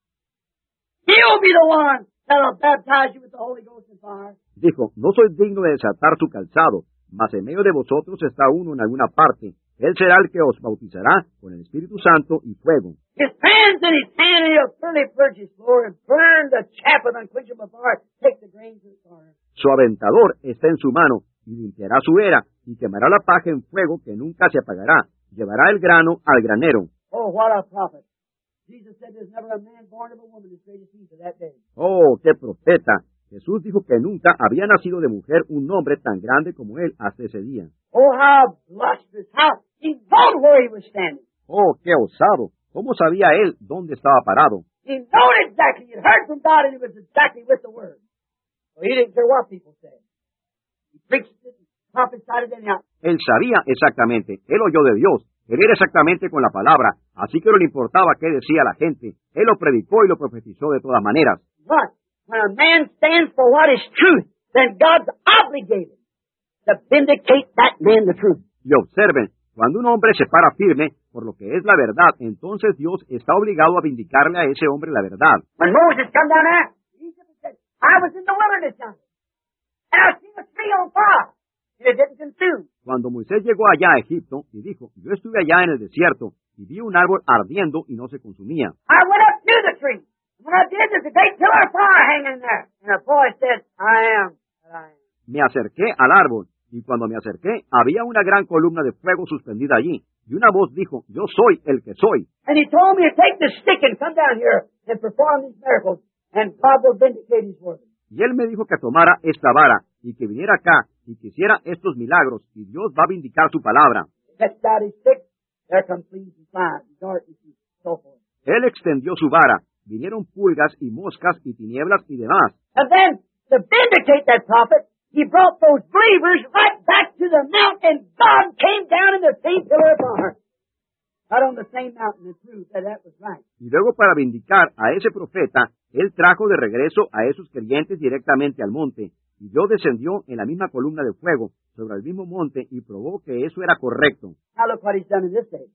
He'll be the one that'll baptize you with the Holy Ghost and fire. Dijo, no soy digno de desatar su calzado, mas en medio de vosotros está uno en alguna parte. Él será el que os bautizará con el Espíritu Santo y fuego. His hands in his hand, and he'll thoroughly purge his floor and burn the chaff with unquenchable fire. Take the grains of the fire. Su aventador está en su mano, y limpiará su era, y quemará la paja en fuego que nunca se apagará. Llevará el grano al granero. Oh, what a prophet. Jesus said there's never a man born of a woman as great as he for that day. Oh, qué profeta. Jesús dijo que nunca había nacido de mujer un hombre tan grande como él hasta ese día. Oh, how blusterous, how he known where he was standing. Oh, qué osado. ¿Cómo sabía él dónde estaba parado? He knew exactly. He heard from God and he was exactly with the Word. So he didn't care what people said. He preached it and prophesied it anyhow. Él sabía exactamente. Él oyó de Dios. Él era exactamente con la palabra. Así que no le importaba qué decía la gente. Él lo predicó y lo profetizó de todas maneras. But when a man stands for what is truth, then God's obligated to vindicate that man the truth. Y observen, cuando un hombre se para firme por lo que es la verdad, entonces Dios está obligado a vindicarle a ese hombre la verdad. When Moses come down there, Egypt said, I was in the wilderness yonder, and I seen a tree on fire, and it didn't consume. Cuando Moisés llegó allá a Egipto y dijo, yo estuve allá en el desierto y vi un árbol ardiendo y no se consumía. I went up to the tree. When I did, there's a great pillar of fire hanging there. And a voice said, I am that I am. Me acerqué al árbol, y cuando me acerqué, había una gran columna de fuego suspendida allí, y una voz dijo, yo soy el que soy. And he told me to take this stick and come down here and perform these miracles, and God will vindicate his word. Y él me dijo que tomara esta vara, y que viniera acá, y que hiciera estos milagros, y Dios va a vindicar su palabra. Stretched out his stick, there come fleas and flies and darkness and so forth. Él extendió su vara, vinieron pulgas y moscas y tinieblas y demás. And then, to vindicate that prophet, he brought those believers right back to the mount, and God came down in the same pillar of fire. Not on the same mountain and proved that that was right. Y luego para vindicar a ese profeta, él trajo de regreso a esos creyentes directamente al monte, y Dios descendió en la misma columna de fuego sobre el mismo monte y probó que eso era correcto. Now look what he's done in this day.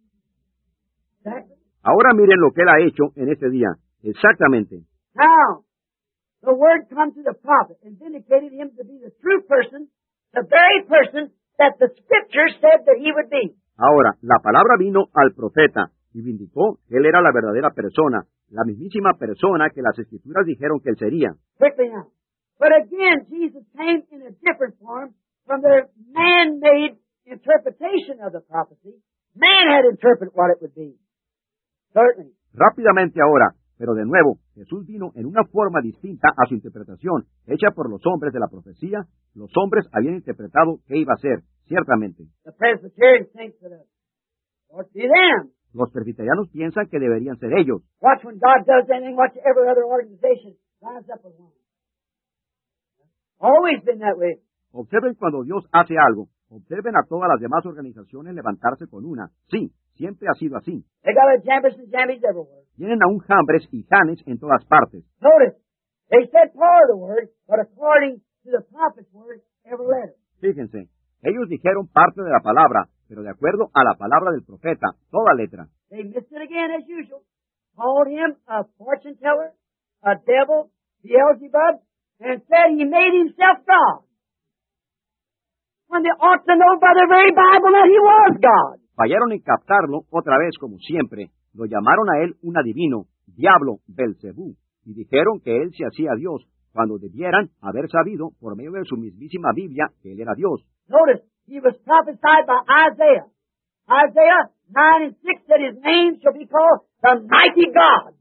Exactly. Ahora miren lo que él ha hecho en este día. Exactamente. Now, the word come to the prophet and vindicated him to be the true person, the very person that the Scripture said that he would be. Ahora, la palabra vino al profeta y vindicó que él era la verdadera persona, la mismísima persona que las Escrituras dijeron que él sería. Quickly now. But again, Jesus came in a different form from the man-made interpretation of the prophecy. Man had interpreted what it would be. Certainly. Rápidamente ahora, pero de nuevo, Jesús vino en una forma distinta a su interpretación, hecha por los hombres de la profecía. Los hombres habían interpretado qué iba a ser, ciertamente. The Presbyterians think that it ought to be them. Los presbiterianos piensan que deberían ser ellos. Watch when God does anything, watch every other organization rise up with one. Always been that way. Observen cuando Dios hace algo. Observen a todas las demás organizaciones levantarse con una. Sí, siempre ha sido así. They got a jambers and jambies everywhere. Tienen aún Jambres y Janes en todas partes. Notice, they said part of the word, but according to the prophet's word, every letter. Fíjense, ellos dijeron parte de la palabra, pero de acuerdo a la palabra del profeta, toda letra. They missed it again as usual. Called him a fortune teller, a devil, Beelzebub, and said he made himself God. When they ought to know by the very Bible that he was God. Fallaron en captarlo otra vez como siempre. Lo llamaron a él un adivino, diablo, Belcebú, y dijeron que él se hacía Dios, cuando debieran haber sabido por medio de su mismísima Biblia que él era Dios. Notice, he was prophesied by Isaiah. Isaiah 9:6 said his name shall be called the Mighty God,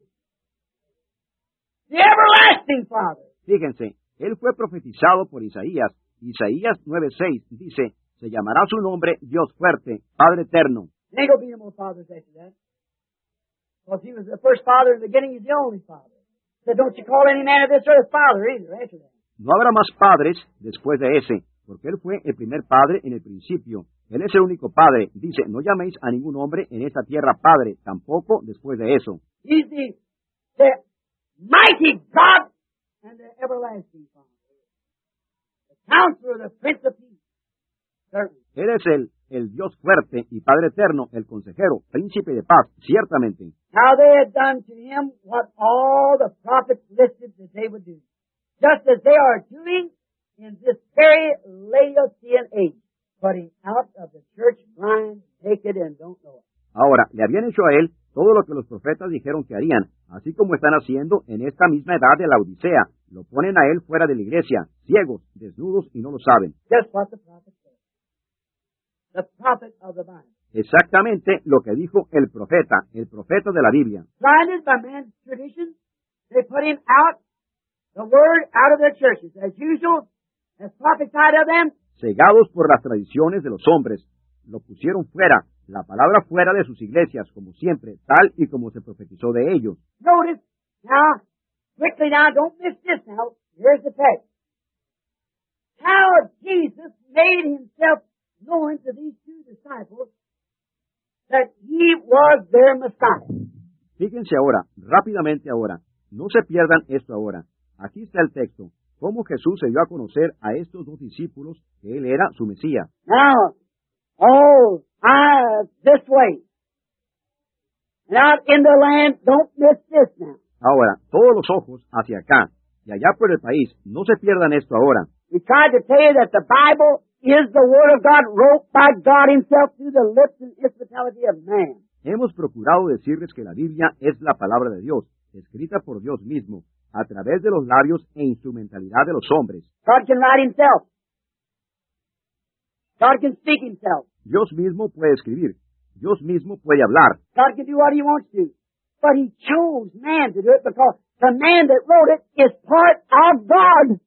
the Everlasting Father. Fíjense, él fue profetizado por Isaías. Isaías 9:6 dice, se llamará su nombre Dios fuerte, Padre eterno. There ain't gonna be no more fathers after that. Because he was the first father in the beginning, he's the only father. So don't you call any man of this earth father either after that. No habrá más padres después de ese, porque él fue el primer padre en el principio. Él es el único padre. Dice, no llaméis a ningún hombre en esta tierra padre, tampoco después de eso. He's the mighty God and the everlasting Father. The counselor, the Prince of Peace. Certainly. Él es el Dios fuerte y Padre eterno, el consejero, príncipe de paz, ciertamente. Now they had done to him what all the prophets listed that they would do, just as they are doing in this very Laodicean age, putting out of the church blind, naked, and don't know it. Ahora, le habían hecho a él todo lo que los profetas dijeron que harían, así como están haciendo en esta misma edad de la Odisea. Lo ponen a él fuera de la iglesia, ciegos, desnudos y no lo saben. Just what the prophet said. The prophet of the Bible. Exactamente lo que dijo el profeta de la Biblia. Blinded by man's tradition, they put him out, the word out of their churches. As usual, as prophesied of them, Cegados por las tradiciones de los hombres, lo pusieron fuera, la palabra fuera de sus iglesias, como siempre, tal y como se profetizó de ellos. notice, now, quickly now, don't miss this now. Here's the text. How Jesus made himself known to these two disciples that he was their Messiah. Fíjense ahora, rápidamente ahora, no se pierdan esto ahora. Aquí está el texto, cómo Jesús se dio a conocer a estos dos discípulos que él era su Mesías. Now, this way. And out in the land, don't miss this now. Ahora, todos los ojos hacia acá y allá por el país, no se pierdan esto ahora. We tried to tell you that the Bible is the Word of God, wrote by God Himself through the lips and instrumentality of man. Hemos procurado decirles que la Biblia es la palabra de Dios, escrita por Dios mismo, a través de los labios e instrumentalidad de los hombres. God can write Himself. God can speak Himself. Dios mismo puede escribir. Dios mismo puede hablar. God can do what He wants to. But He chose man to do it because the man that wrote it is part of God.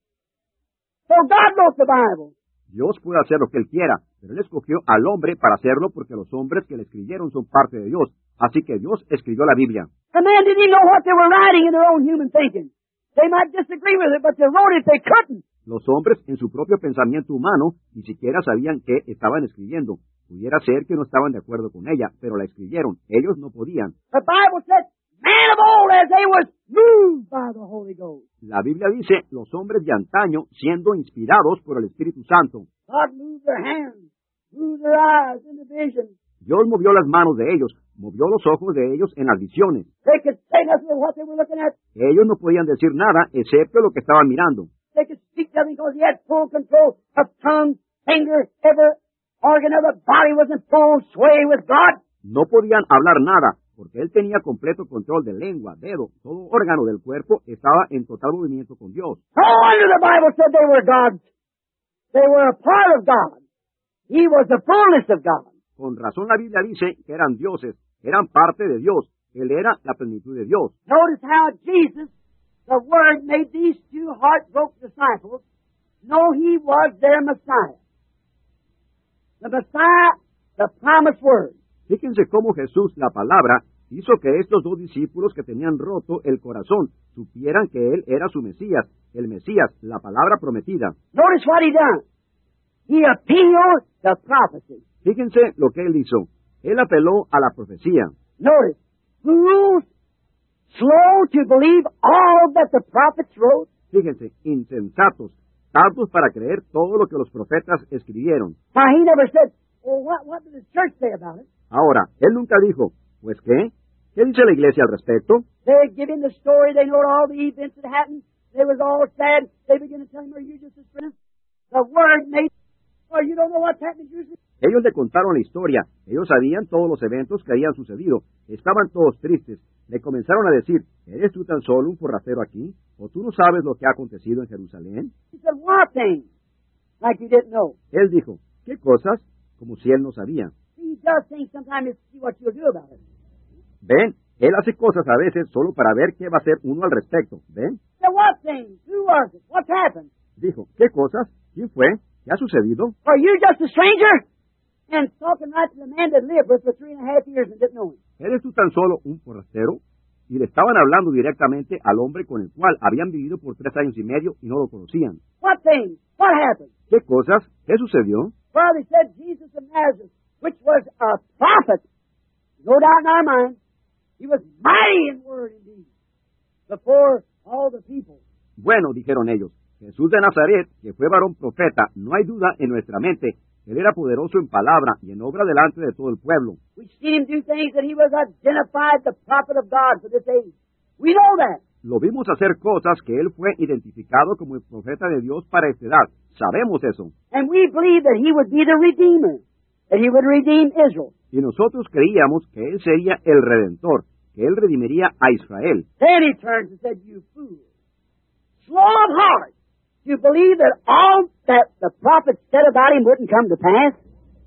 So God wrote the Bible. Dios puede hacer lo que Él quiera, pero Él escogió al hombre para hacerlo porque los hombres que le escribieron son parte de Dios. Así que Dios escribió la Biblia. The man didn't even know what they were writing in their own human thinking. They might disagree with it, but they wrote it, they couldn't. Los hombres, en su propio pensamiento humano, ni siquiera sabían qué estaban escribiendo. Pudiera ser que no estaban de acuerdo con ella, pero la escribieron. Ellos no podían. The Bible said, man of old as they was moved by the Holy Ghost. La Biblia dice, los hombres de antaño siendo inspirados por el Espíritu Santo. God moved their hands, moved their eyes in the vision. Dios movió las manos de ellos, movió los ojos de ellos en las visiones. They could say nothing of what they were looking at. Ellos no podían decir nada excepto lo que estaban mirando. They could speak nothing because He had full control of tongue, finger, every organ of the body was in full sway with God. No podían hablar nada, porque Él tenía completo control de lengua, dedo, todo órgano del cuerpo estaba en total movimiento con Dios. No wonder the Bible said they were gods. They were a part of God. He was the fullness of God. Con razón la Biblia dice que eran dioses, eran parte de Dios. Él era la plenitud de Dios. Notice how Jesus, the Word, made these two heartbroken disciples know He was their Messiah. The Messiah, the promised Word. Fíjense cómo Jesús, la palabra, hizo que estos dos discípulos que tenían roto el corazón supieran que Él era su Mesías, el Mesías, la palabra prometida. Notice what He done. He appealed to prophecy. Fíjense lo que Él hizo. Él apeló a la profecía. Notice, fools, slow to believe all that the prophets wrote. Fíjense, insensatos, tardos para creer todo lo que los profetas escribieron. Now, He never said, well, what did the church say about it? Ahora, Él nunca dijo, ¿pues qué? ¿Qué dice la iglesia al respecto? They give Him the story, they know all the events that happened. They was all sad. They begin to tell Him, are you just as friends? The Word made, well, you don't know what's happened in Jerusalem. Ellos le contaron la historia. Ellos sabían todos los eventos que habían sucedido. Estaban todos tristes. Le comenzaron a decir, ¿eres tú tan solo un forastero aquí? ¿O tú no sabes lo que ha acontecido en Jerusalén? He said, what things? Like you didn't know. Él dijo, ¿qué cosas? Como si él no sabía. He does things sometimes to see what you'll do about it. ¿Ven? Él hace cosas a veces solo para ver qué va a hacer uno al respecto. ¿Ven? So what things? Who was it? What's happened? Dijo, ¿qué cosas? ¿Quién fue? ¿Qué ha sucedido? Are you just a stranger? And talking right to the man that lived with for 3.5 years and didn't know him. ¿Eres tú tan solo un forastero? Y le estaban hablando directamente al hombre con el cual habían vivido por 3 años y medio y no lo conocían. What things? What happened? ¿Qué cosas? ¿Qué sucedió? Well, they said Jesus of Nazareth, which was a prophet. No doubt in our minds. He was mighty in word and deed before all the people. Bueno, dijeron ellos, Jesús de Nazaret, que fue varón profeta, no hay duda en nuestra mente. Él era poderoso en palabra y en obra delante de todo el pueblo. We've seen Him do things that He was identified the prophet of God for this age. We know that. Lo vimos hacer cosas que Él fue identificado como el profeta de Dios para esta edad. Sabemos eso. And we believe that He would be the Redeemer, that He would redeem Israel. Y nosotros creíamos que Él sería el Redentor, que Él redimiría a Israel. Then He turns and said, you fools, slow of heart, to believe that all that the prophet said about Him wouldn't come to pass?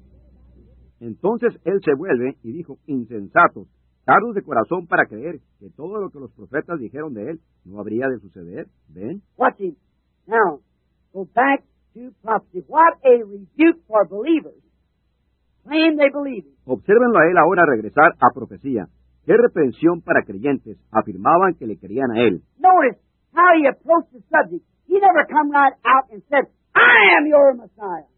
Entonces Él se vuelve y dijo, insensatos, tardos de corazón para creer que todo lo que los profetas dijeron de Él no habría de suceder. ¿Ven? Watch Him. Now, go back to prophecy. What a rebuke for believers. Claim they believe Him. Obsérvenlo a Él ahora regresar a profecía. Qué reprensión para creyentes. Afirmaban que le creían a Él. Notice how He approached the subject. He never come right out and said, I am your Messiah.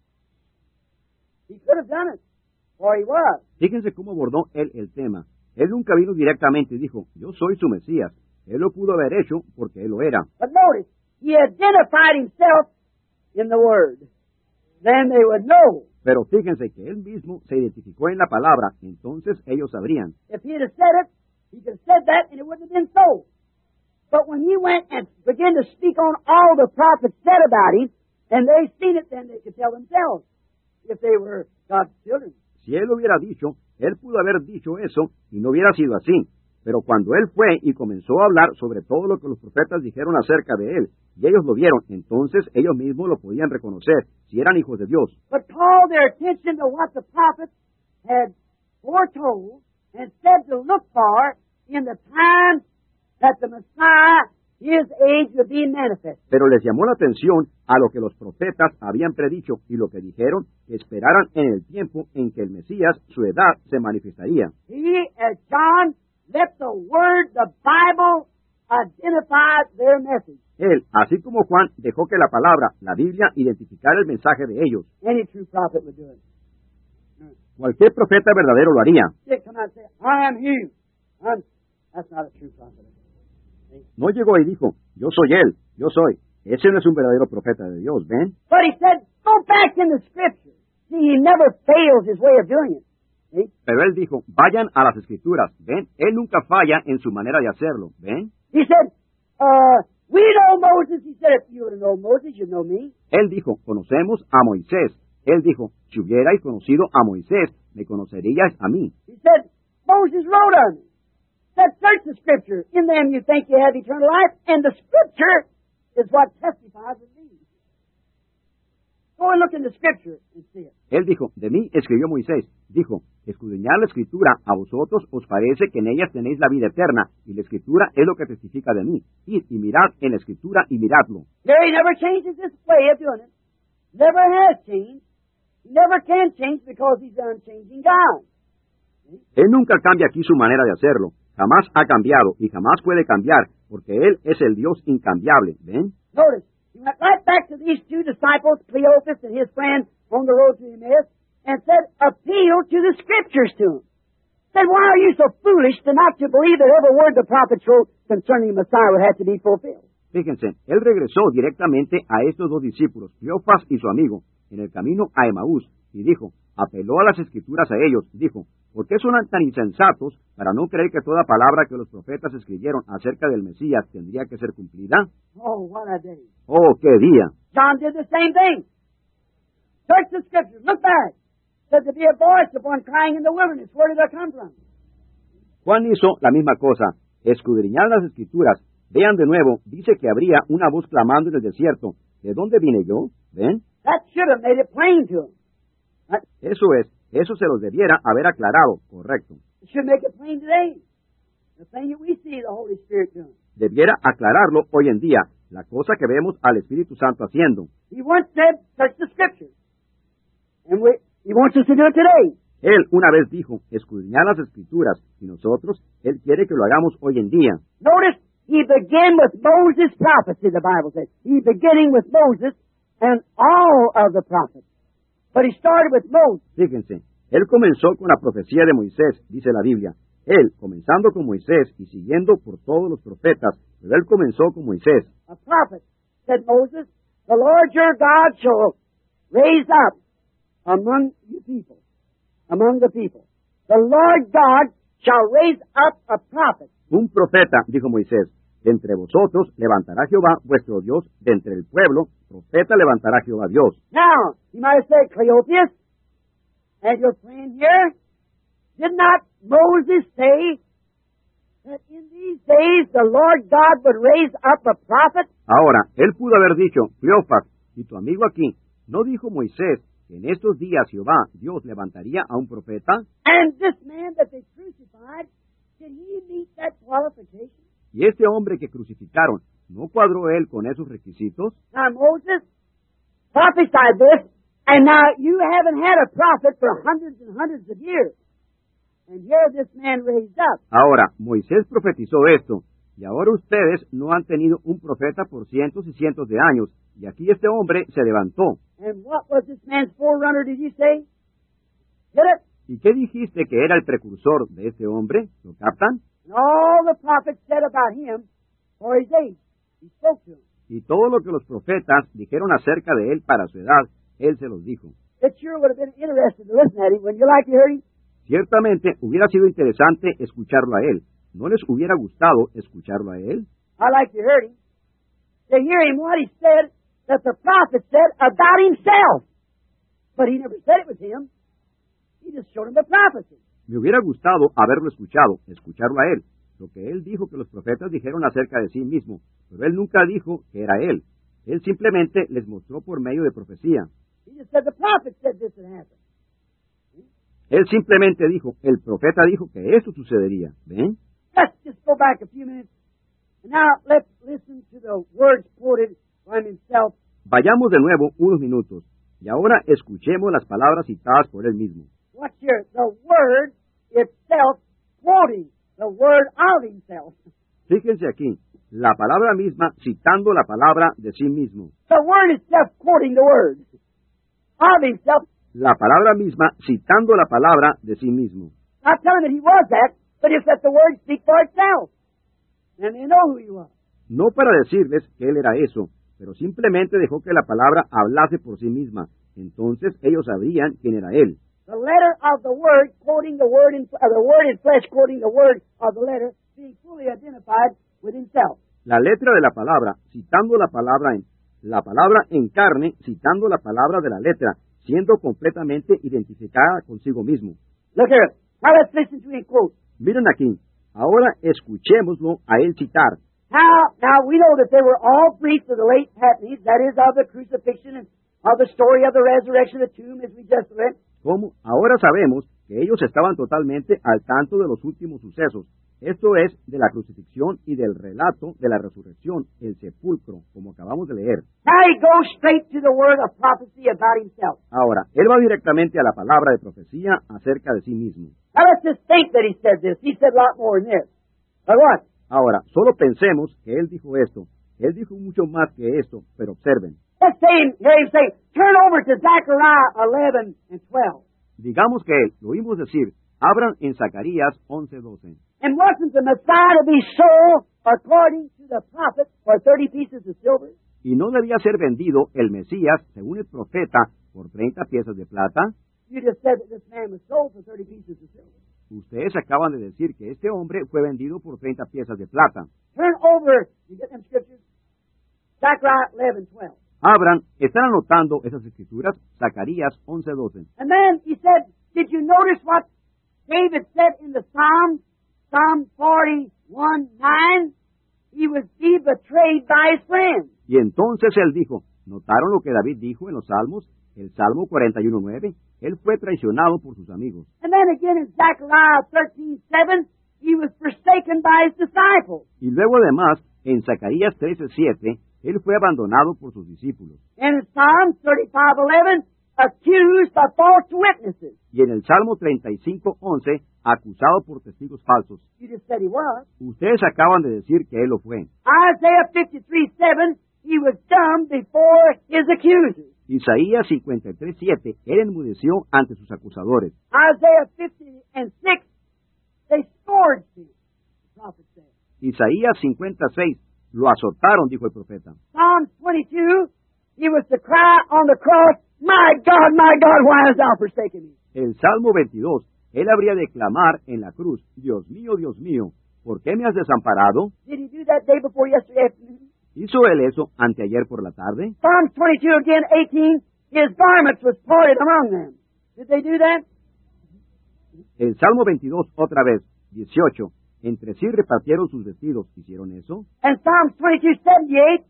He could have done it, for He was. Fíjense cómo abordó Él el tema. Él nunca vino directamente y dijo, yo soy su Mesías. Él lo pudo haber hecho porque Él lo era. But notice, He identified Himself in the Word. Then they would know Pero fíjense que él mismo se identificó en la palabra, entonces ellos sabrían. If he'd have said it, he could have said that and it wouldn't have been so. But when he went and began to speak on all the prophets said about him, and they seen it, then they could tell themselves if they were God's children. Si él hubiera dicho, él pudo haber dicho eso y no hubiera sido así. Pero cuando él fue y comenzó a hablar sobre todo lo que los profetas dijeron acerca de él, y ellos lo vieron, entonces ellos mismos lo podían reconocer, si eran hijos de Dios. But called their attention to what the prophets had foretold and said to look for in the time that the Messiah, his age, would be manifest. Pero les llamó la atención a lo que los profetas habían predicho y lo que dijeron que esperaran en el tiempo en que el Mesías, su edad, se manifestaría. He, as John, let the Word, the Bible, identify their message. Él, así como Juan, dejó que la palabra, la Biblia, identificara el mensaje de ellos. Any true prophet would do it. Cualquier profeta verdadero lo haría. They come out and say, I am he. That's not a true prophet. No llegó y dijo, yo soy él, yo soy. Ese no es un verdadero profeta de Dios, ¿ven? But he said, go back in the Scripture. See, he never fails his way of doing it. See? Pero él dijo, vayan a las Escrituras, ¿ven? Él nunca falla en su manera de hacerlo, ¿ven? He said, we know Moses. He said, if you would have known Moses, you'd know me. Él dijo, conocemos a Moisés. Él dijo, si hubierais conocido a Moisés, me conoceríais a mí. He said, Moses wrote on me. Said, search the Scripture. In them you think you have eternal life, and the Scripture is what testifies of me. Go and look in the Scripture and see it. Él dijo, de mí escribió Moisés. Dijo, escudriñad la Escritura, a vosotros os parece que en ellas tenéis la vida eterna, y la Escritura es lo que testifica de mí. Id y mirad en la Escritura y miradlo. There he never changes his way of doing it. Never has changed. Never can change because he's an unchanging God. Él nunca cambia aquí su manera de hacerlo. Jamás ha cambiado y jamás puede cambiar, porque Él es el Dios incambiable. ¿Ven? Notice, he went right back to these two disciples, Cleopas and his friend, on the road to Emmaus, and said, appeal to the Scriptures to them. Said, why are you so foolish to not to believe that every word the prophets wrote concerning the Messiah would have to be fulfilled? Fíjense, Él regresó directamente a estos dos discípulos, Cleofas y su amigo, en el camino a Emaús, y dijo, apeló a las Escrituras a ellos, dijo, ¿por qué son tan insensatos para no creer que toda palabra que los profetas escribieron acerca del Mesías tendría que ser cumplida? Oh, what a day. ¡Oh, qué día! John did the same thing. Search the Scriptures, look back. Said to be a voice of one crying in the wilderness. Where did that come from? Juan hizo la misma cosa, escudriñad las Escrituras, vean de nuevo, dice que habría una voz clamando en el desierto, ¿de dónde vine yo? ¿Ven? That should have made it plain to him. Eso se los debiera haber aclarado, correcto. It should make it plain today. The thing that we see the Holy Spirit doing. Debiera aclararlo hoy en día, la cosa que vemos al Espíritu Santo haciendo. He once said, search the Scriptures. And he wants us to do it today. Él una vez dijo, escudriñad las Escrituras, y nosotros, Él quiere que lo hagamos hoy en día. Notice, he began with Moses' prophecy, the Bible says. He beginning with Moses and all of the prophets. But he started with Moses. Fíjense, Él comenzó con la profecía de Moisés, dice la Biblia. Él, comenzando con Moisés y siguiendo por todos los profetas, pero Él comenzó con Moisés. A prophet, said Moses, the Lord your God shall raise up among you people, among the people. The Lord God shall raise up a prophet. Un profeta, dijo Moisés, de entre vosotros levantará Jehová vuestro Dios, de entre el pueblo, profeta levantará Jehová Dios. Now, you might have said, Cleopas, as your friend here, did not Moses say that in these days the Lord God would raise up a prophet? Ahora, él pudo haber dicho, Cleofas, y tu amigo aquí, ¿no dijo Moisés que en estos días Jehová, Dios, levantaría a un profeta? And this man that they crucified, did he meet that qualification? Y este hombre que crucificaron, ¿no cuadró él con esos requisitos? Now Moses prophesied this, and now you haven't had a prophet for hundreds and hundreds of years. And here this man raised up. Ahora, Moisés profetizó esto, y ahora ustedes no han tenido un profeta por cientos y cientos de años, y aquí este hombre se levantó. And what was this man's forerunner, did you say? Get it? ¿Y qué dijiste que era el precursor de este hombre? ¿Lo captan? And all the prophets said about him for his age. He spoke to him. Y todo lo que los profetas dijeron acerca de él para su edad, él se los dijo. it sure would have been interesting to listen at him. Wouldn't you like to hear him? Ciertamente hubiera sido interesante escucarlo a él. ¿No les hubiera gustado escucharlo a él? I like to hear him. To hear him what he said that the prophet said about himself. But he never said it was him. He just showed him the prophecy. Me hubiera gustado haberlo escucharlo a él. Lo que él dijo que los profetas dijeron acerca de sí mismo, pero él nunca dijo que era él. Él simplemente les mostró por medio de profecía. He just said the prophet said this would happen. Él simplemente dijo, el profeta dijo que eso sucedería. ¿Ven? Let's just go back a few minutes. And now let's listen to the words quoted by himself. Vayamos de nuevo unos minutos, y ahora escuchemos las palabras citadas por él mismo. Watch here. The word itself quoting the word of himself. Fíjense aquí, la palabra misma citando la palabra de sí mismo. The word itself quoting the word of himself. La palabra misma citando la palabra de sí mismo. Not telling that he was that, but just let the word speak for itself. And they know who he was. No para decirles que él era eso, pero simplemente dejó que la palabra hablase por sí misma. Entonces ellos sabrían quién era él. The letter of the word quoting the word in flesh quoting the word of the letter, being fully identified with himself. La letra de la palabra citando la palabra en carne citando la palabra de la letra, siendo completamente identificada consigo mismo. Look here. Now let's listen to him quote. Miren aquí. Ahora escuchémoslo a él citar. Now we know that they were all briefs of the late happenings, that is, of the crucifixion and of the story of the resurrection of the tomb, as we just read. ¿Cómo? Ahora sabemos que ellos estaban totalmente al tanto de los últimos sucesos. Esto es, de la crucifixión y del relato de la resurrección, el sepulcro, como acabamos de leer. Now he goes straight to the word of prophecy about himself. Ahora, él va directamente a la palabra de profecía acerca de sí mismo. Now let's just think that he said this. He said a lot more than this. But what? Ahora, solo pensemos que él dijo esto. Él dijo mucho más que esto, pero observen. Let's hear him say, turn over to Zechariah 11 and 12. Digamos que él, lo oímos decir, abran en Zacarías 11:12. And wasn't the Messiah to be sold according to the prophet for 30 pieces of silver? ¿Y no debía ser vendido el Mesías, según el profeta, por 30 piezas de plata? You just said that this man was sold for 30 pieces of silver. Ustedes acaban de decir que este hombre fue vendido por 30 piezas de plata. Turn over, you get them scriptures? Zechariah 11:12. Abran, ¿están anotando esas escrituras? Zacarías 11:12. And then he said, did you notice what David said in the Psalm? Psalm 41:9? He was betrayed by his friends. Y entonces él dijo, ¿notaron lo que David dijo en los Salmos? El Salmo 41:9, él fue traicionado por sus amigos. And then again in Zechariah 13:7, he was forsaken by his disciples. Y luego además, en Zacarías 13:7, él fue abandonado por sus discípulos. And in Psalm 35:11, accused by false witnesses. Y en el Salmo 35:11, acusado por testigos falsos. You just said he was. Ustedes acaban de decir que él lo fue. Isaiah 53:7, he was dumb before his accusers. Isaías 53:7, él enmudeció ante sus acusadores. Isaiah 50:6, they scourged him, the prophet said. Isaías 56, lo azotaron, dijo el profeta. Psalm 22, he was to cry on the cross, my God, why hast thou forsaken me? El Salmo 22, él habría de clamar en la cruz, Dios mío, ¿por qué me has desamparado? Did he do that day before yesterday afternoon? ¿Hizo él eso anteayer por la tarde? Psalm 22 again, 18, his garments was parted among them. Did they do that? El Salmo 22, otra vez, 18, entre sí repartieron sus vestidos. ¿Hicieron eso? And Psalm 22:78,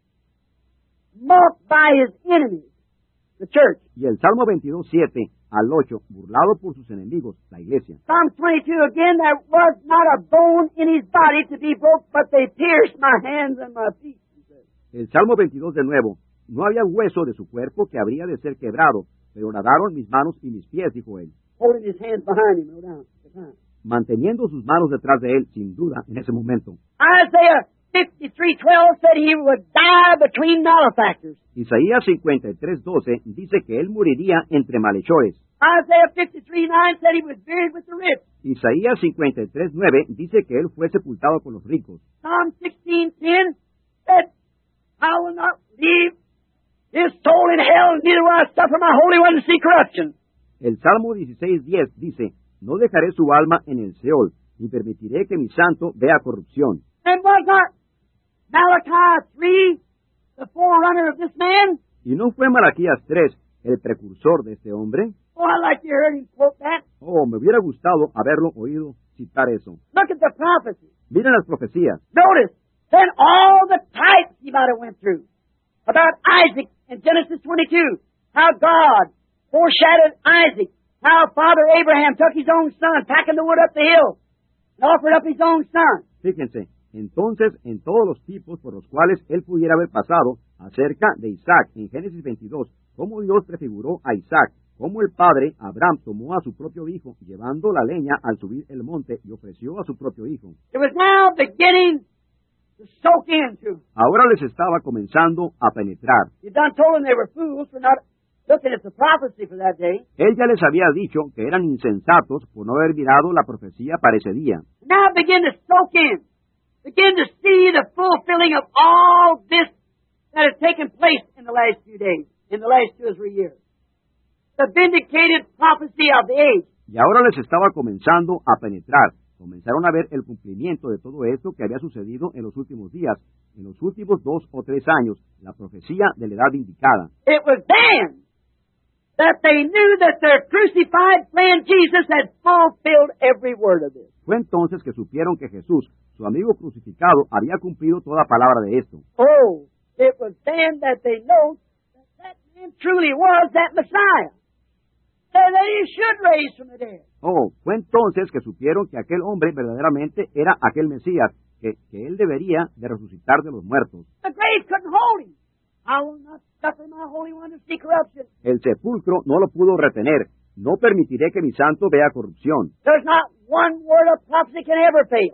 mocked by his enemies, the church. Y el Salmo 22:7 al 8, burlado por sus enemigos, la iglesia. Psalm 22 again, there was not a bone in his body to be broke, but they pierced my hands and my feet. El Salmo 22 de nuevo, no había hueso de su cuerpo que habría de ser quebrado, pero nadaron mis manos y mis pies, dijo él. Holding his hands behind him, no doubt. Manteniendo sus manos detrás de él, sin duda, en ese momento. Isaiah 53:12 said he would die between malefactors. Isaías 53:12 dice que él moriría entre malhechores. Isaiah 53:9 said he was buried with the rich. Isaías 53:9 dice que él fue sepultado con los ricos. Psalm 16:10 said, I will not leave his soul in hell, and neither will I suffer my Holy One to see corruption. El Salmo 16:10 dice, no dejaré su alma en el Seol, ni permitiré que mi santo vea corrupción. And was not Malachi 3 the forerunner of this man? ¿Y no fue Malaquías 3 el precursor de este hombre? Oh, I'd like to hear him quote that. Oh, me hubiera gustado haberlo oído citar eso. Look at the prophecy. Miren las profecías. Notice, then all the types he might have went through. About Isaac in Genesis 22. How God foreshadowed Isaac. How Father Abraham took his own son, packing the wood up the hill, and offered up his own son. Fíjense, entonces, en todos los tipos por los cuales él pudiera haber pasado acerca de Isaac en Génesis 22, cómo Dios prefiguró a Isaac, cómo el padre Abraham tomó a su propio hijo, llevando la leña al subir el monte y ofreció a su propio hijo. It was now beginning to soak into. Ahora les estaba comenzando a penetrar. You done told them they were fools for not looking at the prophecy for that day. Él ya les había dicho que eran insensatos por no haber mirado la profecía para ese día. Now begin to soak in. Begin to see the fulfilling of all this that has taken place in the last few days, in the last 2 or 3 years. The vindicated prophecy of the age. Y ahora les estaba comenzando a penetrar. Comenzaron a ver el cumplimiento de todo esto que había sucedido en los últimos días, en los últimos 2 o 3 años, la profecía de la edad indicada. It was then that they knew that their crucified friend Jesus had fulfilled every word of this. Fue entonces que supieron que Jesús, su amigo crucificado, había cumplido toda palabra de esto. Oh, it was then that they know that that man truly was that Messiah, and that he should raise from the dead. Oh, fue entonces que supieron que aquel hombre verdaderamente era aquel Mesías, que él debería de resucitar de los muertos. The grave couldn't hold him. I will not suffer my Holy One to see corruption. El sepulcro no lo pudo retener. No permitiré que mi santo vea corrupción. There's not one word of prophecy can ever fail.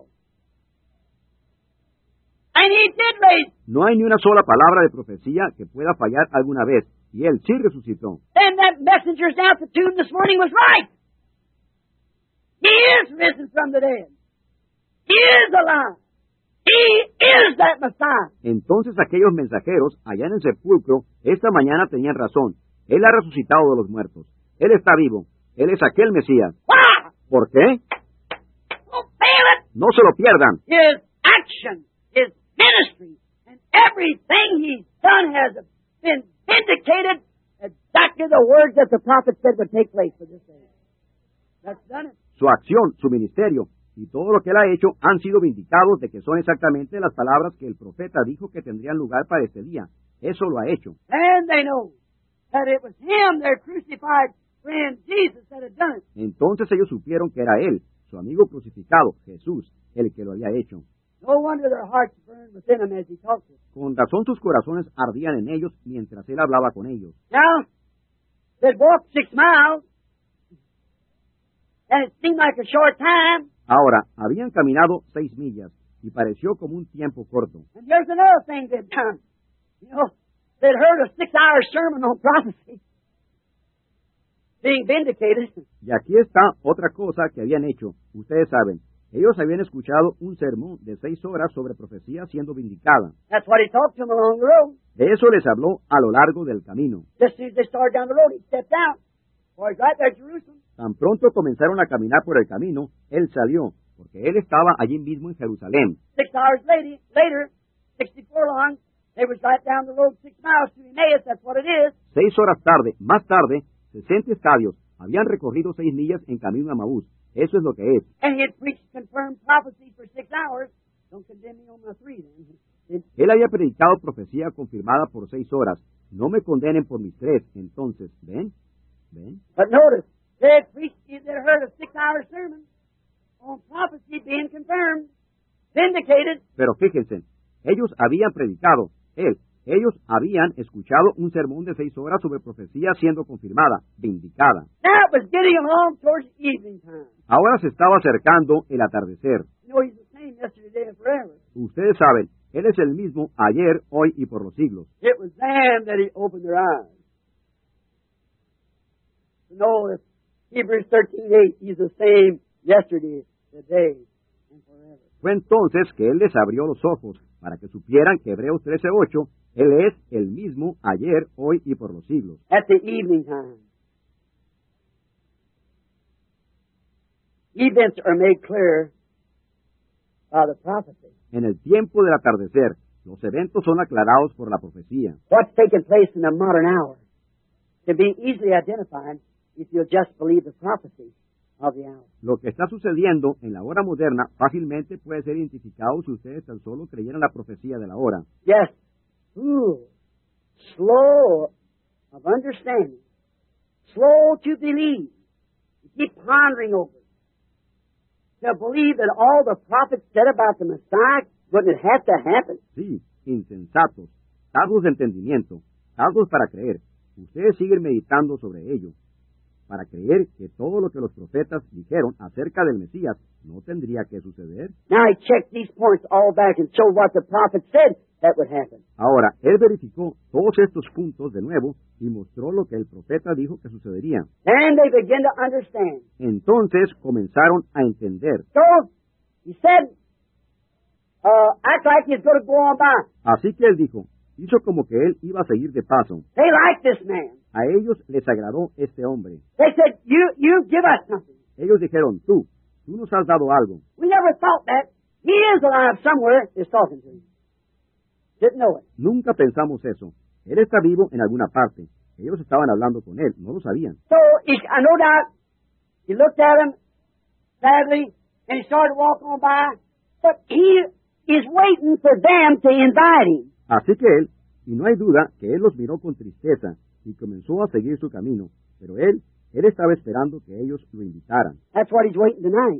And he did raise. No hay ni una sola palabra de profecía que pueda fallar alguna vez. Y él sí resucitó. Then that messenger's down at the tomb this morning was right. He is risen from the dead. He is alive. He is that Messiah. Entonces aquellos mensajeros allá en el sepulcro esta mañana tenían razón. Él ha resucitado de los muertos. Él está vivo. Él es aquel Mesías. Why? ¿Por qué? Don't fail it. No se lo pierdan. His action, his ministry, and everything he's done has been vindicated exactly the words that the prophet said would take place for this day. That's done it. Su acción, su ministerio y todo lo que él ha hecho han sido vindicados de que son exactamente las palabras que el profeta dijo que tendrían lugar para este día. Eso lo ha hecho. And they know that it was him, their crucified friend Jesus, that had done it. Entonces ellos supieron que era él, su amigo crucificado, Jesús, el que lo había hecho. No wonder their hearts burned within them as he talked to them. Con razón sus corazones ardían en ellos mientras él hablaba con ellos. Now, they'd walked 6 miles, and it seemed like a short time. Ahora, habían caminado 6 millas y pareció como un tiempo corto. And here's another thing they'd done. You know, they'd heard a 6-hour sermon on prophecy being vindicated. Y aquí está otra cosa que habían hecho. Ustedes saben, ellos habían escuchado un sermón de 6 horas sobre profecía siendo vindicada. That's what he talked to them along the road. De eso les habló a lo largo del camino. Just as soon as they started down the road, he stepped out. Boy, he's right there at Jerusalem. Tan pronto comenzaron a caminar por el camino, él salió, porque él estaba allí mismo en Jerusalén. 6 hours later, 64 long, they was right down the road 6 miles to Emmaus. That's what it is. 6 horas tarde, más tarde, 60 estadios habían recorrido 6 millas en camino a Maús. Eso es lo que es. And he had preached confirmed prophecy for 6 hours. Don't condemn me on my 3 then. Él había predicado profecía confirmada por 6 horas. No me condenen por mis 3. Entonces, ¿ven? ¿Ven? But notice, they had preached, they had heard a 6-hour sermon on prophecy being confirmed, vindicated. Pero fíjense, ellos habían predicado, ellos habían escuchado un sermón de 6 horas sobre profecía siendo confirmada, vindicada. Now it was getting along towards evening time. Ahora se estaba acercando el atardecer. You know, he's the same yesterday, today, and forever. Ustedes saben, Él es el mismo ayer, hoy y por los siglos. It was then that he opened their eyes. To know that Hebrews 13:8, he's the same yesterday, today, and forever. Fue entonces que Él les abrió los ojos para que supieran que Hebreos 13:8, Él es el mismo ayer, hoy y por los siglos. At the evening time, events are made clear by the prophecy. En el tiempo del atardecer, los eventos son aclarados por la profecía. What's taking place in the modern hour can be easily identified if you'll just believe the prophecy of the hour. Lo que está sucediendo en la hora moderna fácilmente puede ser identificado si ustedes tan solo creyeran la profecía de la hora. Yes, slow of understanding, slow to believe, keep pondering over it, to believe that all the prophets said about the Messiah wouldn't have to happen. Sí, insensatos, tardos de entendimiento, tardos para creer. Ustedes siguen meditando sobre ello, para creer que todo lo que los profetas dijeron acerca del Mesías no tendría que suceder. Now he checked these points all back and showed what the prophet said that would happen. Ahora, él verificó todos estos puntos de nuevo y mostró lo que el profeta dijo que sucedería. And they began to understand. Entonces comenzaron a entender. So he said, act like he's going to go on by. Así que él dijo, hizo como que él iba a seguir de paso. They like this man. A ellos les agradó este hombre. They said, you give us something. Ellos dijeron, tú nos has dado algo. We never thought that. He is alive somewhere, is talking to him. Didn't know it. Nunca pensamos eso. Él está vivo en alguna parte. Ellos estaban hablando con él, no lo sabían. So, no doubt, he looked at him sadly, and he started walking on by, but he is waiting for them to invite him. Así que él, y no hay duda que él los miró con tristeza y comenzó a seguir su camino, pero él estaba esperando que ellos lo invitaran. That's what he's waiting tonight.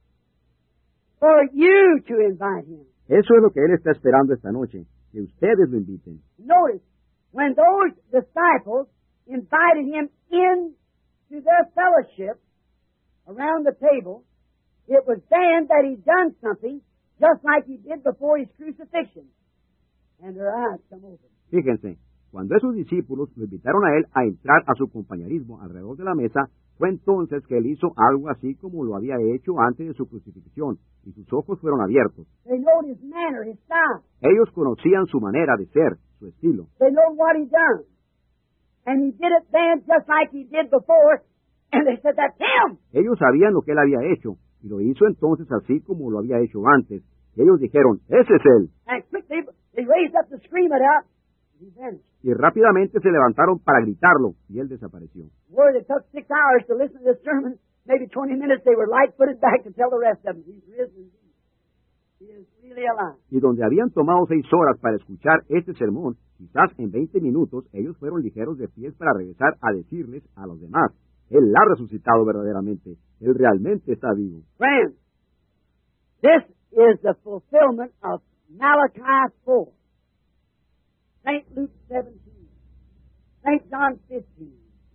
For you to invite him. Eso es lo que él está esperando esta noche, que ustedes lo inviten. Notice, when those disciples invited him into their fellowship around the table, it was then that he done something just like he did before his crucifixion. And their eyes come open. Fíjense, cuando esos discípulos lo invitaron a él a entrar a su compañerismo alrededor de la mesa, fue entonces que él hizo algo así como lo había hecho antes de su crucifixión, y sus ojos fueron abiertos. They know his manner, his style. Ellos conocían su manera de ser, su estilo. They know what he done. And he did it then just like he did before, and they said, that's him. Ellos sabían lo que él había hecho, y lo hizo entonces así como lo había hecho antes. Y ellos dijeron, ese es él. And quickly, they raised up to scream it out, and he vanished. Y rápidamente se levantaron para gritarlo, y él desapareció. Where it took 6 hours to listen to this sermon, maybe 20 minutes they were light-footed back to tell the rest of them, he's risen. He is really alive. Y donde habían tomado 6 horas para escuchar este sermón, quizás en 20 minutos ellos fueron ligeros de pies para regresar a decirles a los demás, él ha resucitado verdaderamente, él realmente está vivo. Friends, this is the fulfillment of Malachi 4, St. Luke 17, St. John 15.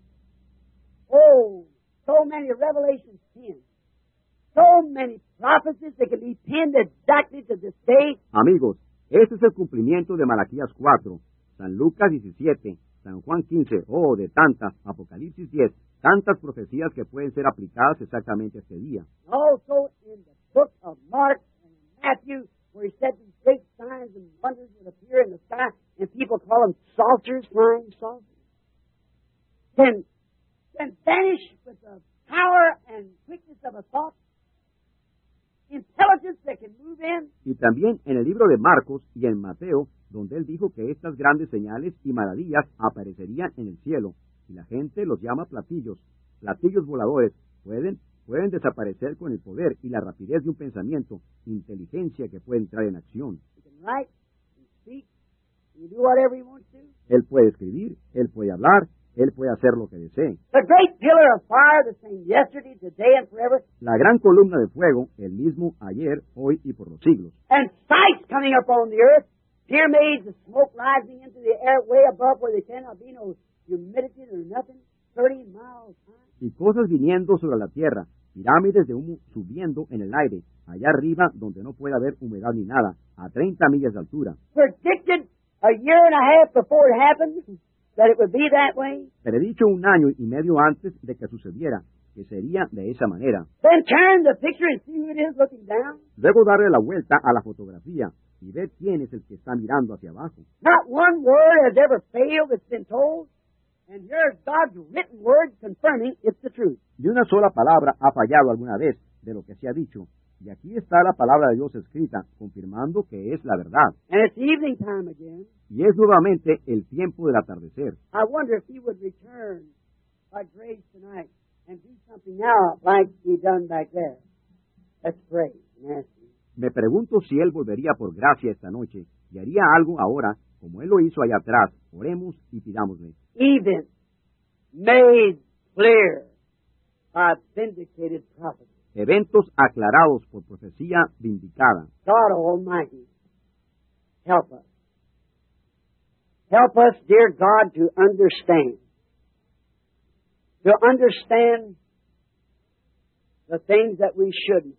Oh, so many Revelation 10. So many prophecies that can be pinned exactly to this day. Amigos, este es el cumplimiento de Malaquías 4, San Lucas 17, San Juan 15, de tantas, Apocalipsis 10, tantas profecías que pueden ser aplicadas exactamente a este día. Also in the book of Mark and Matthew, where he said these great signs and wonders would appear in the sky, and people call them saucers, flying saucers, can vanish with the power and quickness of a thought, intelligence that can move in. Y también en el libro de Marcos y en Mateo, donde él dijo que estas grandes señales y maravillas aparecerían en el cielo, y la gente los llama platillos voladores, pueden desaparecer con el poder y la rapidez de un pensamiento, inteligencia que puede entrar en acción. He can write, he can speak, he can do whatever he wants to. Él puede escribir, él puede hablar, él puede hacer lo que desee. The great pillar of fire, the same yesterday, today, and forever. La gran columna de fuego, el mismo ayer, hoy y por los siglos. And sights coming up on the earth, pyramids of smoke rising into the air way above where there cannot be no humidity or nothing, 30 miles high. Y cosas viniendo sobre la tierra, pirámides de humo subiendo en el aire, allá arriba donde no puede haber humedad ni nada, a 30 millas de altura. Predicted a year and a half before it happened that it would be that way. Predicho 1 año y medio antes de que sucediera, que sería de esa manera. Then turn the picture and see who it is looking down. Luego darle la vuelta a la fotografía y ved quién es el que está mirando hacia abajo. Not one word has ever failed that's been told, and here's God's written word confirming it's the truth. Ni una sola palabra ha fallado alguna vez de lo que se ha dicho, y aquí está la palabra de Dios escrita, confirmando que es la verdad. And it's evening time again. Y es nuevamente el tiempo del atardecer. I wonder if He would return by grace tonight and do something now like He done back there. Let's pray and ask Him. Me pregunto si Él volvería por gracia esta noche y haría algo ahora, como Él lo hizo allá atrás. Oremos y pidámosle. Event made clear by vindicated prophecy. Eventos aclarados por profecía vindicada. God Almighty, help us. Help us, dear God, to understand. To understand the things that we shouldn't.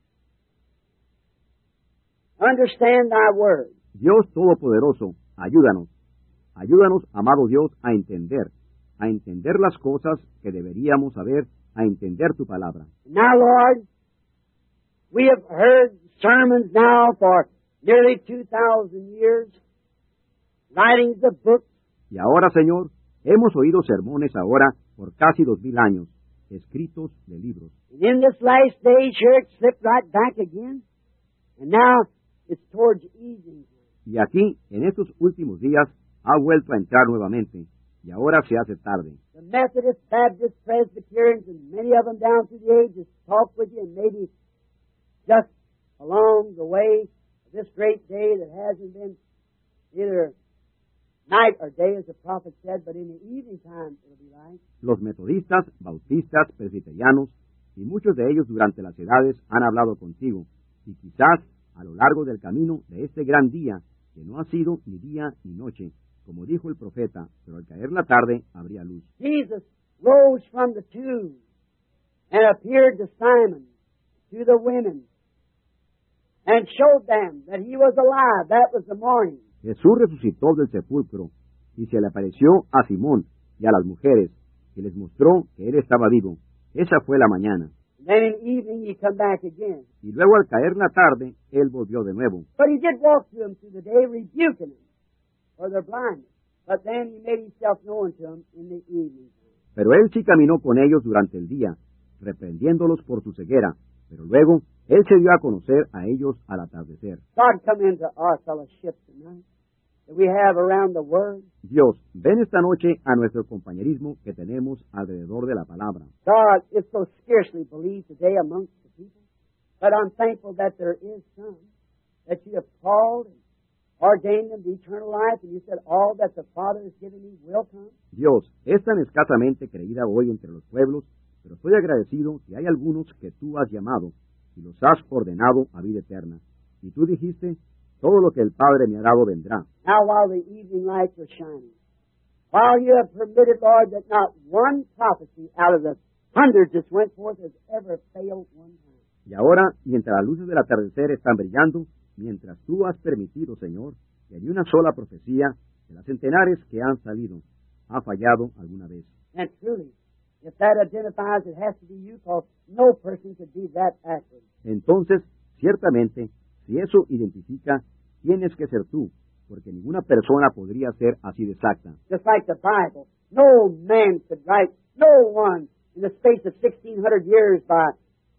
Understand Thy Word. Dios Todopoderoso, ayúdanos. Ayúdanos, amado Dios, a entender las cosas que deberíamos saber, a entender tu palabra. Now, Lord, we have heard sermons now for nearly 2,000 years, writings of books. Y ahora, Señor, hemos oído sermones ahora por casi 2000 años, escritos de libros. And in this last day, here it slipped right back again. And now it's towards evening. Y aquí, en estos últimos días, ha vuelto a entrar nuevamente, y ahora se hace tarde. The Methodist, Baptist, Presbyterians, and many of them down through the ages talk with you, and maybe just along the way, this great day that hasn't been either night or day, as the prophet said, but in the evening time it'll be light. Los metodistas, bautistas, presbiterianos, y muchos de ellos durante las edades han hablado contigo, y quizás a lo largo del camino de este gran día, que no ha sido ni día ni noche, como dijo el profeta, pero al caer la tarde habría luz. Jesus rose from the tomb and appeared to Simon, to the women, and showed them that He was alive. That was the morning. Jesús resucitó del sepulcro y se le apareció a Simón y a las mujeres, y les mostró que Él estaba vivo. Esa fue la mañana. And then in the evening He come back again. Y luego al caer la tarde, Él volvió de nuevo. But He did walk to them through the day, rebuking them for their blindness. But then He made Himself known to them in the evening. Pero Él sí caminó con ellos durante el día, reprendiéndolos por su ceguera, pero luego Él se dio a conocer a ellos al atardecer. God, come into our fellowship tonight that we have around the Word. Dios, ven esta noche a nuestro compañerismo que tenemos alrededor de la palabra. God, it's so scarcely believed today amongst the people, but I'm thankful that there is some that You have called and ordained them to eternal life, and You said all that the Father has given Me will come. Dios, es tan escasamente creída hoy entre los pueblos, pero estoy agradecido que hay algunos que Tú has llamado y los has ordenado a vida eterna. Y Tú dijiste, todo lo que el Padre me ha dado vendrá. Now while the evening lights are shining, while You have permitted, Lord, that not one prophecy out of the hundreds that went forth has ever failed one time. Y ahora, mientras las luces del atardecer están brillando, mientras Tú has permitido, Señor, que ni una sola profecía de las centenares que han salido ha fallado alguna vez. And truly, if that identifies, it has to be You, because no person could be that accurate. Entonces, ciertamente, si eso identifica, tienes que ser Tú, porque ninguna persona podría ser así de exacta. Just like the Bible, no man could write, no one in the space of 1,600 years by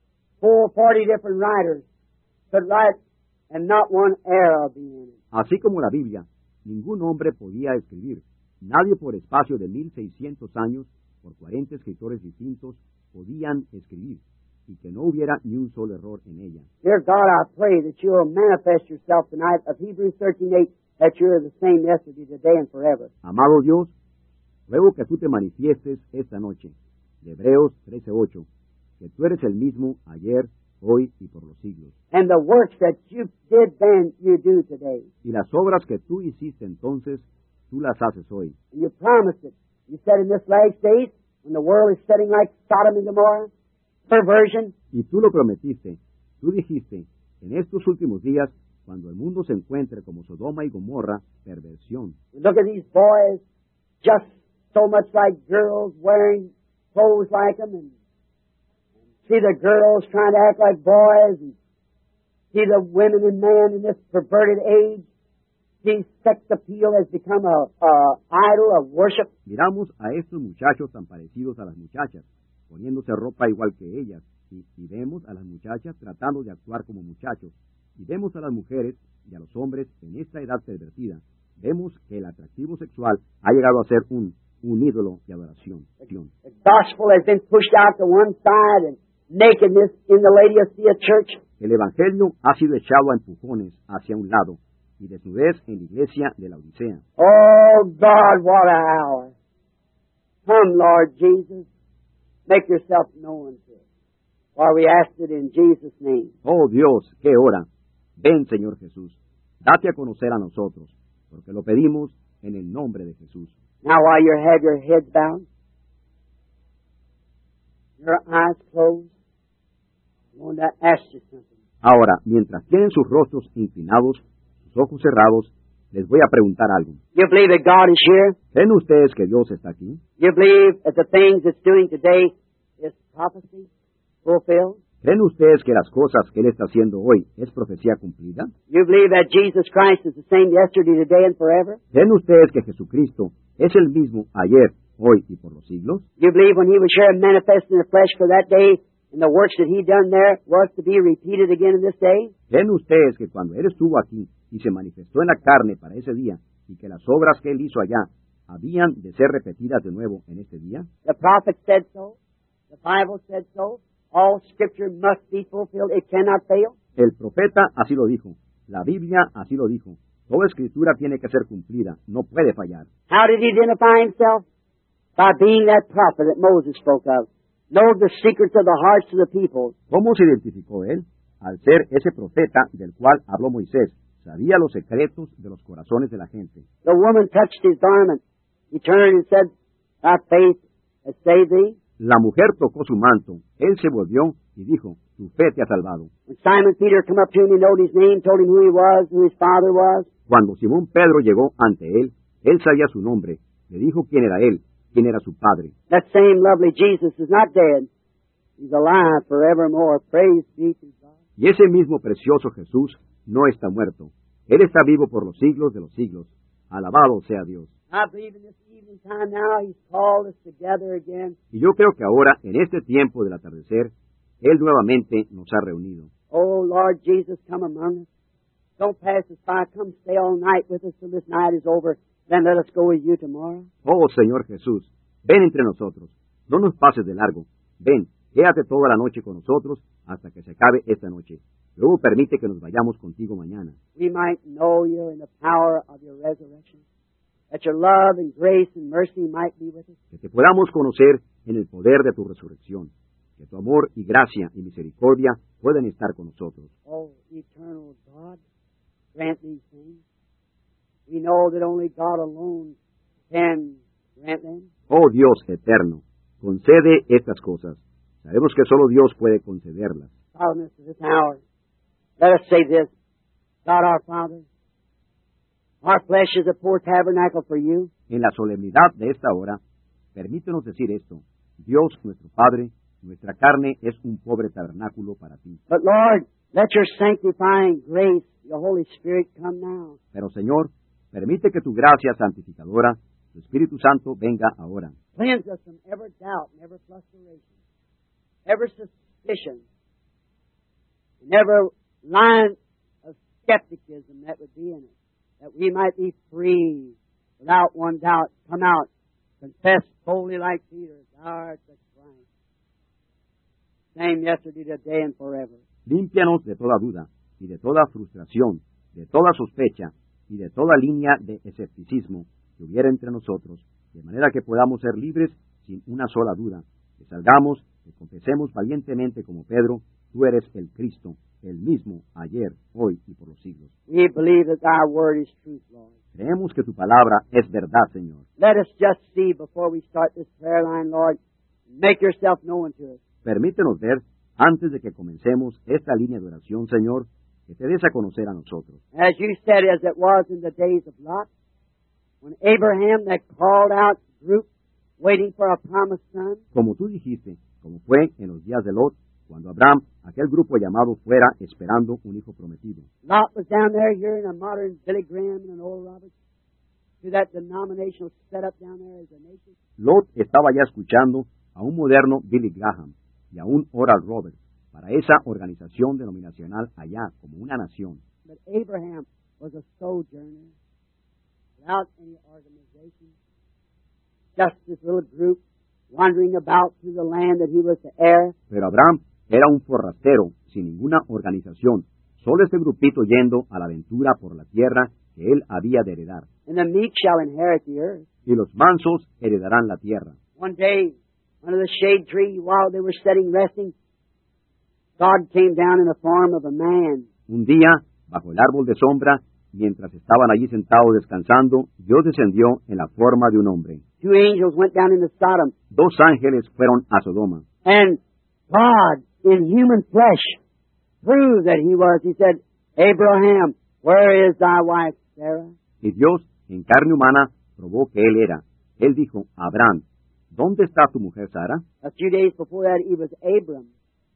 40 different writers could write, and not one error be in it. Así como la Biblia, ningún hombre podía escribir. Nadie por espacio de 1600 años, por 40 escritores distintos, podían escribir, y que no hubiera ni un solo error en ella. Dear God, I pray that You will manifest Yourself tonight of Hebrews 13:8, that You are the same yesterday, today, and forever. Amado Dios, ruego que Tú te manifiestes esta noche, de Hebreos 13:8, que Tú eres el mismo ayer, hoy y por los siglos. And the works that You did then, You do today. Y las obras que Tú hiciste entonces, Tú las haces hoy. And You promised it. You said in this last days, when the world is setting like Sodom and Gomorrah, perversion. Y Tú lo prometiste. Tú dijiste, en estos últimos días, cuando el mundo se encuentre como Sodoma y Gomorra, perversión. You look at these boys, just so much like girls, wearing clothes like them, and see the girls trying to act like boys, and See the women and men in this perverted age. See sex appeal has become a idol of worship. Miramos a estos muchachos tan parecidos a las muchachas, poniéndose ropa igual que ellas, y vemos a las muchachas tratando de actuar como muchachos, y vemos a las mujeres y a los hombres en esta edad pervertida. Vemos que el atractivo sexual ha llegado a ser un ídolo de adoración. The gospel has been pushed out to one side and nakedness in the Laodicea church. El evangelio ha sido echado a empujones hacia un lado y desnudez en la iglesia de la Odisea. Oh God, what a hour. Come, Lord Jesus, make yourself known to us. For we ask it in Jesus' name. Oh Dios, qué hora. Ven, Señor Jesús, date a conocer a nosotros, porque lo pedimos en el nombre de Jesús. Now while you have your heads bowed, your eyes closed, I want to ask you something. Ahora, mientras tienen sus rostros inclinados, sus ojos cerrados, les voy a preguntar algo. You believe that God is here? ¿Creen ustedes que Dios está aquí? You believe that the things it's doing today is prophecy fulfilled? ¿Creen ustedes que las cosas que Él está haciendo hoy es profecía cumplida? You believe that Jesus Christ is the same yesterday, today, and forever? ¿Creen ustedes que Jesucristo es el mismo ayer, hoy y por los siglos? You believe when He was here and manifested in the flesh for that day, and the works that He done there was to be repeated again in this day? ¿Creen ustedes que cuando Él estuvo aquí y se manifestó en la carne para ese día, y que las obras que Él hizo allá habían de ser repetidas de nuevo en este día? The prophet said so. The Bible said so. All Scripture must be fulfilled. It cannot fail. El profeta así lo dijo. La Biblia así lo dijo. Toda escritura tiene que ser cumplida. No puede fallar. How did He identify Himself? By being that prophet that Moses spoke of. Know the secrets of the hearts of the people. ¿Cómo se identificó Él? Al ser ese profeta del cual habló Moisés. Sabía los secretos de los corazones de la gente. The woman touched His garment. He turned and said, Thy faith has saved thee. La mujer tocó su manto. Él se volvió y dijo, tu fe te ha salvado. When Simon Peter come up to Him, He knowed His name, told Him who He was, who His father was. Cuando Simón Pedro llegó ante Él sabía su nombre. Le dijo quién era Él, quién era su padre. That same lovely Jesus is not dead. He's alive forevermore. Praise be to God. Y ese mismo precioso Jesús no está muerto. Él está vivo por los siglos de los siglos. Alabado sea Dios. I believe in this evening time now He's called us together again. Y yo creo que ahora, en este tiempo del atardecer, Él nuevamente nos ha reunido. Oh, Lord Jesus, come among us. Don't pass us by. Come stay all night with us till this night is over. Then let us go with You tomorrow. Oh, Señor Jesús, ven entre nosotros. No nos pases de largo. Ven, quédate toda la noche con nosotros hasta que se acabe esta noche. Luego permite que nos vayamos contigo mañana. We might know You in the power of Your resurrection. That Your love and grace and mercy might be with us. Que te podamos conocer en el poder de tu resurrección. Que tu amor y gracia y misericordia puedan estar con nosotros. Oh, eternal God, grant these things. We know that only God alone can grant them. Oh Dios eterno, concede estas cosas. Sabemos que solo Dios puede concederlas. Solemnness of this hour. Let us say this. God our Father, our flesh is a poor tabernacle for You. En la solemnidad de esta hora, permítenos decir esto. Dios nuestro Padre, nuestra carne es un pobre tabernáculo para Ti. But Lord, let Your sanctifying grace, Your Holy Spirit, come now. Pero Señor, permite que tu gracia santificadora, tu Espíritu Santo, venga ahora. Cleanse us from every doubt and every fluctuation, every suspicion, and every line of skepticism that would be in it, that we might be free, without one doubt, come out, confess boldly like Peter, Thou art the Christ. Same yesterday, today, and forever. Límpianos de toda duda y de toda frustración, de toda sospecha y de toda línea de escepticismo que hubiera entre nosotros, de manera que podamos ser libres sin una sola duda, que salgamos, que confesemos valientemente como Pedro, Tú eres el Cristo, el mismo ayer, hoy y por los siglos. We believe that Thy word is truth, Lord. Creemos que tu palabra es verdad, Señor. Let us just see before we start this prayer line, Lord, make Yourself known to us. Permítenos ver, antes de que comencemos esta línea de oración, Señor, que te des a conocer a nosotros. As You said, as it was in the days of Lot, when Abraham that called out group waiting for a promised son, Como tú dijiste, como fue en los días de Lot, cuando Abraham, aquel grupo llamado fuera esperando un hijo prometido. Lot was down there hearing a modern Billy Graham and an Oral Roberts to that denominational setup down there as a nation. Lot estaba ya escuchando a un moderno Billy Graham y a un Oral Roberts para esa organización denominacional allá como una nación. But Abraham was a sojourner without any organization, just this little group wandering about through the land that he was the heir. Pero Abraham era un forastero sin ninguna organización, solo este grupito yendo a la aventura por la tierra que él había de heredar. And the meek shall inherit the earth. Y los mansos heredarán la tierra. One day, under the shade tree, while they were sitting resting, God came down in the form of a man. Un día, bajo el árbol de sombra, mientras estaban allí sentados descansando, Dios descendió en la forma de un hombre. Two angels went down into Sodom. 2 ángeles fueron a Sodoma. And God, in human flesh, proved that he was. He said, Abraham, where is thy wife, Sarah? Y Dios, en carne humana, probó que él era. Él dijo, Abraham, ¿dónde está tu mujer Sara? A few days before that, he was Abram.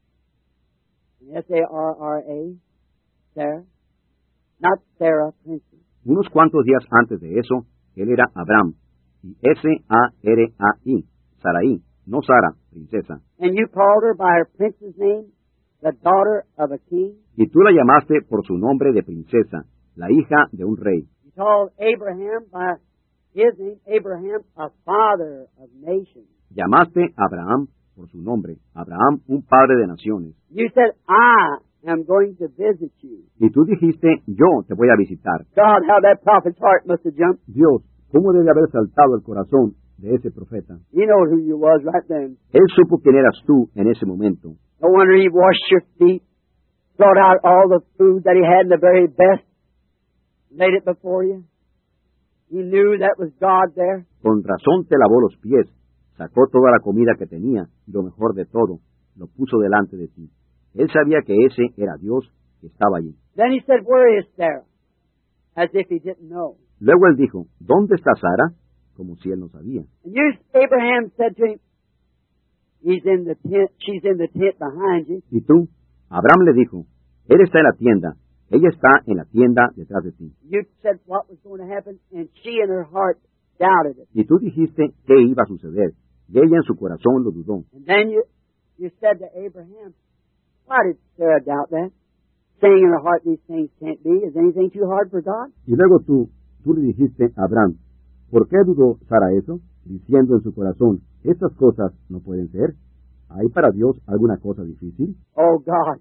S-A-R-R-A, Sarah. Not Sarah, princess. Unos cuantos días antes de eso, él era Abraham, y S-A-R-A-I, Sarai, no Sara, princesa. And you called her by her prince's name, the daughter of a king. Y tú la llamaste por su nombre de princesa, la hija de un rey. You called Abraham by his name, Abraham, a father of nations. Llamaste a Abraham por su nombre, Abraham, un padre de naciones. You said, I am going to visit you. Y tú dijiste, yo te voy a visitar. God, how that prophet's heart must have jumped. Dios, ¿cómo debe haber saltado el corazón de ese profeta? You know who you was right then. Él supo quién eras tú en ese momento. No wonder he washed your feet, brought out all the food that he had in the very best, laid it before you. He knew that was God there. Con razón te lavó los pies, sacó toda la comida que tenía, y lo mejor de todo, lo puso delante de ti. Él sabía que ese era Dios que estaba allí. Then he said, where is Sarah? As if he didn't know. Luego él dijo, ¿dónde está Sara? Como si él no sabía. And Abraham said to him, she's in the tent behind you. Y tú, Abraham le dijo, él está en la tienda, ella está en la tienda detrás de ti. You said what was going to happen, and she in her heart doubted it. Y tú dijiste qué iba a suceder, y ella en su corazón lo dudó. And then you said to Abraham, why did Sarah doubt that? Saying in her heart, these things can't be. Is anything too hard for God? Y luego tú le dijiste a Abraham, ¿por qué dudó Sara eso? Diciendo en su corazón, estas cosas no pueden ser. ¿Hay para Dios alguna cosa difícil? Oh God,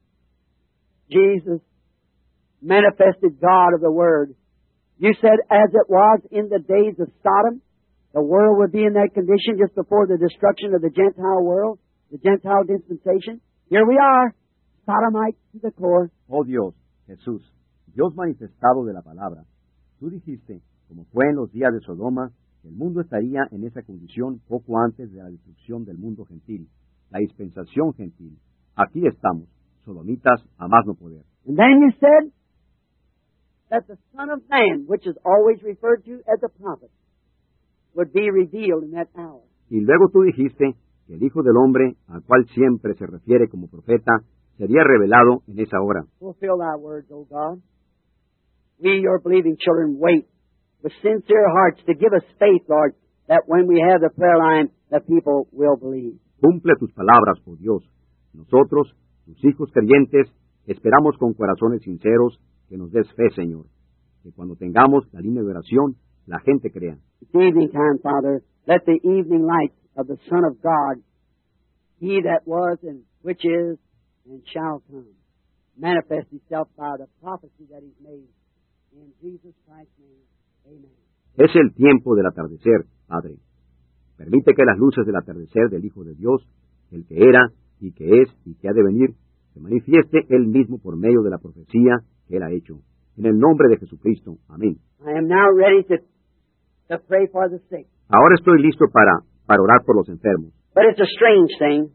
Jesus, manifested God of the Word. You said, as it was in the days of Sodom, the world would be in that condition just before the destruction of the Gentile world, the Gentile dispensation. Here we are, Sodomites to the core. Oh Dios, Jesús, Dios manifestado de la palabra. Tú dijiste, como fue en los días de Sodoma, que el mundo estaría en esa condición poco antes de la destrucción del mundo gentil, la dispensación gentil. Aquí estamos, sodomitas a más no poder. And then you said that the Son of Man, which is always referred to as a prophet, would be revealed in that hour. Y luego tú dijiste que el Hijo del Hombre, al cual siempre se refiere como profeta, sería revelado en esa hora. Fulfill thy words, O God. We, your believing children, wait with sincere hearts to give us faith, Lord, that when we have the prayer line, the people will believe. Cumple tus palabras, oh Dios. Nosotros, tus hijos creyentes, esperamos con corazones sinceros que nos des fe, Señor. Que cuando tengamos la línea de oración, la gente crea. It's evening time, Father. Let the evening light of the Son of God, He that was and which is and shall come, manifest Himself by the prophecy that He's made. In Jesus Christ's name, amen. Es el tiempo del atardecer, Padre. Permite que las luces del atardecer del Hijo de Dios, el que era y que es y que ha de venir, se manifieste Él mismo por medio de la profecía que Él ha hecho. En el nombre de Jesucristo. Amén. I am now ready to pray for the sick. Ahora estoy listo para orar por los enfermos. But it's a strange thing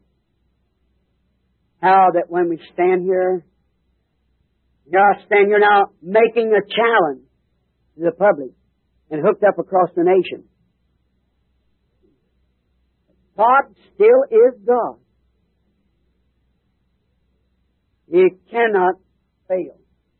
how that when we stand here I stand here now making a challenge to the public and hooked up across the nation. God still is God. He cannot fail.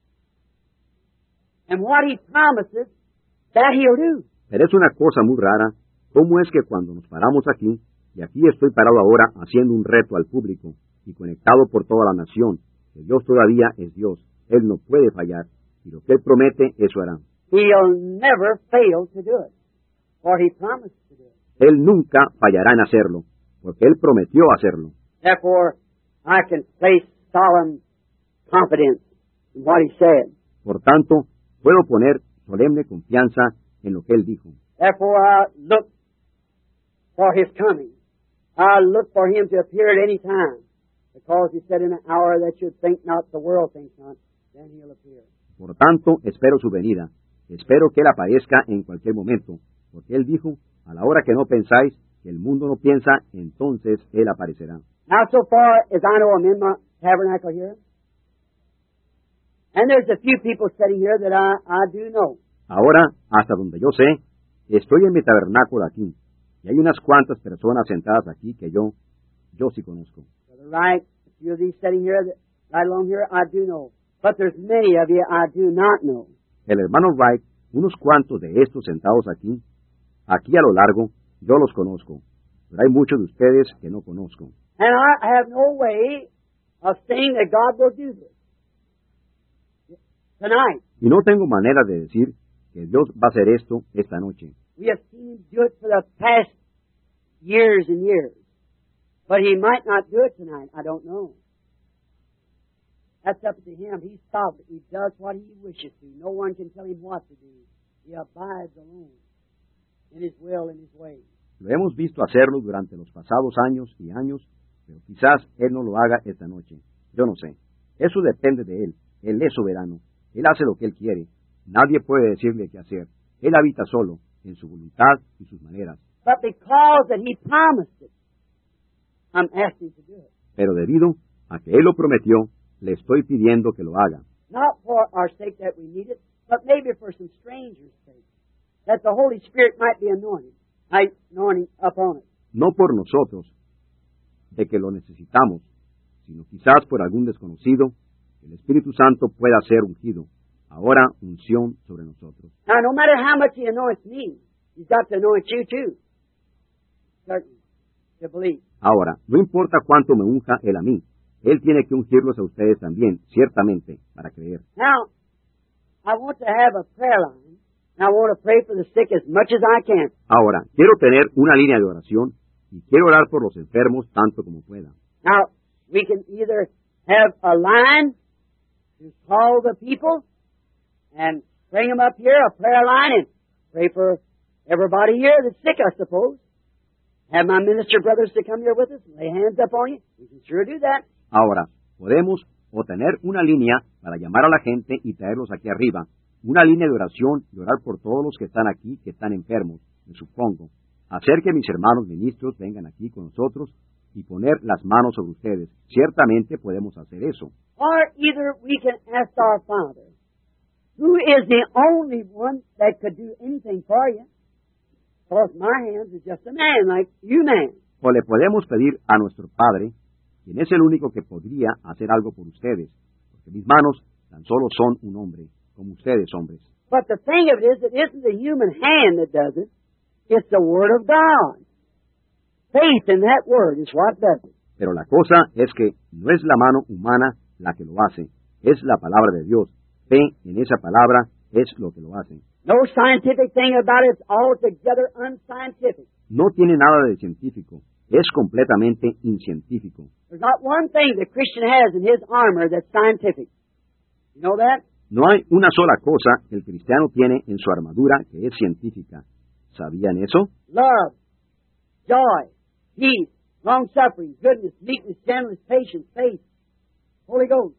And what He promises, that He'll do. Pero es una cosa muy rara, cómo es que cuando nos paramos aquí, y aquí estoy parado ahora haciendo un reto al público, y conectado por toda la nación, que Dios todavía es Dios, Él no puede fallar, y lo que Él promete, eso hará. He'll never fail to do it, for He promised to do it. Él nunca fallará en hacerlo, porque Él prometió hacerlo. Therefore, I can place solemn confidence in what He said. Por tanto, puedo poner solemne confianza en lo que Él dijo. Therefore, I look for His coming. I look for Him to appear at any time, because He said, in an hour that you think not, the world thinks not, then He'll appear. Por tanto, espero su venida. Espero que Él aparezca en cualquier momento, porque Él dijo, a la hora que no pensáis, que el mundo no piensa, entonces Él aparecerá. Now, so far as I know, I'm in my tabernacle here. And there's a few people sitting here that I do know. Ahora, hasta donde yo sé, estoy en mi tabernáculo aquí, y hay unas cuantas personas sentadas aquí que yo sí conozco. Brother Wright, a few of these sitting here, right along here, I do know. But there's many of you I do not know. El hermano Wright, unos cuantos de estos sentados aquí a lo largo, yo los conozco, pero hay muchos de ustedes que no conozco. And I have no way of saying that God will do this tonight. Y no tengo manera de decir que Dios va a hacer esto esta noche. We have seen Him do it for the past years and years. But He might not do it tonight. I don't know. That's up to Him. He's sovereign. He does what He wishes to. No one can tell Him what to do. He abides alone in His will and His way. Lo hemos visto hacerlo durante los pasados años y años, pero quizás Él no lo haga esta noche. Yo no sé. Eso depende de Él. Él es soberano. Él hace lo que Él quiere. Nadie puede decirle qué hacer. Él habita solo, en su voluntad y sus maneras. But because that He promised it, I'm asking to do it. Pero debido a que Él lo prometió, le estoy pidiendo que lo haga. Not for our sake that we need it, but maybe for some strangers' sake, that the Holy Spirit might be anointing upon it. No por nosotros, de que lo necesitamos, sino quizás por algún desconocido, que el Espíritu Santo pueda ser ungido. Ahora, unción sobre nosotros. Now, no matter how much He anoints me, He's got to anoint you too. Certainly, to believe. Ahora, no importa cuánto me unja Él a mí, Él tiene que ungirlos a ustedes también, ciertamente, para creer. Now, I want to have a prayer line, and I want to pray for the sick as much as I can. Ahora, quiero tener una línea de oración y quiero orar por los enfermos tanto como pueda. Now, we can either have a line to call the people and bring them up here, a prayer line, and pray for everybody here that's sick, I suppose. Have my minister brothers to come here with us and lay hands up on you. We can sure do that. Ahora, podemos o tener una línea para llamar a la gente y traerlos aquí arriba, una línea de oración y orar por todos los que están aquí, que están enfermos, me supongo. Hacer que mis hermanos ministros vengan aquí con nosotros y poner las manos sobre ustedes. Ciertamente podemos hacer eso. Or either we can ask our Father, who is the only one that could do anything for you. Because my hands is just a man like you man. O le podemos pedir a nuestro Padre, quien es el único que podría hacer algo por ustedes, porque mis manos tan solo son un hombre, como ustedes hombres. But the thing of it is, it isn't the human hand that does it. It's the Word of God. Faith in that Word is what does it. Pero la cosa es que no es la mano humana la que lo hace, es la palabra de Dios. Fe en esa palabra es lo que lo hace. No scientific thing about it. It's altogether unscientific. No tiene nada de científico. Es completamente incientífico. There's not one thing the Christian has in his armor that's scientific. You know that? No hay una sola cosa que el cristiano tiene en su armadura que es científica. ¿Sabían eso? Love, joy, peace, long-suffering, goodness, meekness, gentleness, patience, faith, Holy Ghost.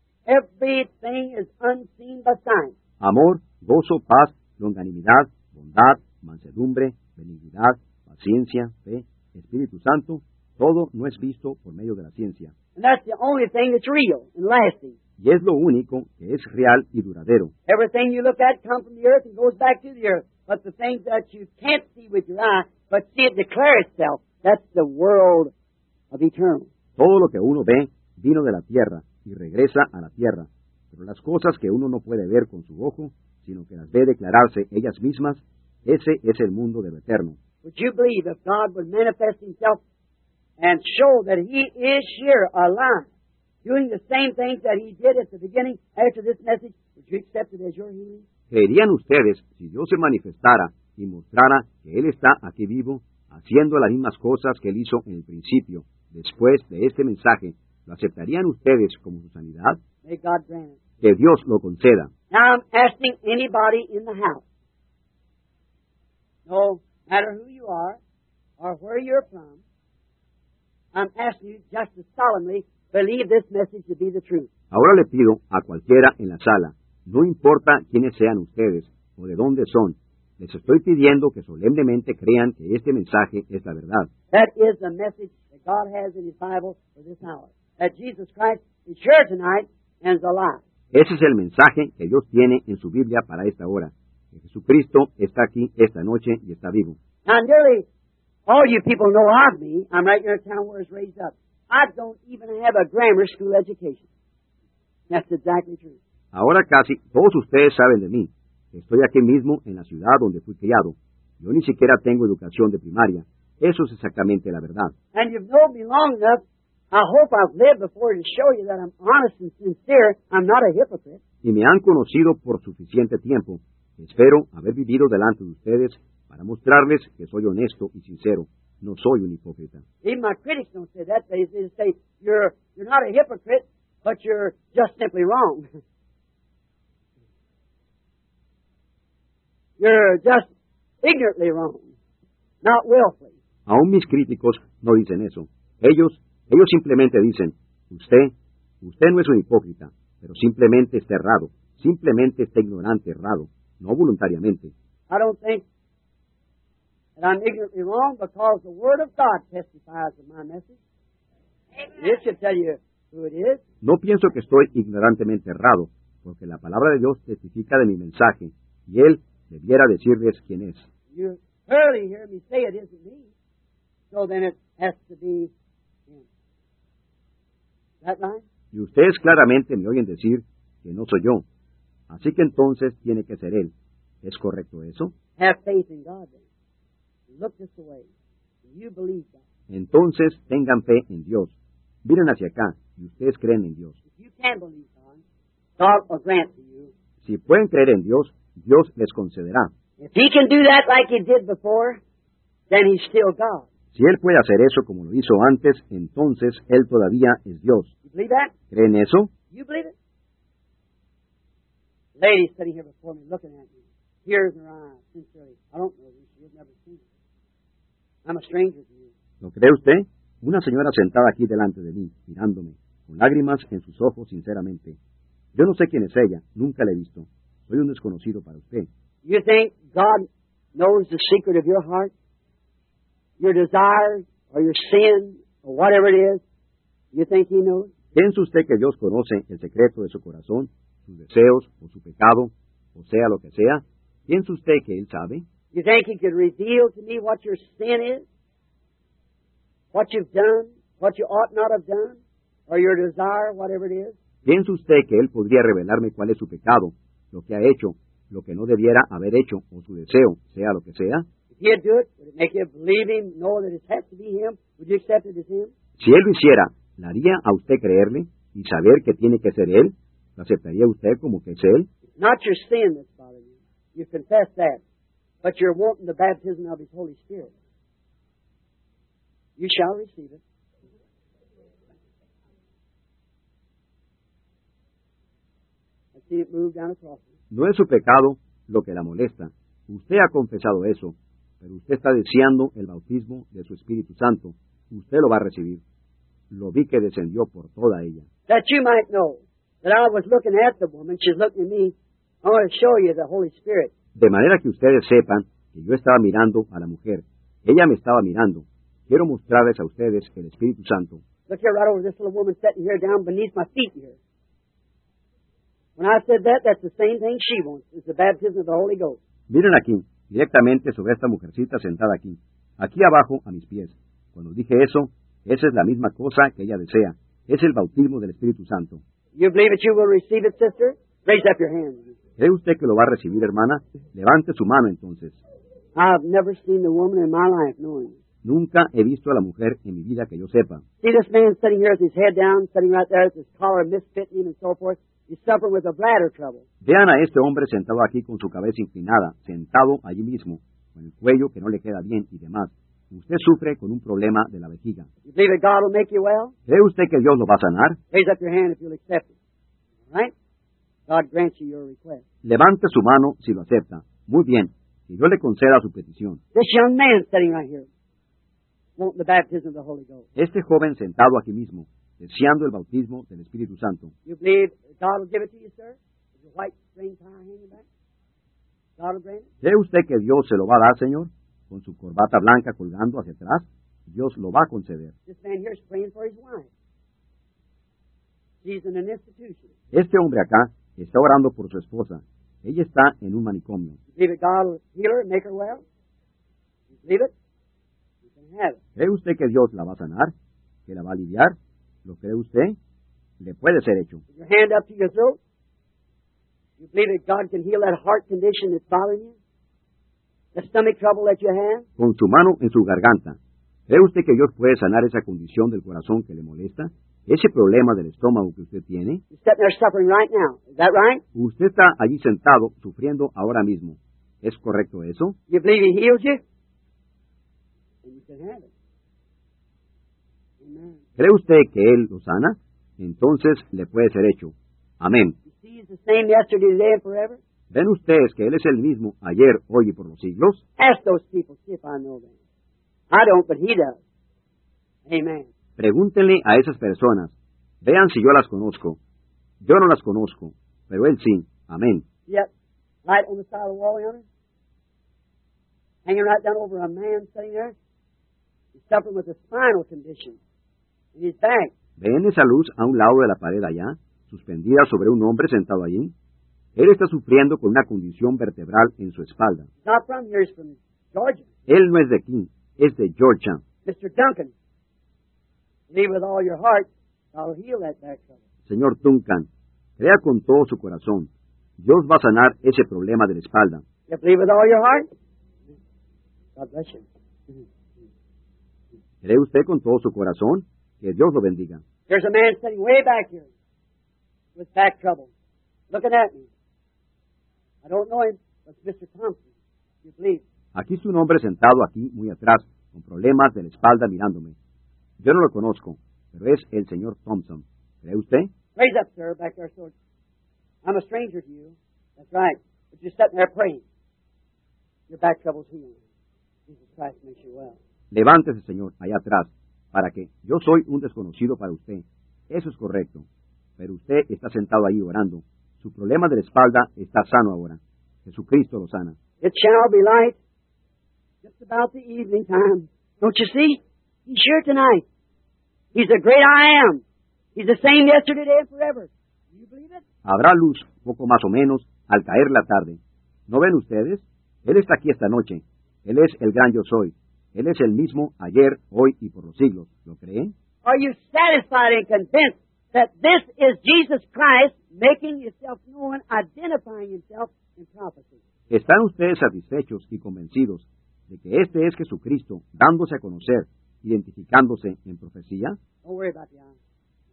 Everything is unseen by science. Amor, gozo, paz, longanimidad, bondad, mansedumbre, benignidad, paciencia, fe, Espíritu Santo, todo no es visto por medio de la ciencia. And that's the only thing that's real and lasting. Y es lo único que es real y duradero. Everything you look at comes from the earth and goes back to the earth. But the things that you can't see with your eye, but see it declare itself, that's the world of eternal. Todo lo que uno ve vino de la tierra, y regresa a la tierra. Pero las cosas que uno no puede ver con su ojo, sino que las ve declararse ellas mismas, ese es el mundo de lo eterno. Would you believe if God would manifest Himself and show that He is here alive, doing the same things that He did at the beginning after this message? Would you accept it as your healing? ¿Creerían ustedes si Dios se manifestara y mostrara que Él está aquí vivo, haciendo las mismas cosas que Él hizo en el principio, después de este mensaje? ¿Lo aceptarían ustedes como su sanidad? May God grant it. Que Dios lo conceda. Now I'm asking anybody in the house, no matter who you are or where you're from, I'm asking you just to solemnly believe this message to be the truth. Ahora le pido a cualquiera en la sala, no importa quiénes sean ustedes o de dónde son, les estoy pidiendo que solemnemente crean que este mensaje es la verdad. That is the message that God has in His Bible for this hour. That Jesus Christ is here tonight and is alive. Ese es el mensaje que Dios tiene en su Biblia para esta hora, que Jesucristo está aquí esta noche y está vivo. Now, nearly all you people know of me. I'm right near a town where I was raised up. I don't even have a grammar school education. That's exactly true. Ahora casi todos ustedes saben de mí. Estoy aquí mismo en la ciudad donde fui criado. Yo ni siquiera tengo educación de primaria. Eso es exactamente la verdad. And you've known me long enough. I hope I've lived before to show you that I'm honest and sincere. I'm not a hypocrite. Y me han conocido por suficiente tiempo. Espero haber vivido delante de ustedes para mostrarles que soy honesto y sincero. No soy un hipócrita. Even my critics don't say that. They say you're not a hypocrite, but you're just simply wrong. You're just ignorantly wrong, not willfully. Aún mis críticos no dicen eso. Ellos simplemente dicen, usted no es un hipócrita, pero simplemente está errado, simplemente está ignorante, errado, no voluntariamente. I don't think that I'm ignorantly wrong because the Word of God testifies of my message. It should tell you who it is. No pienso que estoy ignorantemente errado, porque la palabra de Dios testifica de mi mensaje, y Él debiera decirles quién es. You clearly hear me say it isn't me, so then it has to be Him. Is that right? Y ustedes claramente me oyen decir que no soy yo. Así que entonces tiene que ser Él. ¿Es correcto eso? Have faith in God then. Look this way. You believe that. Entonces tengan fe en Dios. Miren hacia acá y ustedes creen en Dios. If you can believe God, God will grant to you. Si pueden creer en Dios, Dios les concederá. If He can do that like He did before, then He's still God. Si Él puede hacer eso como lo hizo antes, entonces Él todavía es Dios. You believe that? ¿Creen eso? You believe it? Lady sitting here before me looking at me, tears in her eyes, sincerely. I don't know you. She has never seen me. I'm a stranger to you. ¿Lo cree usted? Una señora sentada aquí delante de mí, mirándome, con lágrimas en sus ojos sinceramente. Yo no sé quién es ella, nunca la he visto. Soy un desconocido para usted. You think God knows the secret of your heart? Your desires, or your sin, or whatever it is? You think He knows? ¿Piensa usted que Dios conoce el secreto de su corazón, sus deseos, o su pecado, o sea lo que sea? ¿Piensa usted que Él sabe? You think He could reveal to me what your sin is? What you've done? What you ought not have done? Or your desire, whatever it is? ¿Piensa usted que Él podría revelarme cuál es su pecado, lo que ha hecho, lo que no debiera haber hecho, o su deseo, sea lo que sea? If He'd do it, would it make you believe Him, know that it has to be Him? Would you accept it as Him? Si Él lo hiciera, ¿le haría a usted creerle y saber que tiene que ser Él? ¿Lo aceptaría usted como que es Él? It's not your sin that's bothering you. You confess that. But you're wanting the baptism of His Holy Spirit. You shall receive it. I see it move down across it. No es su pecado lo que la molesta. Usted ha confesado eso, pero usted está deseando el bautismo de su Espíritu Santo. Usted lo va a recibir. Lo vi que descendió por toda ella. That you might know that I was looking at the woman, she's looking at me. I want to show you the Holy Spirit. De manera que ustedes sepan que yo estaba mirando a la mujer. Ella me estaba mirando. Quiero mostrarles a ustedes el Espíritu Santo. Look here, right over this little woman sitting here down beneath my feet here. When I said that, that's the same thing she wants. It's the baptism of the Holy Ghost. Miren aquí, directamente sobre esta mujercita sentada aquí. Aquí abajo, a mis pies. Cuando dije eso, esa es la misma cosa que ella desea. es el bautismo del Espíritu Santo. You believe that you will receive it, sister? Raise up your hand. ¿Cree usted que lo va a recibir, hermana? Levante su mano entonces. I've never seen the woman in my life knowing it. Nunca he visto a la mujer en mi vida que yo sepa. See this man sitting here with his head down, sitting right there with his collar misfitting him and so forth. He's suffering with a bladder trouble. Vean a este hombre sentado aquí con su cabeza inclinada, sentado allí mismo, con el cuello que no le queda bien y demás. Usted sufre con un problema de la vejiga. You believe that God will make you well? ¿Cree usted que Dios lo va a sanar? Raise up your hand if you'll accept it. All right? God grants you your request. Levante su mano si lo acepta. Muy bien, que Dios le conceda su petición. This young man sitting right here, wanting the baptism of the Holy Ghost. Este joven sentado aquí mismo, deseando el bautismo del Espíritu Santo. You believe God will give it to you, sir? With your white string tie hanging back? God will grant it? ¿Cree usted que Dios se lo va a dar, Señor? Con su corbata blanca colgando hacia atrás, Dios lo va a conceder. This man here is praying for his wife. She's in an institution. Este hombre acá está orando por su esposa. Ella está en un manicomio. You believe that God will heal her and make her well? You believe it? You can have it. ¿Cree usted que Dios la va a sanar? ¿Que la va a aliviar? ¿Lo cree usted? Le puede ser hecho. With your hand up to your throat. You believe that God can heal that heart condition that's bothering you? The stomach trouble that you have? Con su mano en su garganta. ¿Cree usted que Dios puede sanar esa condición del corazón que le molesta? ¿Ese problema del estómago que usted tiene? You're sitting there suffering right now. Is that right? Usted está allí sentado, sufriendo ahora mismo. ¿Es correcto eso? You believe He heals you? And you can have it. Amen. ¿Cree usted que Él lo sana? Entonces le puede ser hecho. Amén. You see He's the same yesterday, today, and forever? ¿Ven ustedes que Él es el mismo ayer, hoy y por los siglos? Ask those people, see if I know them. I don't, but He does. Amen. Pregúntenle a esas personas. Vean si yo las conozco. Yo no las conozco, pero Él sí. Amén. Yep. Right on the side of the wall yonder? Hanging right down over a man sitting there? He's suffering with a spinal condition in his back. ¿Ven esa luz a un lado de la pared allá, suspendida sobre un hombre sentado allí? Él está sufriendo con una condición vertebral en su espalda. He's not from here, he's from Georgia. Él no es de aquí, es de Georgia. Mr. Duncan, believe with all your heart, I'll heal that back trouble. Señor Duncan, crea con todo su corazón. Dios va a sanar ese problema de la espalda. You believe with all your heart? God bless you. ¿Cree usted con todo su corazón? Que Dios lo bendiga. There's a man sitting way back here with back trouble, looking at me. I don't know him, but it's Mr. Thompson. You believe? Aquí está un hombre sentado aquí, muy atrás, con problemas de la espalda mirándome. Yo no lo conozco, pero es el señor Thompson. ¿Cree usted? Raise up, sir, back there, sir. I'm a stranger to you. That's right. But you're sitting there praying. Your back trouble's healing. Jesus Christ makes you well. Levántese, señor, allá atrás, para que yo soy un desconocido para usted. Eso es correcto. Pero usted está sentado ahí orando. Su problema de la espalda está sano ahora. Jesucristo lo sana. It shall be light just about the evening time. Don't you see? He's here tonight. He's the great I am. He's the same yesterday, today, and forever. Do you believe it? Habrá luz, poco más o menos, al caer la tarde. ¿No ven ustedes? Él está aquí esta noche. Él es el gran yo soy. Él es el mismo ayer, hoy y por los siglos. ¿Lo creen? Are you satisfied and convinced that this is Jesus Christ making himself known, identifying himself in prophecy? ¿Están ustedes satisfechos y convencidos de que este es Jesucristo dándose a conocer, identificándose en profecía? Don't worry about the eye.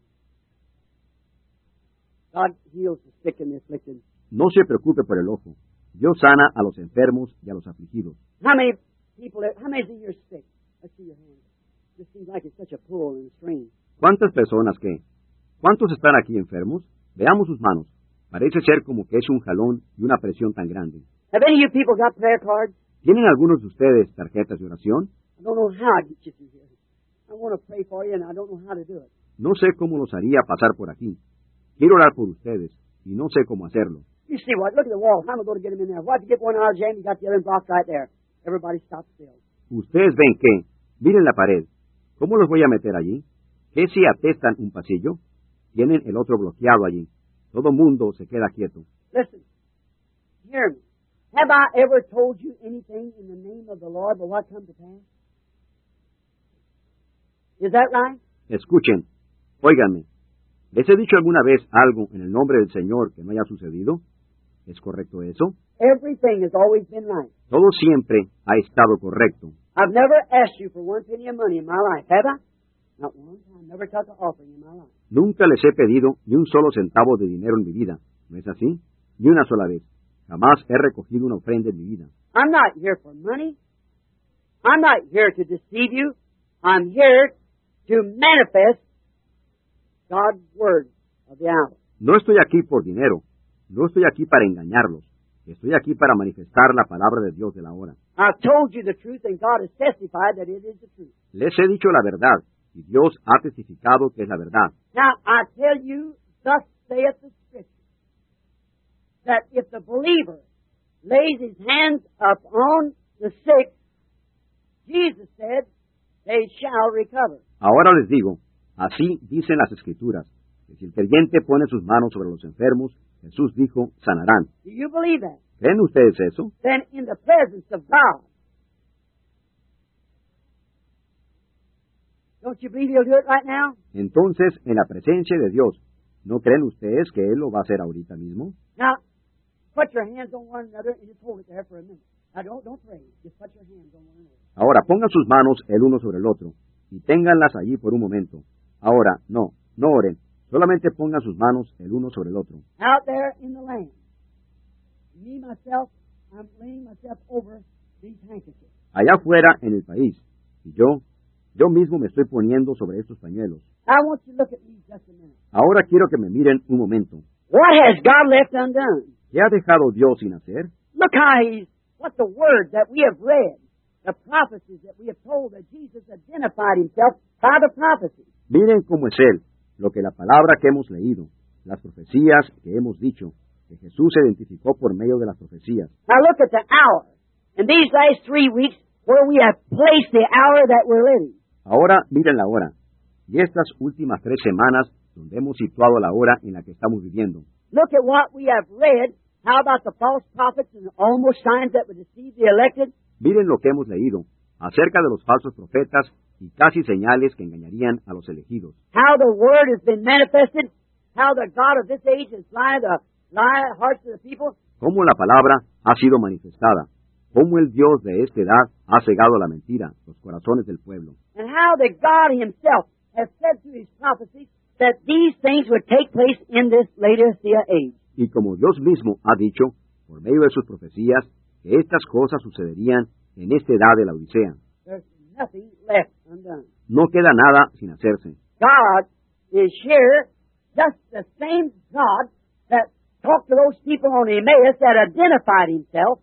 God heals the sick and the afflicted. No se preocupe por el ojo. Dios sana a los enfermos y a los afligidos. How many of you are sick? Let's see your hand. This seems like it's such a pull and a strain. ¿Cuántas personas qué? ¿Cuántos están aquí enfermos? Veamos sus manos. Parece ser como que es un jalón y una presión tan grande. Have any of you people got prayer cards? ¿Tienen algunos de ustedes tarjetas de oración? I don't know how to get you through here. I want to pray for you and I don't know how to do it. No sé cómo los haría pasar por aquí. Quiero orar por ustedes y no sé cómo hacerlo. You see what? Look at the wall. How am I going to get them in there? Why don't you get one hour, Jam? You got the other blocked right there. Everybody stop still. Ustedes ven que, miren la pared. ¿Cómo los voy a meter allí? ¿Qué si atestan un pasillo? Tienen el otro bloqueado allí. Todo mundo se queda quieto. Listen. Hear me. Have I ever told you anything in the name of the Lord but what come to pass? Is that right? Escuchen. Óiganme, ¿les he dicho alguna vez algo en el nombre del Señor que no haya sucedido? ¿Es correcto eso? Everything has always been right. Todo siempre ha estado correcto. I've never asked you for one penny of money in my life, have I? Not one time. Never took an offering in my life. Nunca les he pedido ni un solo centavo de dinero en mi vida. ¿No es así? Ni una sola vez. Jamás he recogido una ofrenda en mi vida. I'm not here for money. I'm not here to deceive you. I'm here to manifest God's word of the hour. No estoy aquí por dinero. No estoy aquí para engañarlos. Estoy aquí para manifestar la palabra de Dios de la hora. I've told you the truth, and God has testified that it is the truth. Les he dicho la verdad, y Dios ha testificado que es la verdad. Now, I tell you, thus saith the Scripture, that if the believer lays his hands upon the sick, Jesus said, they shall recover. Ahora les digo, así dicen las Escrituras, que si el creyente pone sus manos sobre los enfermos, Jesús dijo, sanarán. Do you believe that? ¿Creen ustedes eso? Then in the presence of God, don't you believe He'll do it right now? Entonces, en la presencia de Dios, ¿no creen ustedes que Él lo va a hacer ahorita mismo? Now, put your hands on one another and just hold it there for a minute. Now, don't pray. Just put your hands on one another. Ahora, pongan sus manos el uno sobre el otro, y ténganlas allí por un momento. Ahora, no oren, solamente pongan sus manos el uno sobre el otro. Out there in the land, me, myself, I'm laying myself over these handkerchiefs. Allá afuera, en el país, y yo mismo me estoy poniendo sobre estos pañuelos. I want you to look at me just a minute. Ahora quiero que me miren un momento. What has God left undone? ¿Qué ha dejado Dios sin hacer? Look how what the word that we have read, the prophecies that we have told that Jesus identified himself by the prophecies. Miren cómo es Él, lo que la palabra que hemos leído, las profecías que hemos dicho, que Jesús se identificó por medio de las profecías. Now look at the hour. In these last 3 weeks, where we have placed the hour that we're living. Ahora miren la hora, y estas últimas 3 semanas donde hemos situado la hora en la que estamos viviendo. Look at what we have read. How about the false prophets and almost signs that would deceive the elected? Miren lo que hemos leído acerca de los falsos profetas y casi señales que engañarían a los elegidos. How the word has been manifested. How the God of this age has lied the hearts of the people. Cómo la palabra ha sido manifestada. Cómo el Dios de esta edad ha cegado la mentira, los corazones del pueblo. And how that God himself has said through his prophecies that these things would take place in this Laodicea age. Y como Dios mismo ha dicho, por medio de sus profecías, que estas cosas sucederían en esta edad de la Odisea. There's nothing left undone. No queda nada sin hacerse. God is here, just the same God that talked to those people on Emmaus that identified himself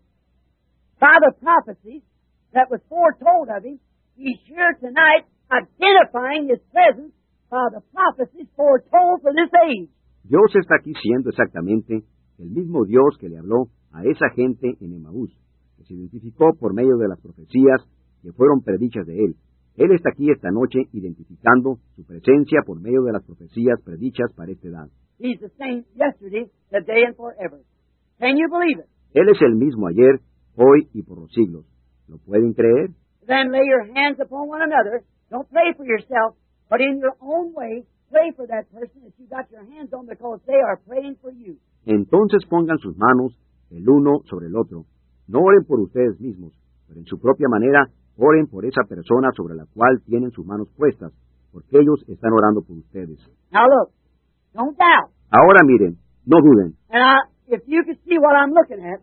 by the prophecies that was foretold of him. He's here tonight identifying his presence by the prophecies foretold for this age. Dios está aquí siendo exactamente el mismo Dios que le habló a esa gente en Emaús, que se identificó por medio de las profecías que fueron predichas de Él. Él está aquí esta noche identificando su presencia por medio de las profecías predichas para esta edad. He's the same yesterday, today, and forever. Can you believe it? Él es el mismo ayer, hoy y por los siglos. ¿Lo pueden creer? Then lay your hands upon one another. Don't pray for yourself, but in your own way, pray for that person that you got your hands on because they are praying for you. Entonces pongan sus manos el uno sobre el otro. No oren por ustedes mismos, pero en su propia manera oren por esa persona sobre la cual tienen sus manos puestas, porque ellos están orando por ustedes. Now look, don't doubt. Ahora miren, no duden. And if you could see what I'm looking at,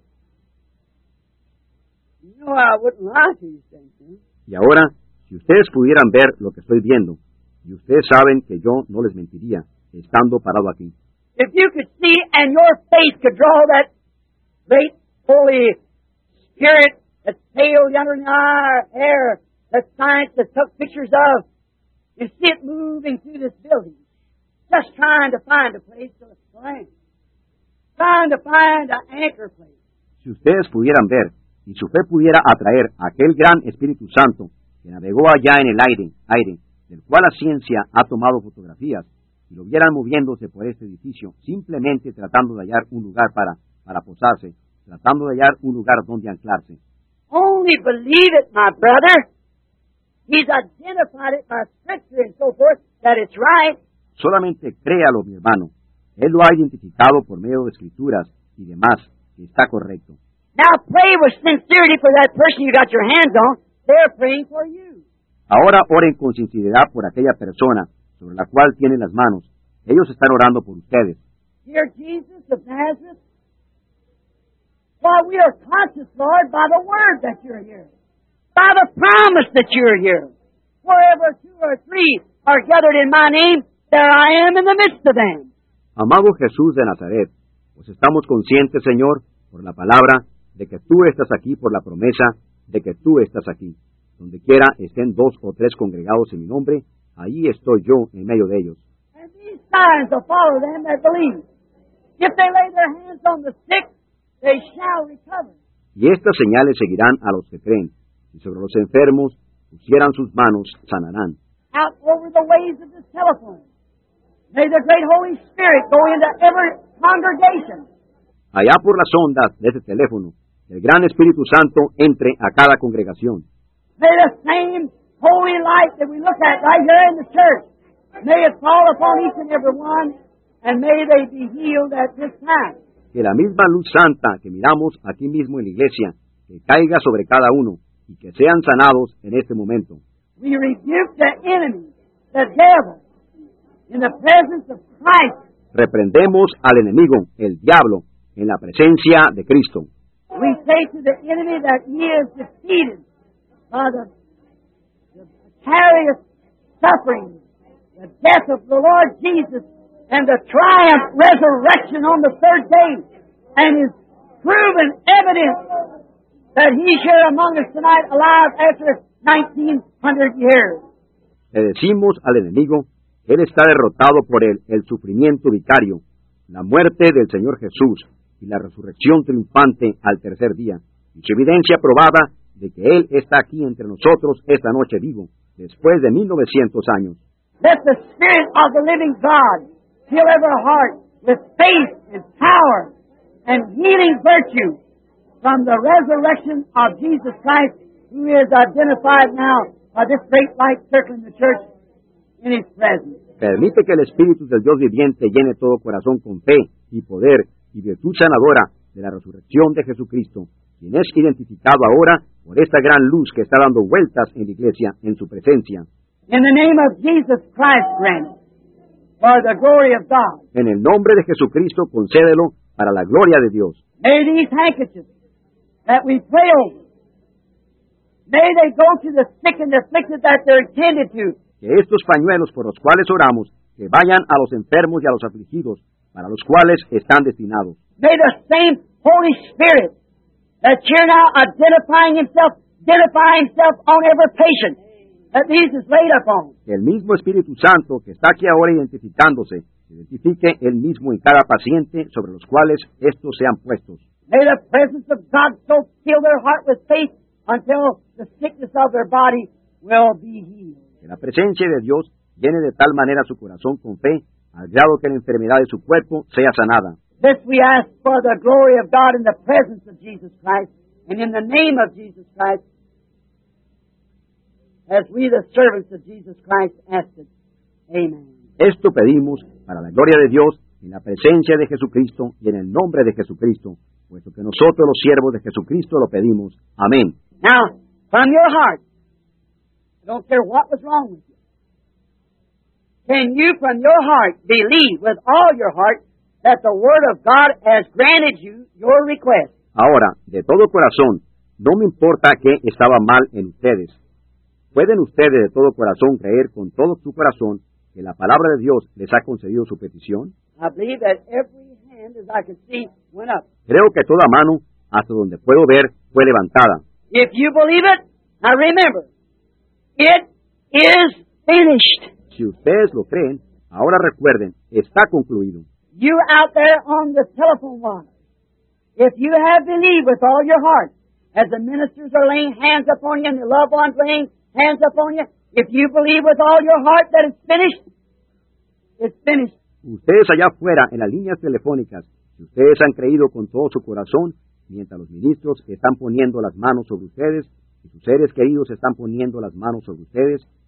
you know I wouldn't lie to you, Saint. Y ahora, si ustedes pudieran ver lo que estoy viendo, y ustedes saben que yo no les mentiría, estando parado aquí. If you could see and your faith could draw that great Holy Spirit that's sailed yonder in our air, that science has took pictures of, you see it moving through this building, just trying to find a place to land, trying to find an anchor place. Si ustedes pudieran ver, y su fe pudiera atraer a aquel gran Espíritu Santo que navegó allá en el aire, del cual la ciencia ha tomado fotografías, y lo vieran moviéndose por este edificio, simplemente tratando de hallar un lugar para posarse, tratando de hallar un lugar donde anclarse. Only believe it, my brother. He's identified it by Scripture and so forth, that it's right. Solamente créalo, mi hermano. Él lo ha identificado por medio de escrituras y demás, que está correcto. Now pray with sincerity for that person you got your hands on. They're praying for you. Ahora oren con sinceridad por aquella persona sobre la cual tienen las manos. Ellos están orando por ustedes. Dear Jesus of Nazareth, why we are conscious, Lord, by the word that you're here, by the promise that you're here. Wherever two or three are gathered in my name, there I am in the midst of them. Amado Jesús de Nazaret, pues estamos conscientes, Señor, por la palabra, de que tú estás aquí, por la promesa de que tú estás aquí. Donde quiera estén 2 o 3 congregados en mi nombre, ahí estoy yo en medio de ellos. And these signs will follow them that believe. If they lay their hands on the sick, they shall recover. Y estas señales seguirán a los que creen, y sobre los enfermos pusieran sus manos, sanarán. Out over the waves of this telephone, may the great Holy Spirit go into every congregation. Allá por las ondas de ese teléfono, el gran Espíritu Santo entre a cada congregación. May the same holy light that we look at right here in the church, may it fall upon each and every one, and may they be healed at this time. Que la misma luz santa que miramos aquí mismo en la iglesia, que caiga sobre cada uno, y que sean sanados en este momento. We rebuke the enemy, the devil, in the presence of Christ. Reprendemos al enemigo, el diablo, en la presencia de Cristo. We say to the enemy that he is defeated by the vicarious suffering, the death of the Lord Jesus, and the triumph resurrection on the third day, and is proven evidence that he's here among us tonight alive after 1900 years. Le decimos al enemigo, él está derrotado por el sufrimiento vicario, la muerte del Señor Jesús y la resurrección triunfante al tercer día, y su evidencia probada de que Él está aquí entre nosotros esta noche vivo, después de 1900 años. Let the Spirit of the living God fill every heart with faith and power and healing virtue from the resurrection of Jesus Christ, who is identified now by this great light circling the church in His presence. Permite que el Espíritu del Dios viviente llene todo corazón con fe y poder y virtud sanadora de la resurrección de Jesucristo, quien es identificado ahora por esta gran luz que está dando vueltas en la iglesia en su presencia. In the name of Jesus Christ, grant it, for the glory of God. En el nombre de Jesucristo, concédelo para la gloria de Dios. May these handkerchiefs that we pray over, may they go to the sick and afflicted that they're intended to. Que estos pañuelos por los cuales oramos, que vayan a los enfermos y a los afligidos, para los cuales están destinados. May the same Holy Spirit that you're now identifying himself on every patient that Jesus laid upon. El mismo Espíritu Santo que está aquí ahora identificándose, identifique el mismo en cada paciente sobre los cuales estos sean puestos. May the presence of God so fill their heart with faith until the sickness of their body will be healed. Que la presencia de Dios llene de tal manera su corazón con fe, al grado que la enfermedad de su cuerpo sea sanada. This we ask for the glory of God in the presence of Jesus Christ and in the name of Jesus Christ, as we the servants of Jesus Christ ask it. Amen. Esto pedimos para la gloria de Dios en la presencia de Jesucristo y en el nombre de Jesucristo, puesto que nosotros los siervos de Jesucristo lo pedimos. Amén. Now, from your heart, I don't care what was wrong with you, can you from your heart believe with all your heart that the Word of God has granted you your request? Ahora, de todo corazón, no me importa qué estaba mal en ustedes. ¿Pueden ustedes de todo corazón creer con todo su corazón que la palabra de Dios les ha concedido su petición? I believe that every hand, as I can see, went up. Creo que toda mano, hasta donde puedo ver, fue levantada. If you believe it, now remember, it is finished. Si ustedes lo creen, ahora recuerden, está concluido. You out there on the telephone wire, if you have believed with all your heart, as the ministers are laying hands upon you and the loved ones laying hands upon you, if you believe with all your heart that it's finished, it's finished. Ustedes allá afuera, en las líneas telefónicas, si ustedes han creído con todo su corazón, mientras los ministros están poniendo las manos sobre ustedes, y sus seres queridos están poniendo las manos sobre ustedes,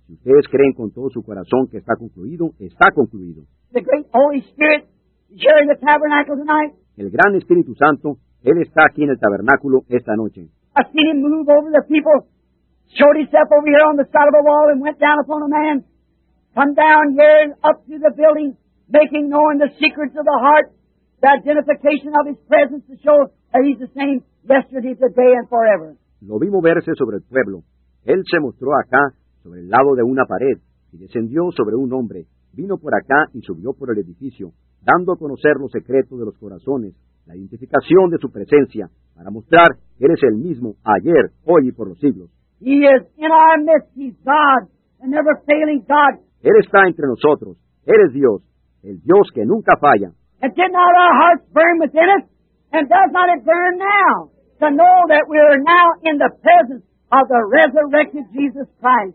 Si ustedes creen con todo su corazón que está concluido, está concluido. The great Holy Spirit is here in the tabernacle tonight. El gran Espíritu Santo, Él está aquí en el tabernáculo esta noche. I've seen Him move over the people, showed Himself over here on the side of the wall and went down upon a man, come down here and up through the building, making known the secrets of the heart, the identification of His presence to show that He's the same yesterday, today, and forever. Lo vi moverse sobre el pueblo. Él se mostró acá, sobre el lado de una pared, y descendió sobre un hombre. Vino por acá y subió por el edificio, dando a conocer los secretos de los corazones, la identificación de su presencia, para mostrar que Él es el mismo, ayer, hoy y por los siglos. He is in our midst. He's God, a never-failing God. Él está entre nosotros. Él es Dios, el Dios que nunca falla. And did not our hearts burn within us? And does not it burn now? To know that we are now in the presence of the resurrected Jesus Christ,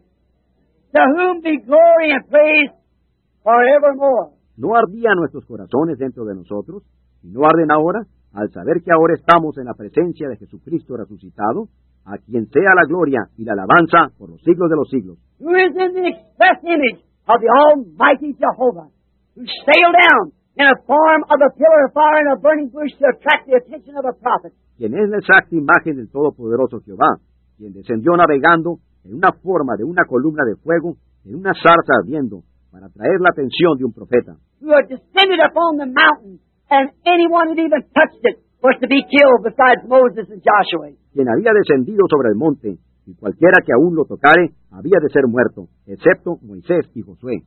to whom be glory and praise forevermore. ¿No ardían nuestros corazones dentro de nosotros? ¿Y no arden ahora, al saber que ahora estamos en la presencia de Jesucristo resucitado, a quien sea la gloria y la alabanza por los siglos de los siglos? Who is in the express image of the Almighty Jehovah, who sailed down in a form of a pillar of fire and a burning bush to attract the attention of the prophet. Quien es la exacta imagen del Todopoderoso Jehová, quien descendió navegando en una forma de una columna de fuego, en una zarza ardiendo, para atraer la atención de un profeta. Who had descended upon the mountain, and anyone that even touched it was to be killed besides Moses and Joshua. Quien había descendido sobre el monte, y cualquiera que aún lo tocare, había de ser muerto, excepto Moisés y Josué.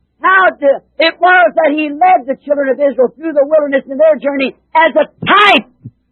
It was that He led the children of Israel through the wilderness in their journey as a type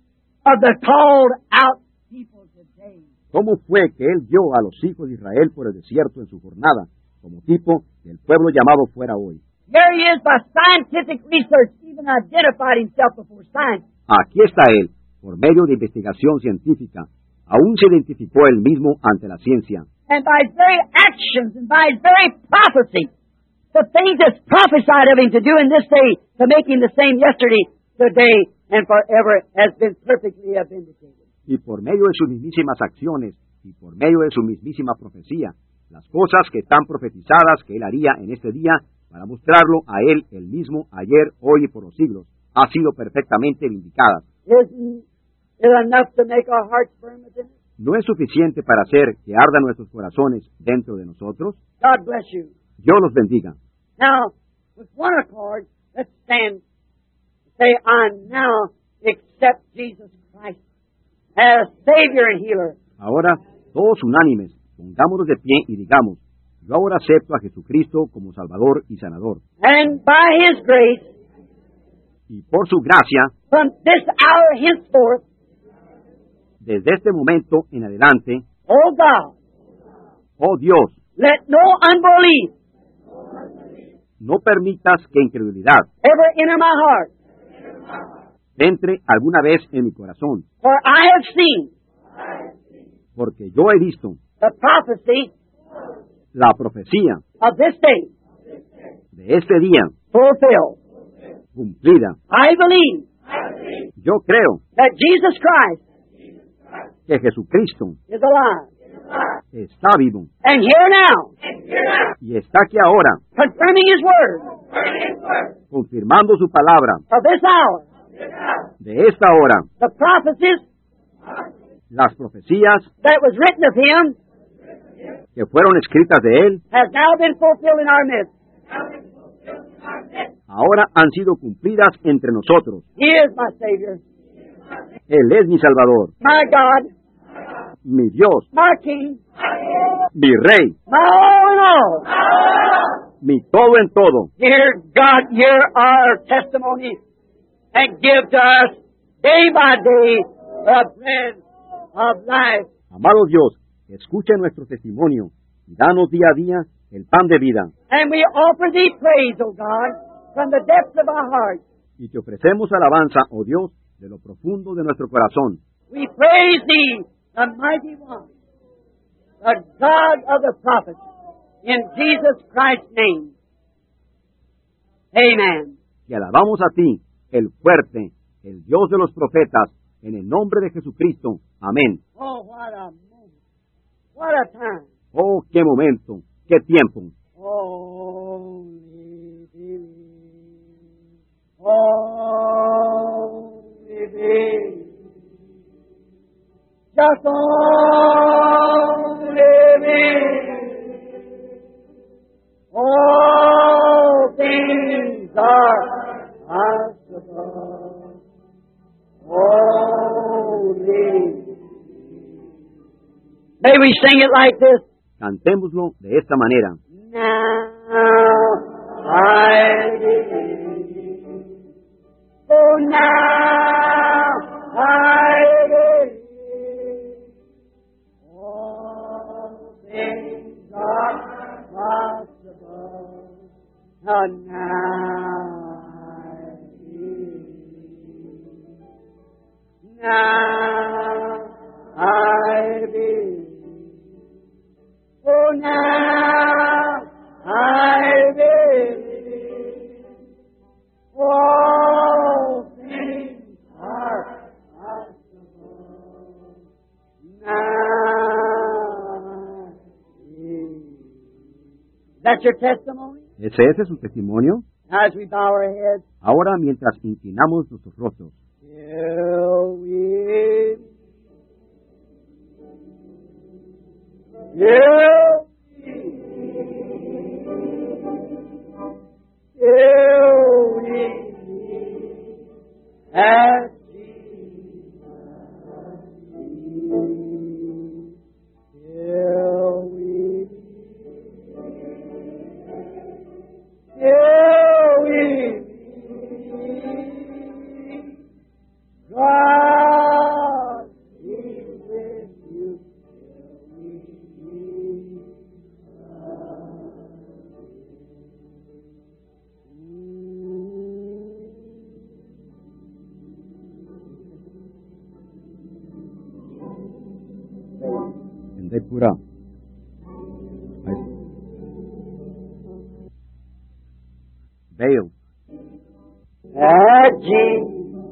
of the called out people today. ¿Cómo fue que Él guió a los hijos de Israel por el desierto en su jornada, como tipo del pueblo llamado fuera hoy? There He is by scientific research, even identified Himself before science. Aquí está Él, por medio de investigación científica, aún se identificó Él mismo ante la ciencia. And by His very actions and by His very prophecy, the things that's prophesied of Him to do in this day, to make Him the same yesterday, today, and forever, has been perfectly vindicated. Y por medio de sus mismísimas acciones, y por medio de su mismísima profecía, las cosas que están profetizadas que Él haría en este día, para mostrarlo a Él el mismo, ayer, hoy y por los siglos, ha sido perfectamente vindicadas. Isn't it enough to make our hearts burn within us? ¿No es suficiente para hacer que ardan nuestros corazones dentro de nosotros? God bless you. Dios los bendiga. Now, with one accord, let's stand and say, I now accept Jesus Christ as Savior and Healer. Ahora, todos unánimes, pongámonos de pie y digamos, yo ahora acepto a Jesucristo como Salvador y Sanador. And by His grace, Y por su gracia, from this hour henceforth, desde este momento en adelante, oh God, oh Dios, let no unbelief no permitas que incredulidad ever enter my heart. entre alguna vez en mi corazón, For I have seen porque yo he visto the prophecy la profecía of this day de este día fulfilled. cumplida. I believe Yo creo that Jesus Christ que Jesucristo is alive. está vivo And here now, y está aquí ahora, confirming His word confirmando su palabra of this hour, de esta hora. the prophecies Las profecías that was written of Him que fueron escritas de Él has now been fulfilled in our midst. ahora han sido cumplidas entre nosotros. He is my Savior, Él es mi Salvador, my God, mi Dios, my King, mi Rey, my all in all. mi todo en todo. Dear God, hear our testimony and give to us day by day the bread of life. Amado Dios, escucha nuestro testimonio y danos día a día el pan de vida. And we offer Thee praise, O God, from the depths of our heart. Y te ofrecemos alabanza, oh Dios, de lo profundo de nuestro corazón. We praise Thee, the mighty one, the God of the prophets, in Jesus Christ's name. Amen. Y alabamos a ti, el fuerte, el Dios de los profetas, en el nombre de Jesucristo. Amén. Oh, what a moment. What a time. Oh, qué momento, qué tiempo. Only believe. Only believe. Just only believe. All things are possible. Only. May we sing it like this? Cantémoslo de esta manera. Now I believe. Oh, now I believe. All things are possible. Oh, now I believe. Now I believe. Oh, now I believe. All things are possible. Now I believe. That's your testimony? ¿Ese es su testimonio? As we bow our heads. Ahora, mientras inclinamos nuestros rostros, Till we till we as Jesus till we God be with you till we meet. tendré pura. Bail. At Jesus.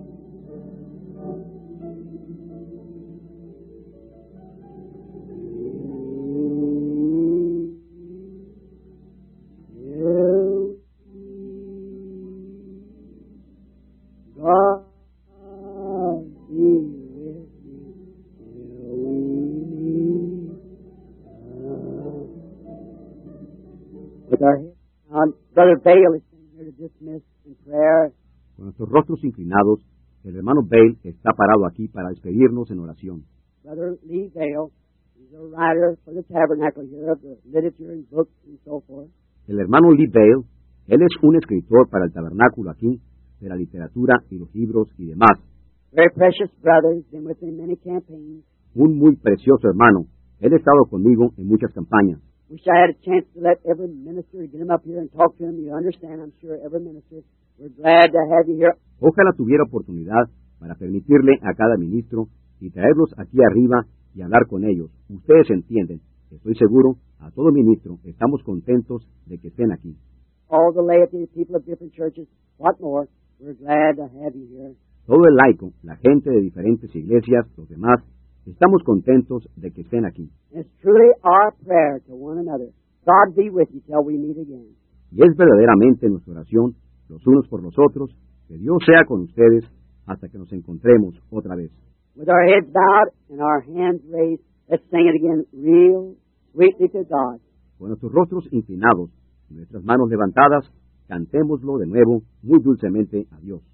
Brother Bale is here to dismiss in prayer. Con nuestros rostros inclinados, el hermano Bale está parado aquí para despedirnos en oración. Brother Lee Bale, he's a writer for the tabernacle here of the literature and books and so forth. El hermano Lee Bale, él es un escritor para el tabernáculo aquí, de la literatura y los libros y demás. Very precious brother, he's been with me in many campaigns. Un muy precioso hermano. Él ha estado conmigo en muchas campañas. Wish I had a chance to let every minister get him up here and talk to him. You understand, I'm sure, every minister. We're glad to have you here. Ojalá tuviera oportunidad para permitirle a cada ministro y traerlos aquí arriba y hablar con ellos. Ustedes entienden, estoy seguro, a todo ministro estamos contentos de que estén aquí. All the laity, people of different churches, what more, we're glad to have you here. Todo el laico, la gente de diferentes iglesias, los demás, estamos contentos de que estén aquí. It's truly our prayer to one another. God be with you till we meet again. Y es verdaderamente nuestra oración, los unos por los otros, que Dios sea con ustedes hasta que nos encontremos otra vez. With our heads bowed and our hands raised, let's sing it again real sweetly to God. Con nuestros rostros inclinados y nuestras manos levantadas, cantémoslo de nuevo muy dulcemente a Dios.